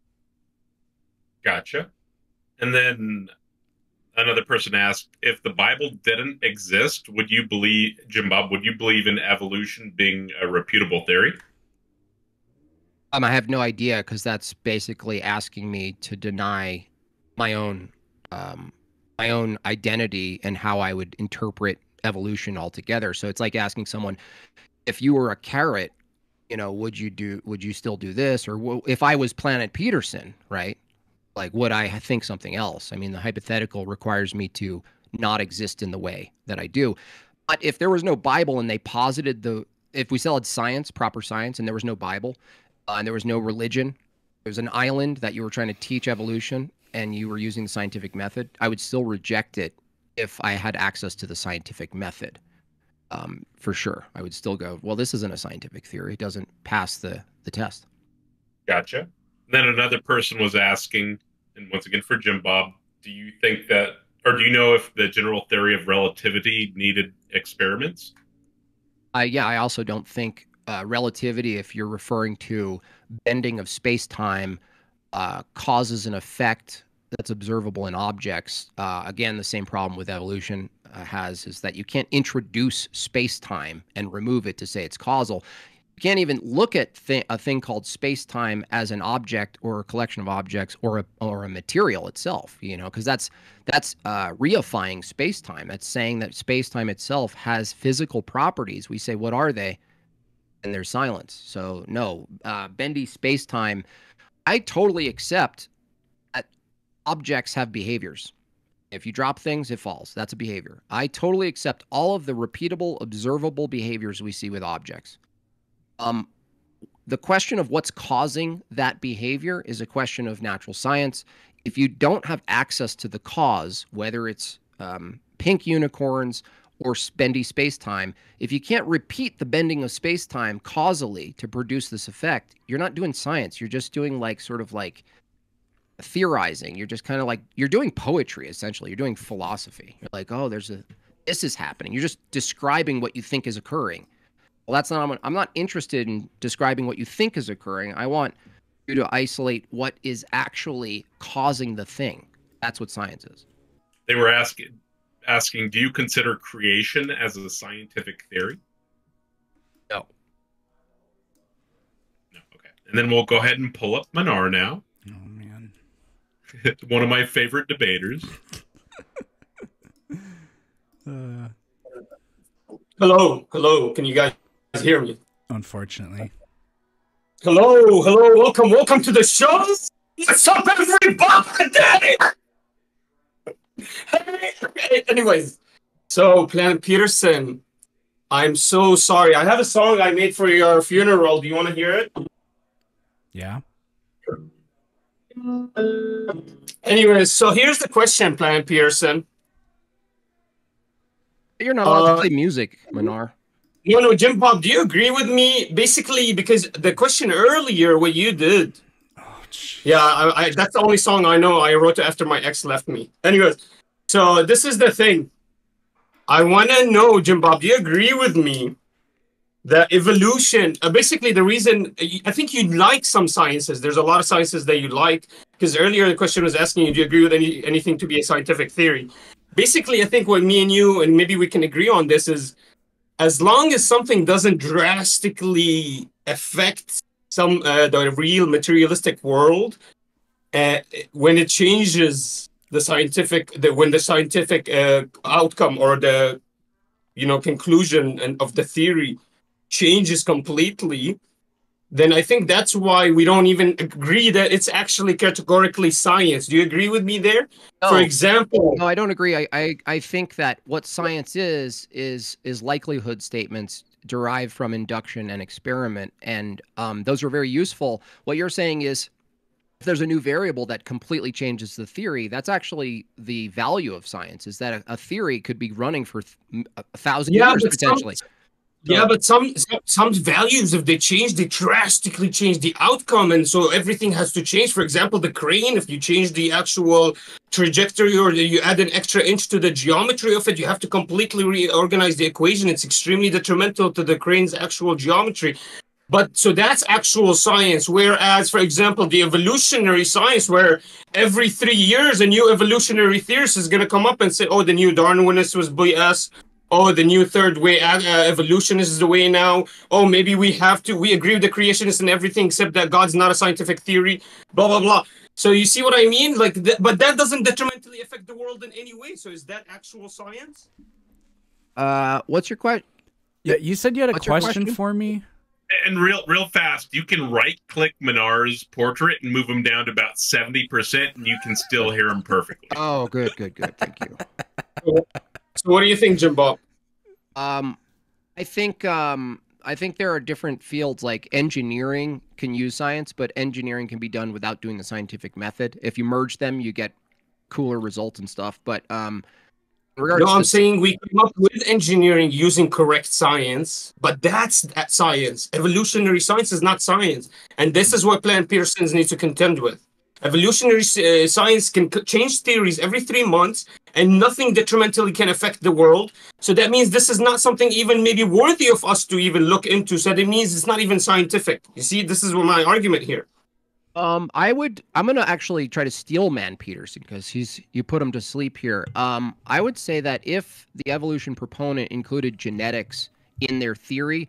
Gotcha. And then another person asked, if the Bible didn't exist, would you believe, Jim Bob, would you believe in evolution being a reputable theory? Um, I have no idea, because that's basically asking me to deny my own um, my own identity and how I would interpret evolution altogether. So it's like asking someone, if you were a carrot, you know, would you do, would you still do this? Or if I was Planet Peterson, right? Like, would I think something else? I mean, the hypothetical requires me to not exist in the way that I do. But if there was no Bible and they posited the, if we still had science, proper science, and there was no Bible, uh, and there was no religion, there was an island that you were trying to teach evolution and you were using the scientific method, I would still reject it if I had access to the scientific method. Um, for sure, I would still go, well, this isn't a scientific theory. It doesn't pass the, the test. Gotcha. Then another person was asking, and once again for Jim Bob, do you think that, or do you know if the general theory of relativity needed experiments? Uh, yeah, I also don't think uh, relativity, if you're referring to bending of space-time, uh, causes an effect that's observable in objects. Uh, again, the same problem with evolution uh, has is that you can't introduce space-time and remove it to say it's causal. You can't even look at th a thing called space-time as an object or a collection of objects or a or a material itself, you know, because that's that's uh, reifying space-time. That's saying that space-time itself has physical properties. We say, what are they? And there's silence. So no, uh, bendy space-time. I totally accept that objects have behaviors. If you drop things, it falls. That's a behavior. I totally accept all of the repeatable, observable behaviors we see with objects. Um, the question of what's causing that behavior is a question of natural science. If you don't have access to the cause, whether it's um, pink unicorns or bendy space-time, if you can't repeat the bending of space-time causally to produce this effect, you're not doing science. You're just doing like sort of like theorizing. You're just kind of like, you're doing poetry, essentially. You're doing philosophy. You're like, oh, there's a, this is happening. You're just describing what you think is occurring. Well, that's not, I'm not interested in describing what you think is occurring. I want you to isolate what is actually causing the thing. That's what science is. They were asking, asking, do you consider creation as a scientific theory? No. No, okay. And then we'll go ahead and pull up Manar now. Oh, man. One of my favorite debaters. uh, Hello, hello. Can you guys hear me? Unfortunately. Hello, hello. Welcome, welcome to the show. What's up, everybody? Hey, anyways, so Planet Peterson, I'm so sorry. I have a song I made for your funeral. Do you want to hear it? Yeah. Anyways, so here's the question, Planet Peterson. You're not allowed Uh, to play music, Manar. No, no, Jim Bob, do you agree with me? Basically, because the question earlier, what you did. Oh, yeah, I, I, that's the only song I know. I wrote it after my ex left me. Anyways, so this is the thing. I want to know, Jim Bob, do you agree with me that evolution, uh, basically the reason, I think you like some sciences. There's a lot of sciences that you like. Because earlier the question was asking you, do you agree with any anything to be a scientific theory? Basically, I think what me and you, and maybe we can agree on this, is as long as something doesn't drastically affect some uh, the real materialistic world, uh, when it changes the scientific, the, when the scientific uh, outcome or the you know conclusion and of the theory changes completely, then I think that's why we don't even agree that it's actually categorically science. Do you agree with me there? No. For example, No, I don't agree. I, I I think that what science is is is likelihood statements derived from induction and experiment, and um, those are very useful. What you're saying is, if there's a new variable that completely changes the theory, that's actually the value of science. Is that a, a theory could be running for th a thousand Yeah, years but some- potentially. Yeah, but some some- some values, if they change, they drastically change the outcome, and so everything has to change. For example, the crane, if you change the actual trajectory or you add an extra inch to the geometry of it, you have to completely reorganize the equation. It's extremely detrimental to the crane's actual geometry. But so that's actual science. Whereas, for example, the evolutionary science, where every three years a new evolutionary theorist is going to come up and say, oh, the new Darwinist was B S. Oh, the new third way uh, evolutionist is the way now. Oh, maybe we have to, we agree with the creationists and everything except that God's not a scientific theory, blah, blah, blah. So you see what I mean? Like, th but that doesn't detrimentally affect the world in any way. So is that actual science? Uh, what's your question? Yeah, you said you had a What's your question, question? for me. And real, real fast, you can right-click Manar's portrait and move him down to about seventy percent, and you can still hear him perfectly. Oh, good, good, good. Thank you. So what do you think, Jim Bob? Um, I think um, I think there are different fields, like engineering can use science, but engineering can be done without doing the scientific method. If you merge them, you get cooler results and stuff. But um, in regards No, I'm to saying we come up with engineering using correct science, but that's that science. Evolutionary science is not science. And this is what Planet Petersons need to contend with. Evolutionary uh, science can c- change theories every three months, and nothing detrimentally can affect the world. So that means this is not something even maybe worthy of us to even look into. So that means it's not even scientific. You see, this is what my argument here. Um, I would. I'm gonna actually try to steal Man Peterson because he's. You put him to sleep here. Um, I would say that if the evolution proponent included genetics in their theory,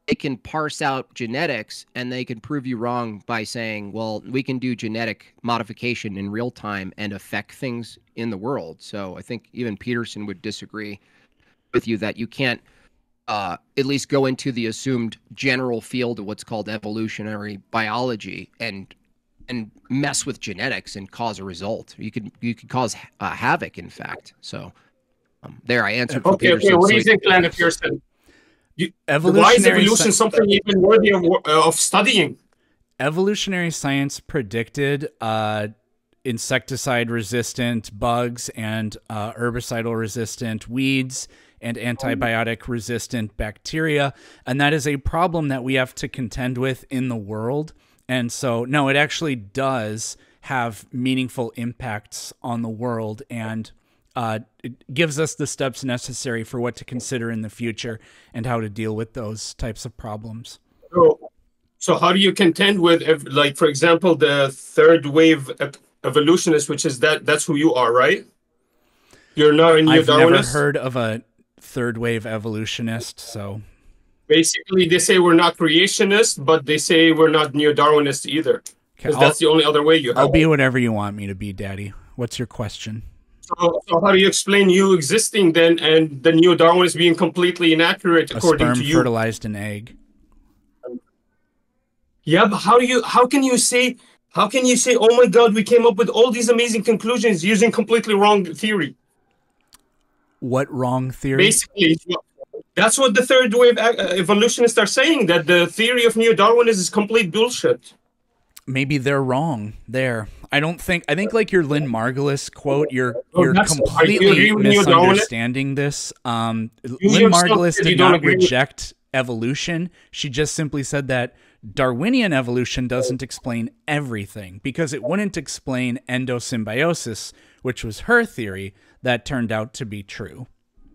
they can parse out genetics and they can prove you wrong by saying, well, we can do genetic modification in real time and affect things in the world. So I think even Peterson would disagree with you that you can't uh, at least go into the assumed general field of what's called evolutionary biology and and mess with genetics and cause a result. You could you could cause uh, havoc, in fact. So um, there, I answered. For Okay, Peterson. okay. What So do you it- think, Planet Pearson? You, why is Evolutionary evolution sci- something even worthy of, uh, of studying? Evolutionary science predicted uh, insecticide resistant bugs and uh, herbicidal resistant weeds and antibiotic resistant bacteria. And that is a problem that we have to contend with in the world. And so, no, it actually does have meaningful impacts on the world, and uh, it gives us the steps necessary for what to consider in the future and how to deal with those types of problems. So, so how do you contend with, ev- like, for example, the third wave e- evolutionist, which is that that's who you are, right? You're not a I've never neo-Darwinist? heard of a third wave evolutionist, so Basically, they say we're not creationists, but they say we're not neo-Darwinists either. Because I'll- that's the only other way you have. I'll be whatever you want me to be, Daddy. What's your question? So, so how do you explain you existing then and the neo-Darwinists being completely inaccurate A according sperm to you? fertilized an egg. Yeah, but how do you? How can you say? How can you say? Oh my God, we came up with all these amazing conclusions using completely wrong theory. What wrong theory? Basically, that's what the third wave uh, evolutionists are saying. That the theory of neo-Darwinism is complete bullshit. Maybe they're wrong there. I don't think. I think like your Lynn Margulis quote. You're Oh, you're that's- are you completely agree with neo-Darwinists? misunderstanding this. Um, You Lynn yourself Margulis said you did don't not agree with- reject evolution. She just simply said that Darwinian evolution doesn't explain everything because it wouldn't explain endosymbiosis, which was her theory that turned out to be true.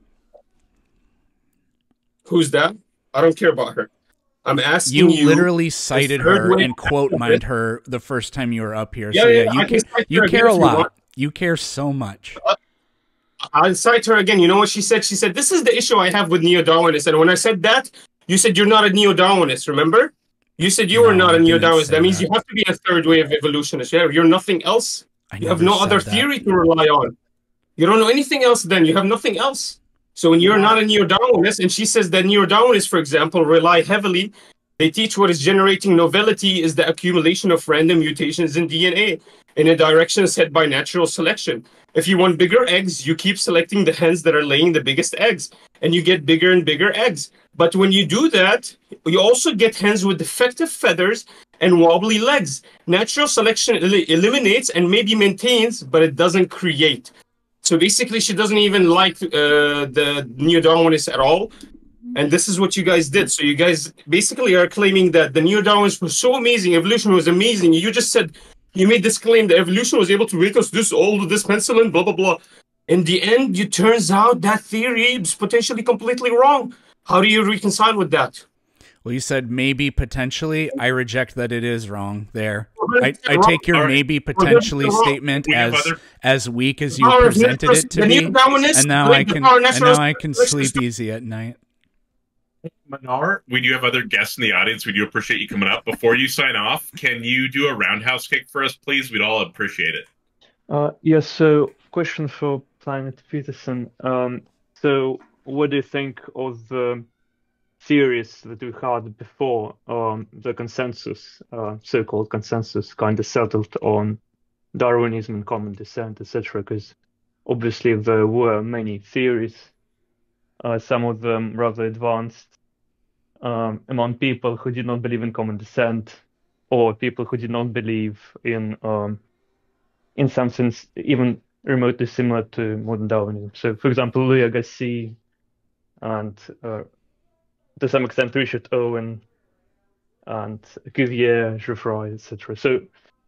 Who's that? I don't care about her. I'm asking You you. literally cited third her wave- and quote mined her the first time you were up here. Yeah, so yeah, yeah, I you can care, cite you her care again a if you lot. want. You care so much. I'll cite her again. You know what she said? She said, "This is the issue I have with neo-Darwinists." And when I said that, you said you're not a neo-Darwinist. Remember? You said you were No, not I a didn't neo-Darwinist. say That means that. you have to be a third wave evolutionist. Yeah, you're nothing else. I You have never no said other that. theory to rely on. You don't know anything else. Then you have nothing else. So when you're not a neo-Darwinist, and she says that neo-Darwinists, for example, rely heavily. They teach what is generating novelty is the accumulation of random mutations in D N A in a direction set by natural selection. If you want bigger eggs, you keep selecting the hens that are laying the biggest eggs, and you get bigger and bigger eggs. But when you do that, you also get hens with defective feathers and wobbly legs. Natural selection el- eliminates and maybe maintains, but it doesn't create. So basically, she doesn't even like uh, the neo-Darwinists at all. And this is what you guys did. So you guys basically are claiming that the neo-Darwinists were so amazing, evolution was amazing. You just said, you made this claim that evolution was able to make us this old, this penicillin, blah, blah, blah. In the end, it turns out that theory is potentially completely wrong. How do you reconcile with that? Well, you said maybe potentially. I reject that it is wrong there. Well, I, it's I wrong. take your All right. maybe Well, potentially that's wrong. statement We have as other- as weak as you Power of presented natural- it to the me, neo-Darwinists and now claim I the can power of and natural now I can selection. sleep easy at night. Manar, we do have other guests in the audience. We do appreciate you coming up. Before you sign off, can you do a roundhouse kick for us, please? We'd all appreciate it. Uh, yes, so question for Planet Peterson. Um, so what do you think of the theories that we had before um, the consensus, uh, so-called consensus, kind of settled on Darwinism and common descent, et cetera? Because obviously there were many theories, uh, some of them rather advanced, um, among people who did not believe in common descent, or people who did not believe in um, in some sense, even remotely similar to modern Darwinism. So, for example, Louis Agassiz and, uh, to some extent, Richard Owen and Cuvier, Geoffroy, et cetera. So,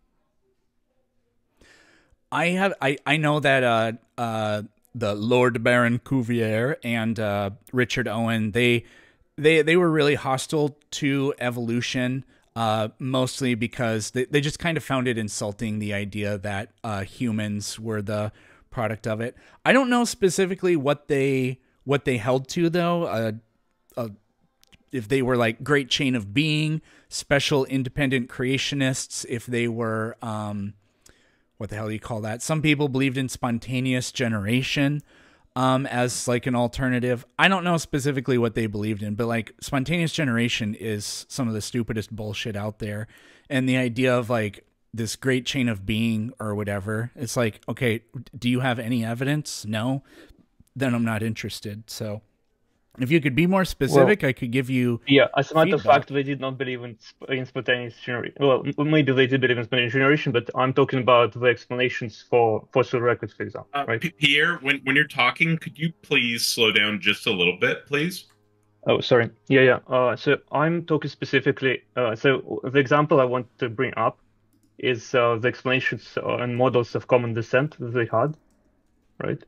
I have I, I know that uh uh the Lord Baron Cuvier and uh Richard Owen, they they they were really hostile to evolution, uh mostly because they, they just kind of found it insulting, the idea that uh humans were the product of it. I don't know specifically what they what they held to though. Uh, uh if they were like great chain of being, special independent creationists, if they were, um, what the hell do you call that? Some people believed in spontaneous generation um, as like an alternative. I don't know specifically what they believed in, but like spontaneous generation is some of the stupidest bullshit out there. And the idea of like this great chain of being or whatever, it's like, okay, do you have any evidence? No, then I'm not interested. So if you could be more specific, well, I could give you. Yeah, as a matter feedback. of fact, they did not believe in, in spontaneous generation. Well, maybe they did believe in spontaneous generation, but I'm talking about the explanations for fossil records, for example. Uh, right? P- Pierre, when, when you're talking, could you please slow down just a little bit, please? Oh, sorry. Yeah, yeah. Uh, so I'm talking specifically. Uh, so the example I want to bring up is uh, the explanations and models of common descent that they had, right?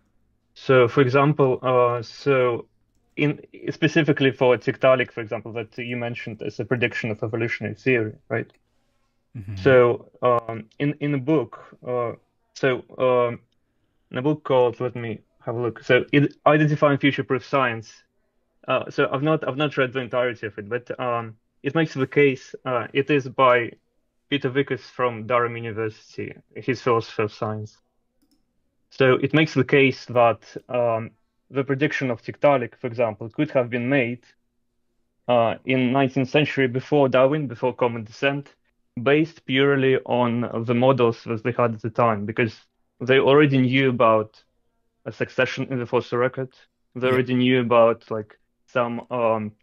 So, for example, uh, so. In specifically for Tiktaalik, for example, that you mentioned as a prediction of evolutionary theory, right? Mm-hmm. So um, in in a book, uh, so um, in a book called, let me have a look. So it, Identifying Future-Proof Science. Uh, so I've not I've not read the entirety of it, but um, it makes the case. Uh, it is by Peter Vickers from Durham University, his philosophy of science. So it makes the case that. Um, The prediction of Tiktaalik, for example, could have been made uh, in nineteenth century before Darwin, before common descent, based purely on the models that they had at the time, because they already knew about a succession in the fossil record. They Yeah. already knew about like some, um,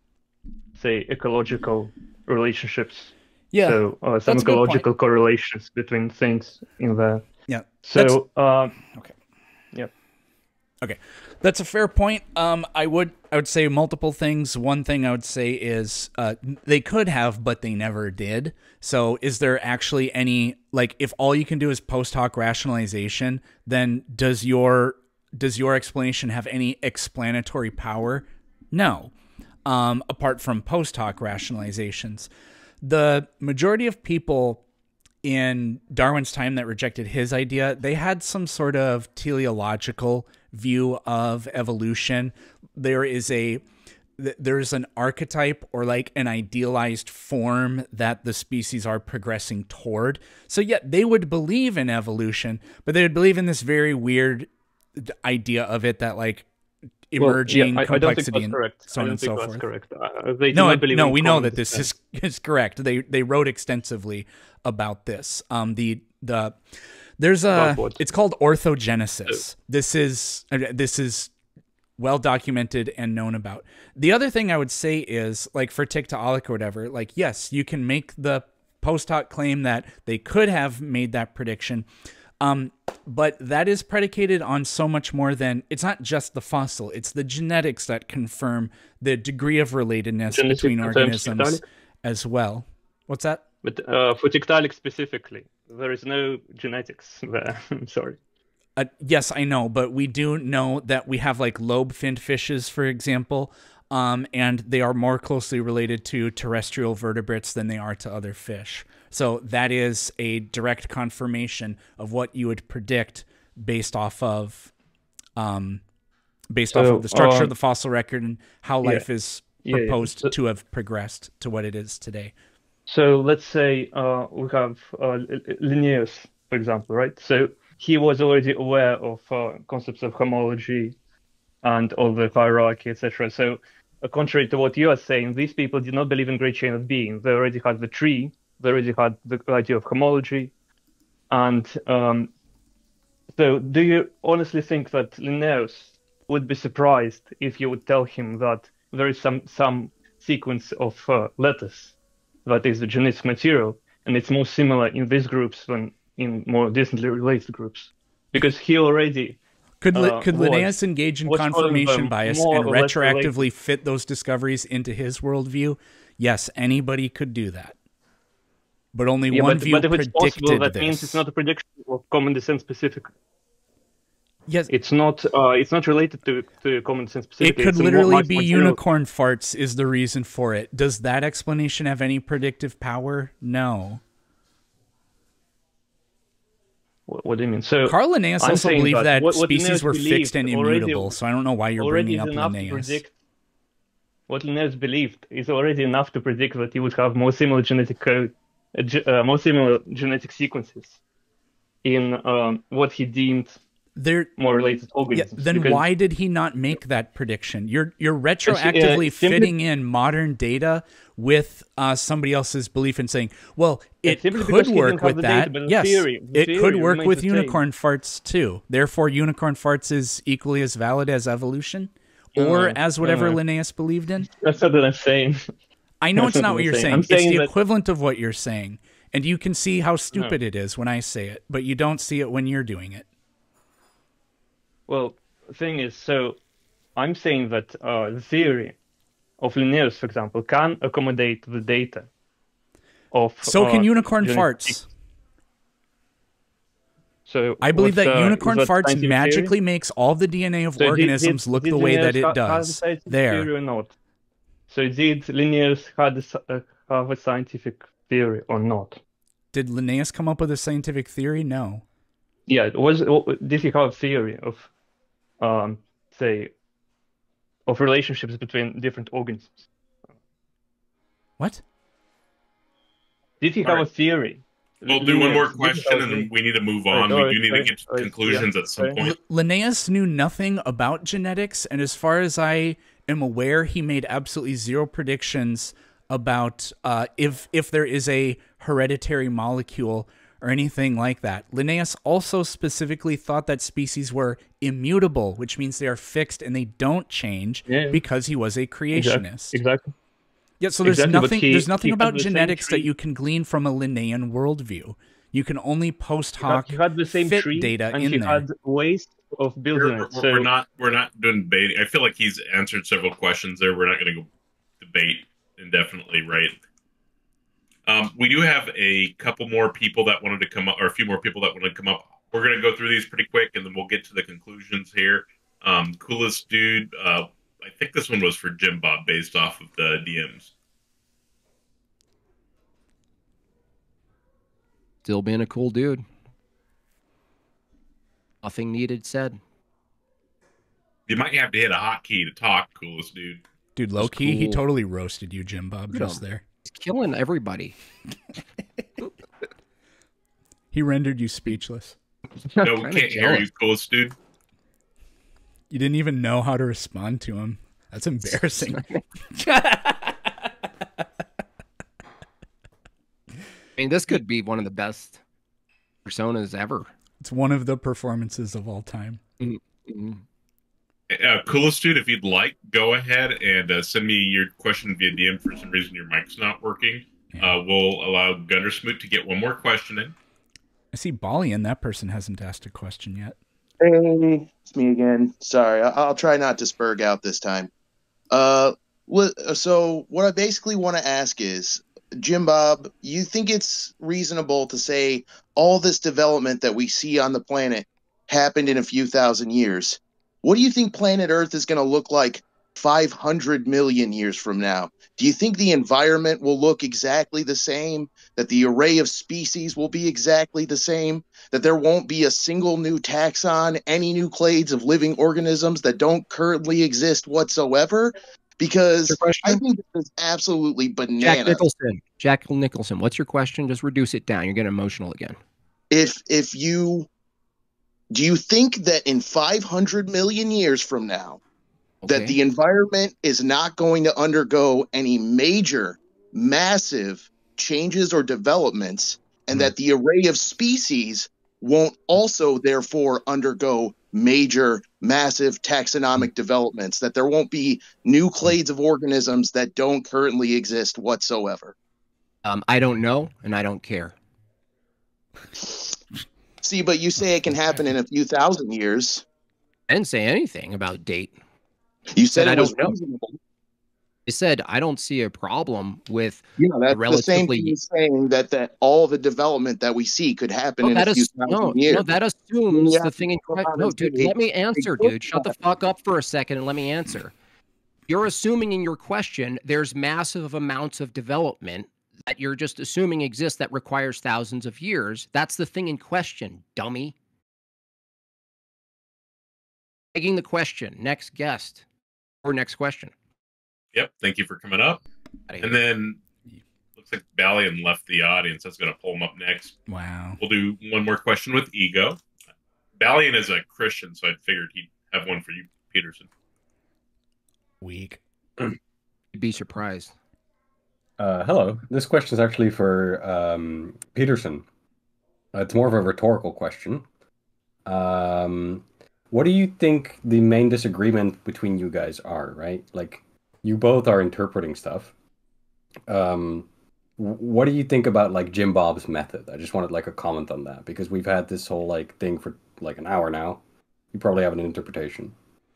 say, ecological relationships. Yeah, So uh, some that's a good point. ecological correlations between things in there. Yeah. So uh, okay. Yeah. Okay, that's a fair point. Um, I would I would say multiple things. One thing I would say is uh, they could have, but they never did. So is there actually any, like, if all you can do is post hoc rationalization, then does your does your explanation have any explanatory power? No. Um, apart from post hoc rationalizations, the majority of people in Darwin's time that rejected his idea, they had some sort of teleological view of evolution. There is a there's an archetype or like an idealized form that the species are progressing toward. So yeah, they would believe in evolution, but they would believe in this very weird idea of it that like emerging well, yeah, I, complexity I and correct. so on I don't and think so that's forth. Correct. Uh, they no, do no, we know that this this is, is correct. They they wrote extensively about this. Um, the the there's a it's called orthogenesis. This is this is well documented and known about. The other thing I would say is like for Tiktaalik or whatever, like yes, you can make the post hoc claim that they could have made that prediction. Um, but that is predicated on so much more than, it's not just the fossil, it's the genetics that confirm the degree of relatedness Genetic between organisms Tiktaalik? as well. What's that? But uh, for Tiktaalik specifically, there is no genetics there. I'm sorry. Uh, yes, I know, but we do know that we have like lobe-finned fishes, for example, um, and they are more closely related to terrestrial vertebrates than they are to other fish. So that is a direct confirmation of what you would predict based off of, um, based so, off of the structure um, of the fossil record and how yeah, life is yeah, yeah. proposed So, to have progressed to what it is today. so let's say uh, we have uh, Linnaeus, for example, right? So he was already aware of uh, concepts of homology and all the hierarchy, et cetera. So uh, contrary to what you are saying, these people did not believe in great chain of being. They already had the tree. They already had the idea of homology. And um, so do you honestly think that Linnaeus would be surprised if you would tell him that there is some, some sequence of uh, letters that is the genetic material, and it's more similar in these groups than in more distantly related groups? Because he already... Could uh, could was, Linnaeus engage in was calling confirmation them bias more and or less retroactively related. fit those discoveries into his worldview? Yes, anybody could do that. But only Yeah, one but, view but if it's predicted possible, that this. means it's not a prediction of common descent specifically. Yes, It's not. Uh, it's not related to, to common descent it specifically. could It's a more literally mass be material. unicorn farts is the reason for it. Does that explanation have any predictive power? No. What, what do you mean? So Carl Linnaeus I'm also saying believed that what, what species Linnaeus were believed fixed and already- immutable, so I don't know why you're already bringing is up enough to Linnaeus. predict. what Linnaeus believed is already enough to predict that you would have more similar genetic code, uh, ge- uh, more similar genetic sequences in um, what he deemed There, more related yeah, organisms. then because why did he not make that prediction? You're you're uh, retroactively simply, fitting in modern data with uh, somebody else's belief and saying, well, yeah, it simply could because he work didn't have with the that. data, but the Yes, theory, the it theory could work remains with the same. unicorn farts too. Therefore, unicorn farts is equally as valid as evolution, or No, as no, whatever no. Linnaeus believed in. That's not what I'm saying. I know That's it's not not what what I'm you're saying. saying. I'm It's saying the that equivalent of what you're saying, and you can see how no. stupid it is when I say it, but you don't see it when you're doing it. Well, the thing is, so I'm saying that uh, the theory of Linnaeus, for example, can accommodate the data of So uh, can unicorn genetic. farts. So I believe what's that uh, is unicorn that farts scientific magically theory? makes all the D N A of So did, did, organisms look did the way Linnaeus that it ha- have a does. scientific There. theory or not? So did Linnaeus had a, sci- uh, have a scientific theory or not? Did Linnaeus come up with a scientific theory? No. Yeah, it was did he have a theory of, um, say, of relationships between different organisms? What? Did he All have right. a theory? We'll do one more Linnaeus, did he question, have a and then theory? we need to move Alright, on. We alright, do need to alright, get to alright, conclusions yeah, at some sorry. point. L- Linnaeus knew nothing about genetics, and as far as I am aware, he made absolutely zero predictions about uh, if if there is a hereditary molecule or anything like that. Linnaeus also specifically thought that species were immutable, which means they are fixed and they don't change Yeah, yeah. because he was a Exactly, creationist. exactly. Yeah, so there's Exactly, but nothing he there's nothing he had about the same genetics that tree. you can glean from a Linnaean worldview. You can only post He had, hoc he had the same fit tree, data and in he there. had ways of building We're, it. we're, So we're not we're not doing debating. I feel like he's answered several questions there. We're not going to go debate indefinitely, right? Um, we do have a couple more people that wanted to come up, or a few more people that wanted to come up. We're going to go through these pretty quick, and then we'll get to the conclusions here. Um, coolest dude. Uh, I think this one was for Jim Bob, based off of the D Ms. Still being a cool dude. Nothing needed said. You might have to hit a hotkey to talk, coolest dude. Dude, low That's key, he cool. totally roasted you, Jim Bob, Look at just him. there. He's killing everybody. He rendered you speechless. No, we Kinda can't hear jealous. you, coolest dude. You didn't even know how to respond to him. That's embarrassing. I mean, this could be one of the best personas ever. It's one of the performances of all time. Mm-hmm. Uh, coolest dude, if you'd like, go ahead and uh, send me your question via D M. For some reason, your mic's not working. Uh, we'll allow Gundersmoot to get one more question in. I see Bali, and that person hasn't asked a question yet. Hey, it's me again. Sorry, I- I'll try not to spurg out this time. Uh, wh- so what I basically want to ask is, Jim Bob, you think it's reasonable to say all this development that we see on the planet happened in a few thousand years? What do you think planet Earth is going to look like five hundred million years from now? Do you think the environment will look exactly the same? That the array of species will be exactly the same? That there won't be a single new taxon, any new clades of living organisms that don't currently exist whatsoever? Because I think this is absolutely Jack bananas. Nicholson. Jack Nicholson, what's your question? Just reduce it down. You're getting emotional again. If if you do you think that in five hundred million years from now, Okay. that the environment is not going to undergo any major, massive changes or developments, and that the array of species won't also therefore undergo major, massive taxonomic developments, that there won't be new clades of organisms that don't currently exist whatsoever? Um, I don't know, and I don't care. See, but you say it can happen in a few thousand years. I didn't say anything about date. You said I it was don't know. reasonable. I said I don't see a problem with Yeah, that's a the same relatively. thing as saying that, that all all the development that we see could happen No, in that a few is thousand no, years. no. That Then assumes you the have thing to in come question. out No, and dude, say, let me answer, "Hey, dude. Shut the look, fuck up for a second and let me answer. You're assuming in your question there's massive amounts of development that you're just assuming exists that requires thousands of years. That's the thing in question, dummy. Taking the question. Next guest or next question. Yep. Thank you for coming up. And then looks like Balian left the audience. That's going to pull him up next. Wow. We'll do one more question with Ego. Balian is a Christian, so I figured he'd have one for you, Peterson. Weak. You'd be surprised. Uh, hello. This question is actually for um, Peterson. Uh, it's more of a rhetorical question. Um, what do you think the main disagreement between you guys are, right? Like, you both are interpreting stuff. Um, what do you think about, like, Jim Bob's method? I just wanted, like, a comment on that, because we've had this whole, like, thing for, like, an hour now. You probably have an interpretation.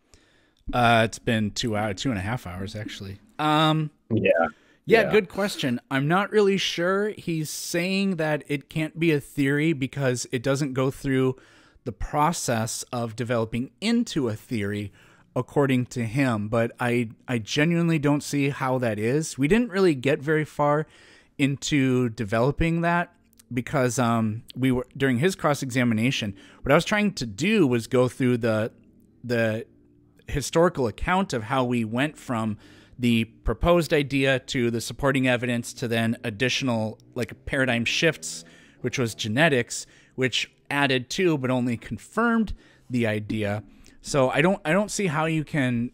Uh, it's been two hours, two and a half hours, actually. Um, yeah. Yeah, Yeah. good question. I'm not really sure. He's saying that it can't be a theory because it doesn't go through the process of developing into a theory, according to him. But I, I genuinely don't see how that is. We didn't really get very far into developing that because um, we were during his cross-examination. What I was trying to do was go through the the historical account of how we went from the proposed idea to the supporting evidence to then additional like paradigm shifts, which was genetics, which added to but only confirmed the idea. So I don't I don't see how you can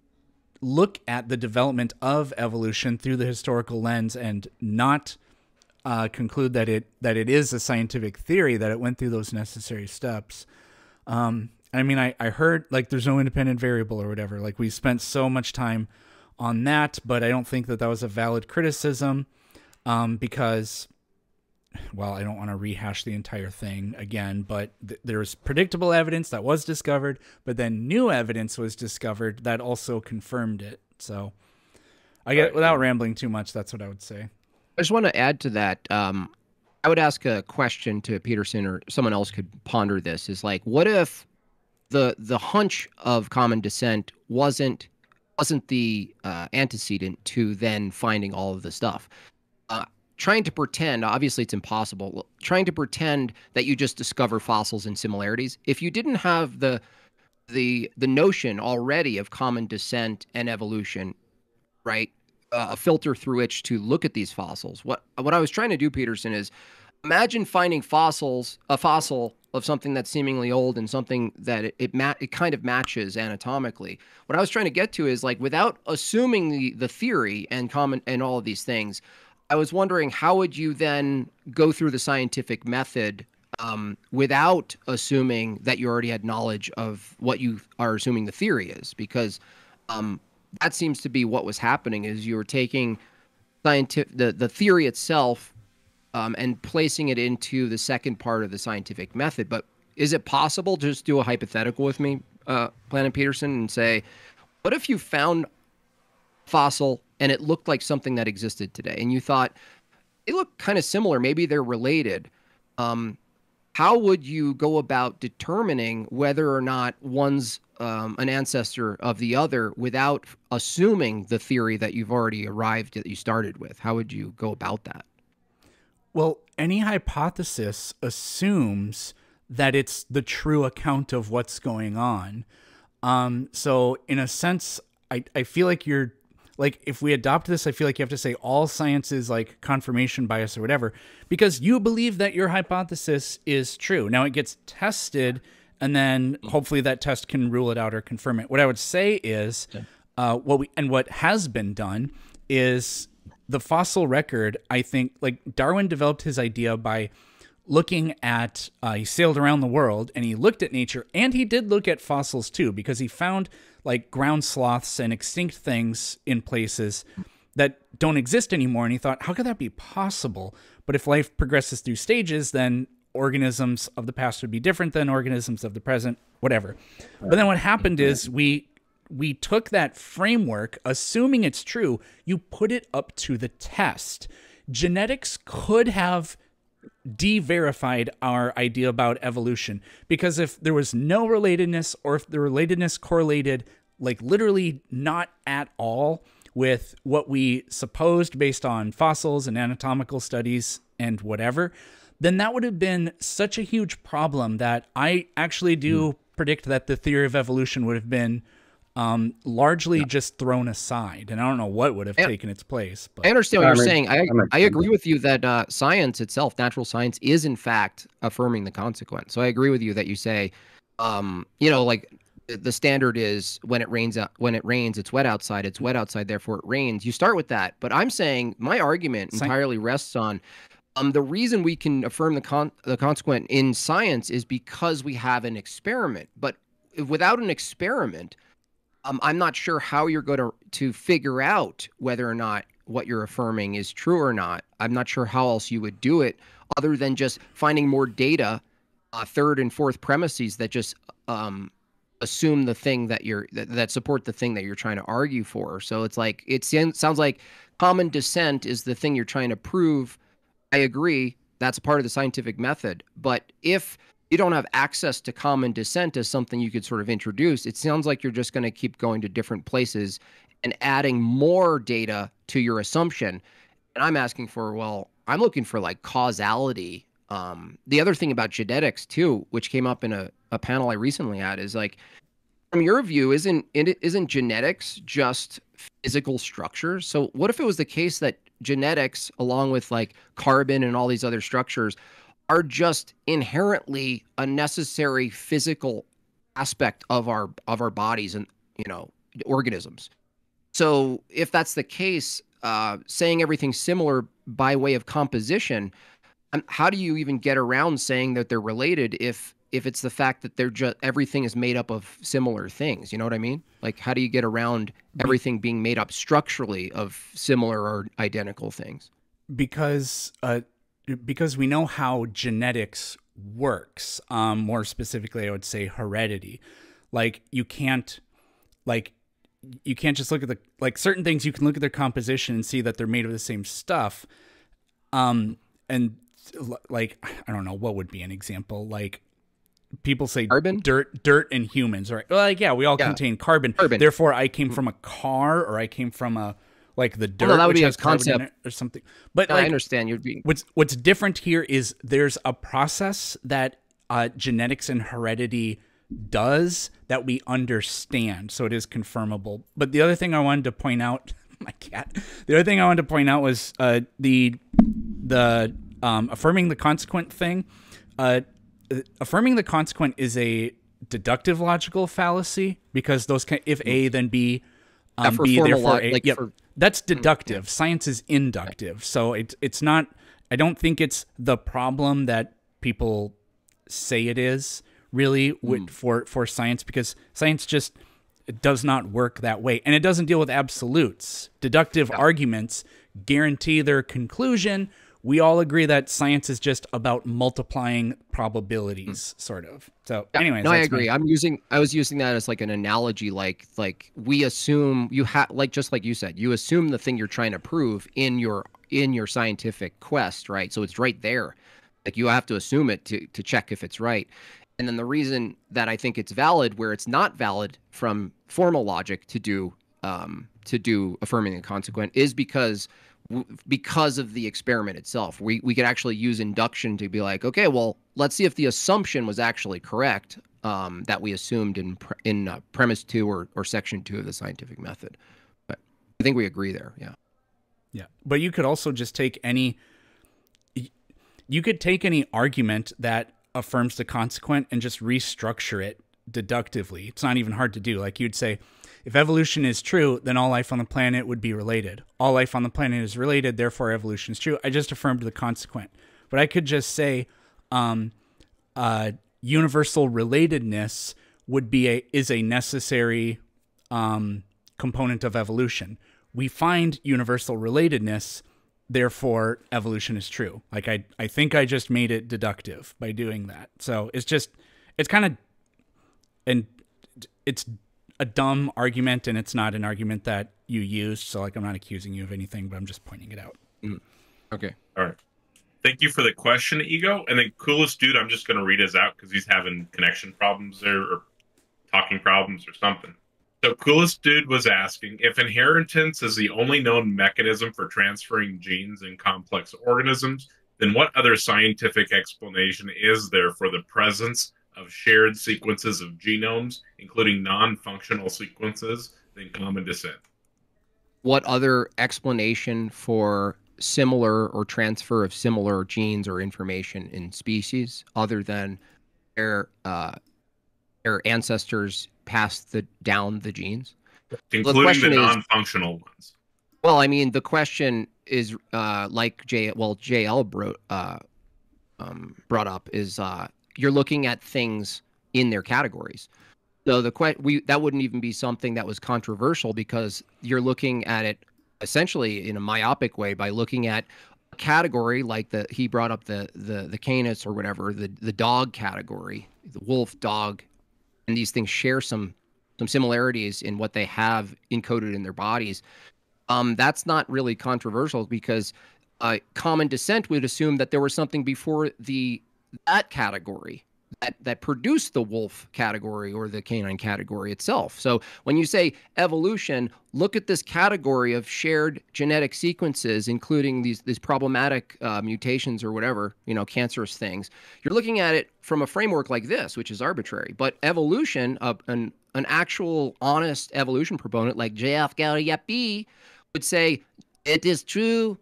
look at the development of evolution through the historical lens and not uh, conclude that it that it is a scientific theory, that it went through those necessary steps. Um, I mean, I, I heard like there's no independent variable or whatever. Like we spent so much time on that, but I don't think that that was a valid criticism um, because, well, I don't want to rehash the entire thing again, but th there's predictable evidence that was discovered, but then new evidence was discovered that also confirmed it. So I get, without rambling too much, that's what I would say. I just want to add to that. Um, I would ask a question to Peterson, or someone else could ponder this, is like, what if the the hunch of common descent wasn't wasn't the uh, antecedent to then finding all of the stuff? Uh, trying to pretend, obviously it's impossible, trying to pretend that you just discover fossils and similarities. If you didn't have the the the notion already of common descent and evolution, right, uh, a filter through which to look at these fossils. What what I was trying to do, Peterson, is imagine finding fossils, a fossil of something that's seemingly old and something that it it, ma it kind of matches anatomically. What I was trying to get to is, like, without assuming the the theory and common and all of these things, I was wondering how would you then go through the scientific method um, without assuming that you already had knowledge of what you are assuming the theory is? Because um, that seems to be what was happening, is you were taking scientific the the theory itself Um, and placing it into the second part of the scientific method. But is it possible to just do a hypothetical with me, uh, Planet Peterson, and say, what if you found fossil and it looked like something that existed today, and you thought they look kind of similar, maybe they're related? Um, how would you go about determining whether or not one's um, an ancestor of the other without assuming the theory that you've already arrived at, that you started with? How would you go about that? Well, any hypothesis assumes that it's the true account of what's going on. Um, so in a sense, I, I feel like you're like, if we adopt this, I feel like you have to say all science is like confirmation bias or whatever, because you believe that your hypothesis is true. Now it gets tested, and then hopefully that test can rule it out or confirm it. What I would say is, uh, what we, and what has been done is, the fossil record, I think, like Darwin developed his idea by looking at, uh, he sailed around the world and he looked at nature, and he did look at fossils too, because he found like ground sloths and extinct things in places that don't exist anymore. And he thought, how could that be possible? But if life progresses through stages, then organisms of the past would be different than organisms of the present, whatever. But then what happened is we we took that framework, assuming it's true, you put it up to the test. Genetics could have de-verified our idea about evolution, because if there was no relatedness, or if the relatedness correlated like literally not at all with what we supposed based on fossils and anatomical studies and whatever, then that would have been such a huge problem that I actually do mm. predict that the theory of evolution would have been um, largely yeah. just thrown aside. And I don't know what would have I, taken its place. But I understand what you're saying. I, I agree with you that uh, science itself, natural science, is in fact affirming the consequent. So I agree with you that you say, um, you know, like the standard is when it rains out, when it rains, it's wet outside, it's wet outside, therefore it rains. You start with that. But I'm saying my argument Sci- entirely rests on Um, the reason we can affirm the con the consequent in science is because we have an experiment. But without an experiment, um, I'm not sure how you're going to to figure out whether or not what you're affirming is true or not. I'm not sure how else you would do it other than just finding more data, uh, third and fourth premises that just um, assume the thing that you're that, that support the thing that you're trying to argue for. So it's like it sounds like common descent is the thing you're trying to prove. I agree. That's part of the scientific method. But if you don't have access to common descent as something you could sort of introduce, it sounds like you're just going to keep going to different places and adding more data to your assumption. And I'm asking for, well, I'm looking for like causality. Um, the other thing about genetics too, which came up in a, a panel I recently had, is like, from your view, isn't isn't genetics just physical structures? So what if it was the case that genetics, along with like carbon and all these other structures, are just inherently a necessary physical aspect of our of our bodies and, you know, organisms? So if that's the case, uh, saying everything's similar by way of composition, um, how do you even get around saying that they're related if if it's the fact that they're just everything is made up of similar things? You know what I mean? Like, how do you get around everything being made up structurally of similar or identical things? Because uh, because we know how genetics works. Um, more specifically, I would say heredity. Like, you can't, like, you can't just look at the like certain things. You can look at their composition and see that they're made of the same stuff. Um, and like, I don't know, what would be an example? Like, people say carbon, dirt, dirt, and humans, right? Like, yeah, we all yeah. contain carbon. carbon. Therefore, I came from a car, or I came from a like the dirt, well, no, that would which be has a concept or something. But no, like, I understand you're being. What's what's different here is there's a process that uh, genetics and heredity does that we understand, so it is confirmable. But the other thing I wanted to point out, my cat. The other thing I wanted to point out was uh, the the um, affirming the consequent thing. Uh, affirming the consequent is a deductive logical fallacy, because those can, if A then B, um, yeah, B therefore A. Like Yep, for, that's deductive. Yeah. Science is inductive, so it's it's not. I don't think it's the problem that people say it is really with, mm. for for science, because science just does not work that way, and it doesn't deal with absolutes. Deductive yeah. arguments guarantee their conclusion. We all agree that science is just about multiplying probabilities, mm. sort of. So, yeah, anyways, no, I agree. My... I'm using, I was using that as like an analogy, like, like we assume you have, like, just like you said, you assume the thing you're trying to prove in your, in your scientific quest, right? So it's right there. Like, you have to assume it to, to check if it's right. And then the reason that I think it's valid where it's not valid from formal logic to do, um, to do affirming the consequent is because because of the experiment itself. We we could actually use induction to be like, okay, well, let's see if the assumption was actually correct um, that we assumed in pre in uh, premise two or or section two of the scientific method. But I think we agree there. Yeah. Yeah, but you could also just take any. You could take any argument that affirms the consequent and just restructure it deductively. It's not even hard to do. Like, you'd say, if evolution is true, then all life on the planet would be related. All life on the planet is related, therefore evolution is true. I just affirmed the consequent. But I could just say um, uh, universal relatedness would be a is a necessary um, component of evolution. We find universal relatedness, therefore evolution is true. Like, I, I think I just made it deductive by doing that. So it's just, it's kind of, and it's a dumb argument, and it's not an argument that you used. So, like, I'm not accusing you of anything, but I'm just pointing it out. Mm. Okay. All right. Thank you for the question, Ego. And then Coolest Dude, I'm just going to read his out because he's having connection problems there, or talking problems or something. So Coolest Dude was asking, if inheritance is the only known mechanism for transferring genes in complex organisms, then what other scientific explanation is there for the presence of shared sequences of genomes, including non-functional sequences, than common descent. What other explanation for similar or transfer of similar genes or information in species other than their uh, their ancestors passed the down the genes? Including the, the is, non-functional ones. Well, I mean, the question is uh, like J well J L brought uh, um, brought up is uh, you're looking at things in their categories. So the que- we that wouldn't even be something that was controversial because you're looking at it essentially in a myopic way by looking at a category like the he brought up the the the canis or whatever, the the dog category, the wolf, dog, and these things share some some similarities in what they have encoded in their bodies. Um, that's not really controversial because uh, common descent would assume that there was something before the that category that that produced the wolf category or the canine category itself. So when you say evolution, look at this category of shared genetic sequences, including these these problematic uh, mutations or whatever, you know, cancerous things. You're looking at it from a framework like this, which is arbitrary. But evolution, uh, an an actual honest evolution proponent like J F Gariapi would say it is true.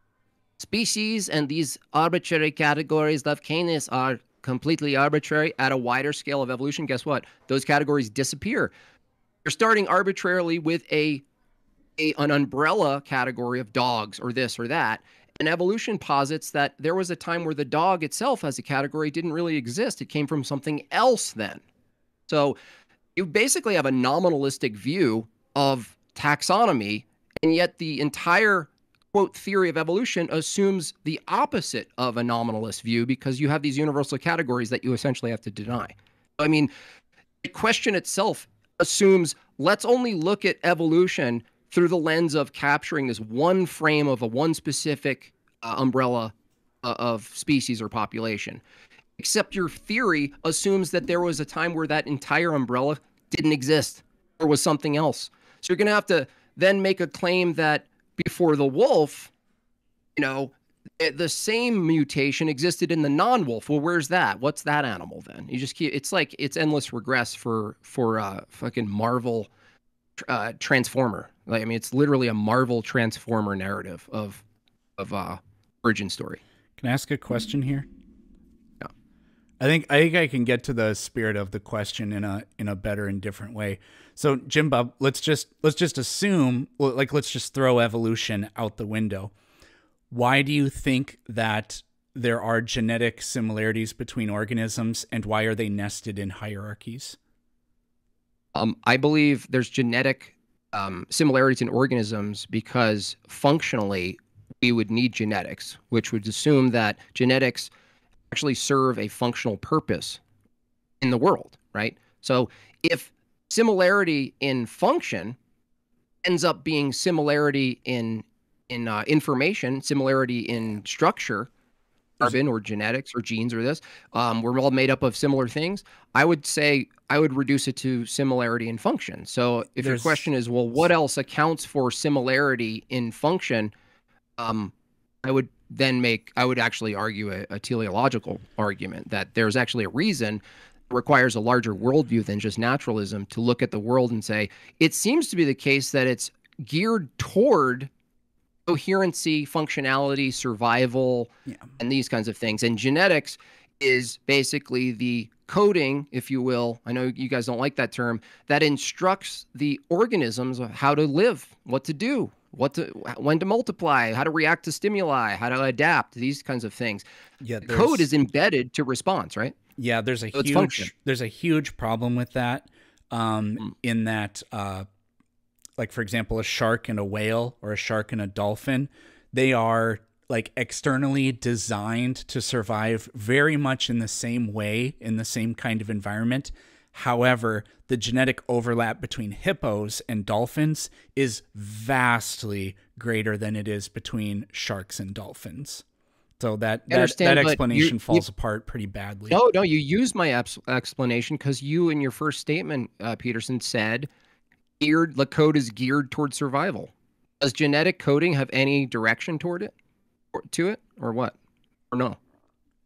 Species and these arbitrary categories of canis are completely arbitrary at a wider scale of evolution. Guess what? Those categories disappear. You're starting arbitrarily with a, a an umbrella category of dogs or this or that. And evolution posits that there was a time where the dog itself as a category didn't really exist. It came from something else then. So you basically have a nominalistic view of taxonomy, and yet the entire quote theory of evolution assumes the opposite of a nominalist view because you have these universal categories that you essentially have to deny. I mean, the question itself assumes let's only look at evolution through the lens of capturing this one frame of a one specific uh, umbrella uh, of species or population. Except your theory assumes that there was a time where that entire umbrella didn't exist or was something else. So you're going to have to then make a claim that before the wolf, you know, the same mutation existed in the non-wolf. Well, where's that? What's that animal then? You just keep, it's like, it's endless regress for, for uh fucking Marvel uh, Transformer. Like, I mean, it's literally a Marvel Transformer narrative of, of uh origin story. Can I ask a question here? Yeah. I think, I think I can get to the spirit of the question in a, in a better and different way. So Jim Bob, let's just let's just assume, like, let's just throw evolution out the window. Why do you think that there are genetic similarities between organisms, and why are they nested in hierarchies? Um, I believe there's genetic um, similarities in organisms because functionally we would need genetics, which would assume that genetics actually serve a functional purpose in the world, right? So if similarity in function ends up being similarity in in uh, information, similarity in structure, carbon or genetics or genes or this, um, we're all made up of similar things. I would say I would reduce it to similarity in function. So if There's- your question is, well, what else accounts for similarity in function? Um, I would then make, I would actually argue a, a teleological argument that there's actually a reason requires a larger worldview than just naturalism to look at the world and say, it seems to be the case that it's geared toward coherency, functionality, survival, Yeah. and these kinds of things. And genetics is basically the coding, if you will. I know you guys don't like that term, that instructs the organisms of how to live, what to do, what to, when to multiply, how to react to stimuli, how to adapt, these kinds of things. Yeah, The code there's- is embedded to response, right? Yeah, there's a So it's function. huge there's a huge problem with that. Um, Mm. in that, uh, like for example, a shark and a whale, or a shark and a dolphin, they are like externally designed to survive very much in the same way, in the same kind of environment. However, the genetic overlap between hippos and dolphins is vastly greater than it is between sharks and dolphins. So that I that, understand, that but you- explanation you- falls apart pretty badly. No, no, you used my abs- explanation because you, in your first statement, uh, Peterson, said geared, the code is geared toward survival. Does genetic coding have any direction toward it, or to it, or what, or no?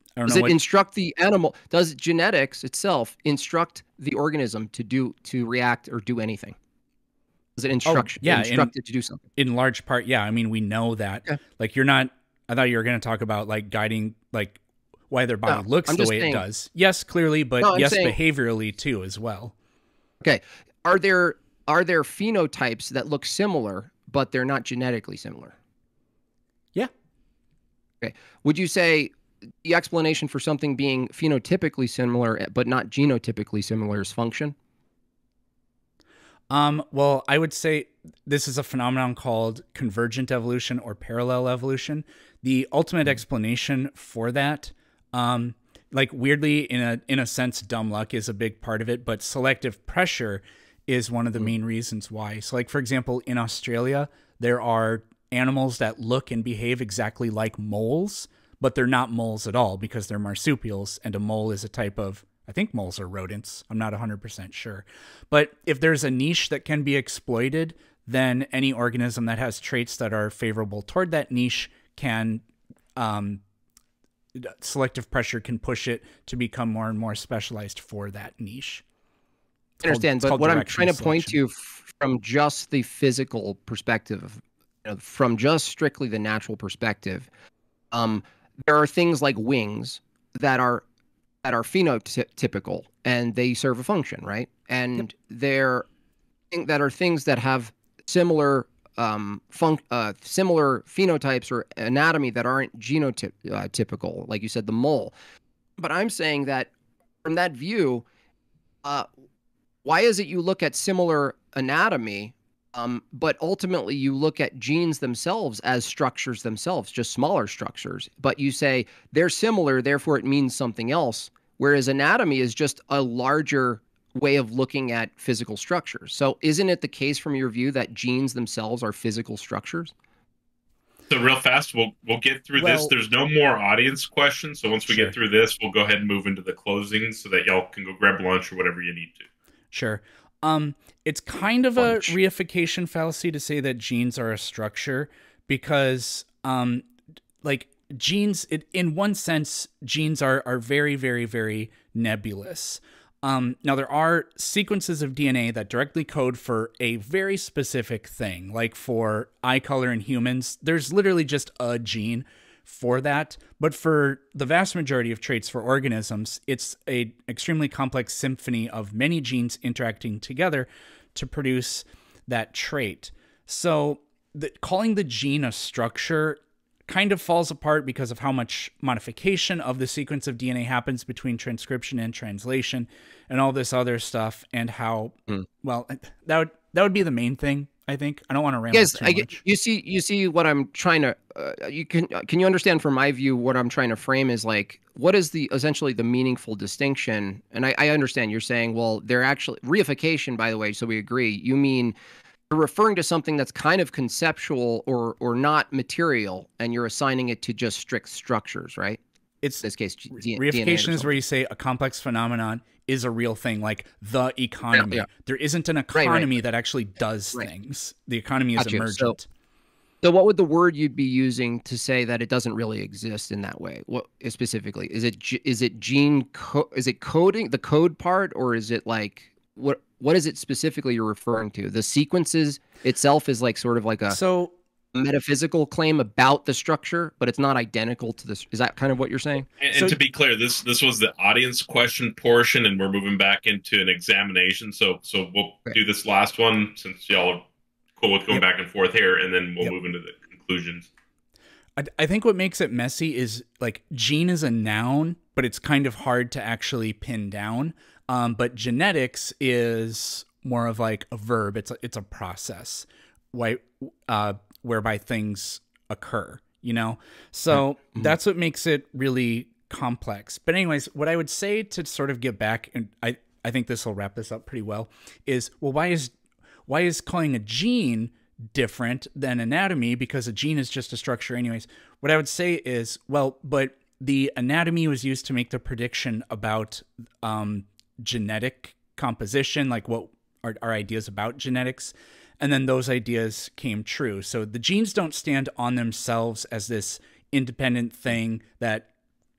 I don't Does know it what, instruct the animal? Does genetics itself instruct the organism to do to react or do anything? Does it instruct, oh, yeah, instruct in, it to do something? In large part, yeah. I mean, we know that. Okay. Like, you're not. I thought you were going to talk about like guiding, like why their body No, looks I'm the just way saying- it does. Yes, clearly, but No, I'm yes, saying- behaviorally too as well. Okay. Are there are there phenotypes that look similar, but they're not genetically similar? Yeah. Okay. Would you say the explanation for something being phenotypically similar but not genotypically similar is function? Um, well, I would say this is a phenomenon called convergent evolution or parallel evolution. The ultimate explanation for that, um, like weirdly, in a in a sense, dumb luck is a big part of it, but selective pressure is one of the main reasons why. So, like for example, in Australia, there are animals that look and behave exactly like moles, but they're not moles at all because they're marsupials, and a mole is a type of, I think moles are rodents. I'm not one hundred percent sure. But if there's a niche that can be exploited, then any organism that has traits that are favorable toward that niche can, um, selective pressure can push it to become more and more specialized for that niche. It's I understand, called- it's but what called I'm trying to directional point selection. to f- from just the physical perspective, you know, from just strictly the natural perspective, um, there are things like wings that are that are phenotypical and they serve a function, right? And they're that are things that have similar um, fun- uh, similar phenotypes or anatomy that aren't genotypical, uh, typical, like you said, the mole. But I'm saying that from that view, uh, why is it you look at similar anatomy, um, but ultimately you look at genes themselves as structures themselves, just smaller structures, but you say they're similar, therefore it means something else, whereas anatomy is just a larger way of looking at physical structures. So isn't it the case from your view that genes themselves are physical structures? So real fast, we'll we'll get through Well- this. There's no more audience questions, so once we Sure. get through this, we'll go ahead and move into the closing so that y'all can go grab lunch or whatever you need to. Sure. Um, it's kind of a Bunch. reification fallacy to say that genes are a structure because, um, like genes, it, in one sense, genes are are very, very, very nebulous. Um, now there are sequences of D N A that directly code for a very specific thing, like for eye color in humans. There's literally just a gene for that, but for the vast majority of traits for organisms, it's a extremely complex symphony of many genes interacting together to produce that trait. So the, calling the gene a structure kind of falls apart because of how much modification of the sequence of D N A happens between transcription and translation and all this other stuff, and how Mm. well that would that would be the main thing. I think I don't want to ramble Yes, too I get, much. you see, you see what I'm trying to. Uh, you can can you understand from my view what I'm trying to frame is like what is the essentially the meaningful distinction? And I, I understand you're saying, well, they're actually reification. By the way, so we agree. You mean you're referring to something that's kind of conceptual or or not material, and you're assigning it to just strict structures, right? It's In this case, G- D- D N A or reification is something. where you say a complex phenomenon is a real thing, like the economy. yeah. There isn't an right. economy that actually does Right. things. The economy is Got you. So- emergent. So, what would the word you'd be using to say that it doesn't really exist in that way? What specifically is it? ge- Is it gene? Co- is it coding the code part, or is it like what? What is it specifically you're referring to? The sequences itself is like sort of like a So metaphysical claim about the structure, but it's not identical to this. Is that kind of what you're saying? And, So- and to be clear, this this was the audience question portion, and we're moving back into an examination. So so we'll Okay. do this last one since y'all are cool with going Yep. back and forth here, and then we'll Yep. move into the conclusions. I, I think what makes it messy is like gene is a noun, but it's kind of hard to actually pin down. Um, but genetics is more of like a verb. It's a, it's a process, why, uh, whereby things occur, you know? So Mhm. that's what makes it really complex. But anyways, what I would say to sort of get back, and I, I think this will wrap this up pretty well, is, well, why is why is calling a gene different than anatomy? Because a gene is just a structure anyways. What I would say is, well, but the anatomy was used to make the prediction about um, genetic composition, like what are our ideas about genetics. And then those ideas came true. So the genes don't stand on themselves as this independent thing that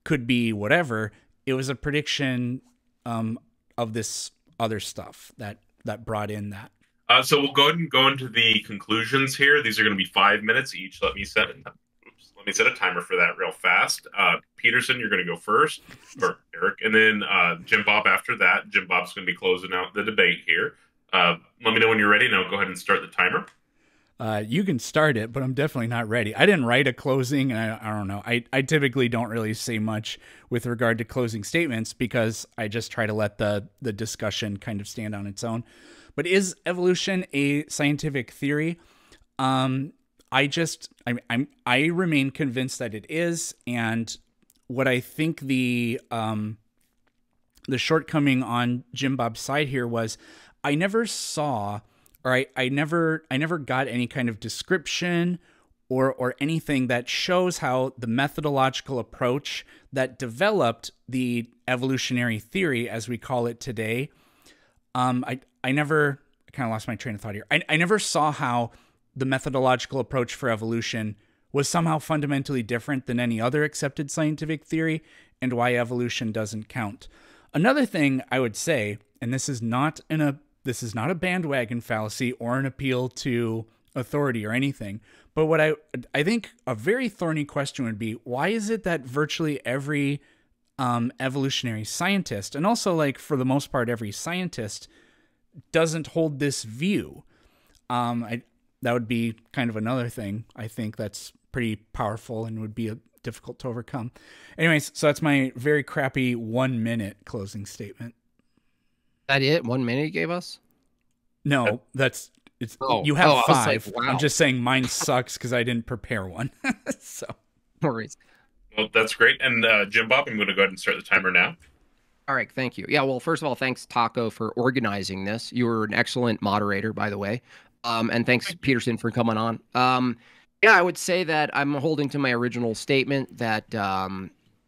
could be whatever. It was a prediction um, of this other stuff that that brought in that. Uh, so we'll go ahead and go into the conclusions here. These are going to be five minutes each. Let me set it. Oops, let me set a timer for that real fast. Uh, Peterson, you're going to go first, or Eric, and then uh, Jim Bob after that. Jim Bob's going to be closing out the debate here. Uh, let me know when you're ready, and I'll go ahead and start the timer. Uh, you can start it, but I'm definitely not ready. I didn't write a closing, and I, I don't know. I, I typically don't really say much with regard to closing statements because I just try to let the, the discussion kind of stand on its own. But is evolution a scientific theory? Um, I just, I, I'm, I remain convinced that it is. And what I think the, um, the shortcoming on Jim Bob's side here was I never saw, or I, I never, I never got any kind of description or, or anything that shows how the methodological approach that developed the evolutionary theory, as we call it today, um, I, I never, I kind of lost my train of thought here. I, I never saw how the methodological approach for evolution was somehow fundamentally different than any other accepted scientific theory, and why evolution doesn't count. Another thing I would say, and this is not an a this is not a bandwagon fallacy or an appeal to authority or anything, but what I I think a very thorny question would be, why is it that virtually every um, evolutionary scientist, and also like for the most part every scientist, doesn't hold this view? Um, I, that would be kind of another thing I think that's pretty powerful and would be a, difficult to overcome. Anyways, so that's my very crappy one minute closing statement. That it? One minute you gave us? No, that's it's. Oh, you have oh, I was five. like, wow. I'm just saying mine sucks because I didn't prepare one. So, no worries. Well, that's great. And uh, Jim Bob, I'm going to go ahead and start the timer now. All right, thank you. Yeah, well, first of all, thanks, Taco, for organizing this. You were an excellent moderator, by the way. Um, and thanks, Peterson, for coming on. Um, yeah, I would say that I'm holding to my original statement that um,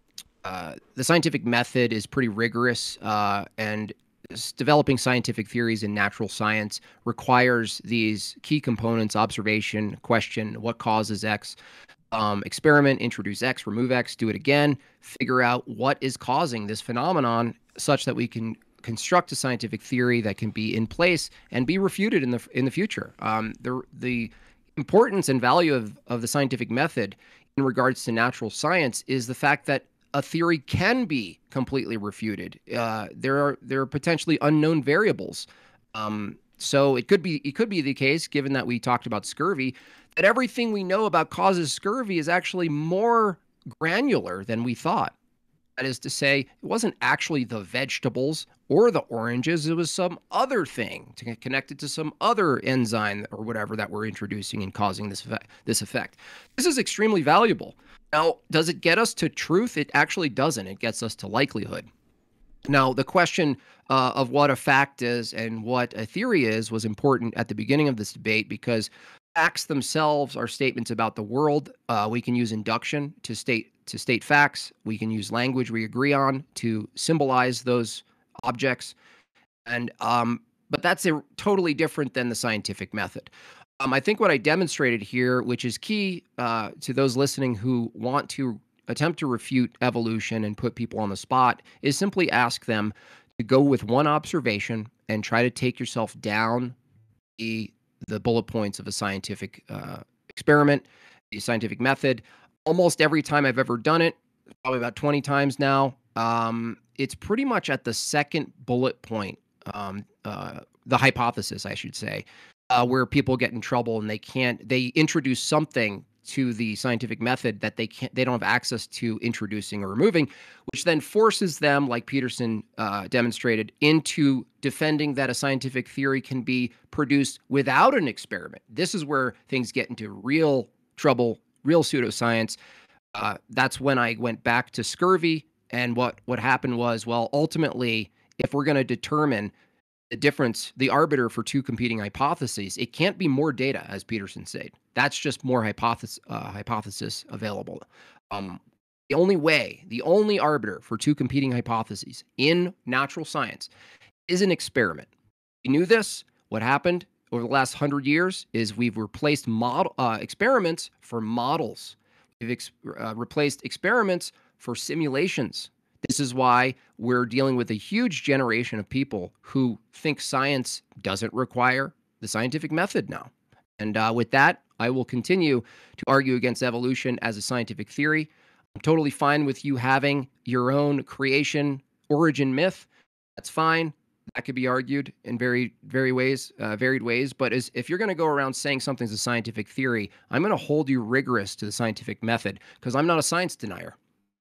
uh, the scientific method is pretty rigorous, uh, and developing scientific theories in natural science requires these key components: observation, question, what causes X, um, experiment, introduce X, remove X, do it again, figure out what is causing this phenomenon such that we can construct a scientific theory that can be in place and be refuted in the in the future. Um, the the importance and value of, of the scientific method in regards to natural science is the fact that a theory can be completely refuted. Uh, there are there are potentially unknown variables. Um, so it could be it could be the case, given that we talked about scurvy, that everything we know about causes scurvy is actually more granular than we thought. That is to say, it wasn't actually the vegetables or the oranges. It was some other thing to get connected to some other enzyme or whatever that we're introducing and causing this effect. This effect. This is extremely valuable. Now, does it get us to truth? It actually doesn't. It gets us to likelihood. Now, the question uh, of what a fact is and what a theory is was important at the beginning of this debate, because facts themselves are statements about the world. Uh, we can use induction to state to state facts. We can use language we agree on to symbolize those objects, and um, but that's a, totally different than the scientific method. Um, I think what I demonstrated here, which is key uh, to those listening who want to attempt to refute evolution and put people on the spot, is simply ask them to go with one observation and try to take yourself down the the bullet points of a scientific uh, experiment, a scientific method. Almost every time I've ever done it, probably about twenty times now, um, it's pretty much at the second bullet point, um, uh, the hypothesis, I should say, uh, where people get in trouble and they can't, they introduce something to the scientific method that they can't, they don't have access to introducing or removing, which then forces them, like Peterson uh, demonstrated, into defending that a scientific theory can be produced without an experiment. This is where things get into real trouble, real pseudoscience. Uh, that's when I went back to scurvy. And what, what happened was, well, ultimately, if we're going to determine the difference, the arbiter for two competing hypotheses, it can't be more data, as Peterson said. That's just more hypothesis, uh, hypothesis available. Um, the only way, the only arbiter for two competing hypotheses in natural science is an experiment. You knew this. What happened over the last hundred years is we've replaced model uh, experiments for models. We've ex uh, replaced experiments for simulations. This is why we're dealing with a huge generation of people who think science doesn't require the scientific method now. And uh, with that, I will continue to argue against evolution as a scientific theory. I'm totally fine with you having your own creation origin myth. That's fine. That could be argued in very, very ways, uh, varied ways. But as, if you're going to go around saying something's a scientific theory, I'm going to hold you rigorous to the scientific method because I'm not a science denier.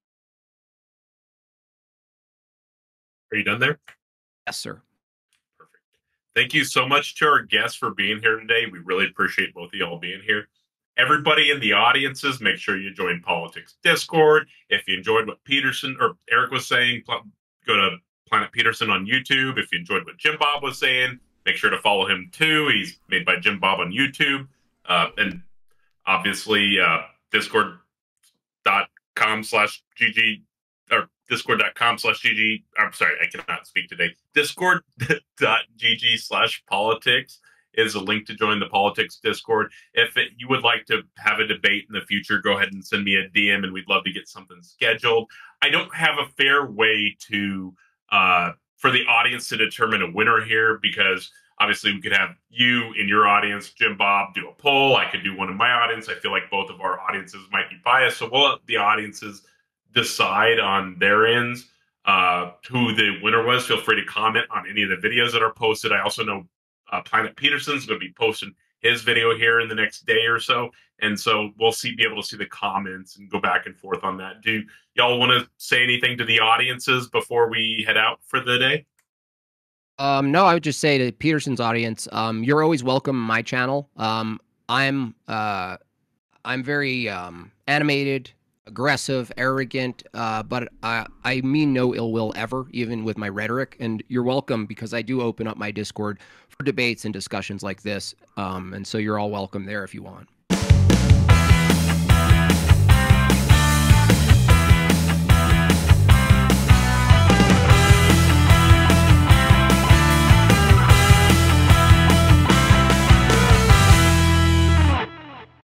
Are you done there? Yes, sir. Perfect. Thank you so much to our guests for being here today. We really appreciate both of y'all being here. Everybody in the audiences, make sure you join Politics Discord. If you enjoyed what Peterson or Eric was saying, go to Planet Peterson on YouTube. If you enjoyed what Jim Bob was saying, make sure to follow him too. He's made by Jim Bob on YouTube. Uh, and obviously, uh, discord dot com slash G G or discord dot com slash G G. I'm sorry, I cannot speak today. discord dot G G slash politics is a link to join the Politics Discord. If it, you would like to have a debate in the future, go ahead and send me a D M and we'd love to get something scheduled. I don't have a fair way to uh, for the audience to determine a winner here because obviously we could have you in your audience, Jim Bob, do a poll. I could do one in my audience. I feel like both of our audiences might be biased. So we'll let the audiences decide on their ends uh, who the winner was. Feel free to comment on any of the videos that are posted. I also know uh, Planet Peterson's going to be posting his video here in the next day or so. And so we'll see, be able to see the comments and go back and forth on that. Do y'all want to say anything to the audiences before we head out for the day? Um, no, I would just say to Peterson's audience, um, you're always welcome on my channel. Um, I'm, uh, I'm very, um, animated, aggressive, arrogant, uh, but I, I mean no ill will ever, even with my rhetoric. And you're welcome because I do open up my Discord for debates and discussions like this. Um, and so you're all welcome there if you want.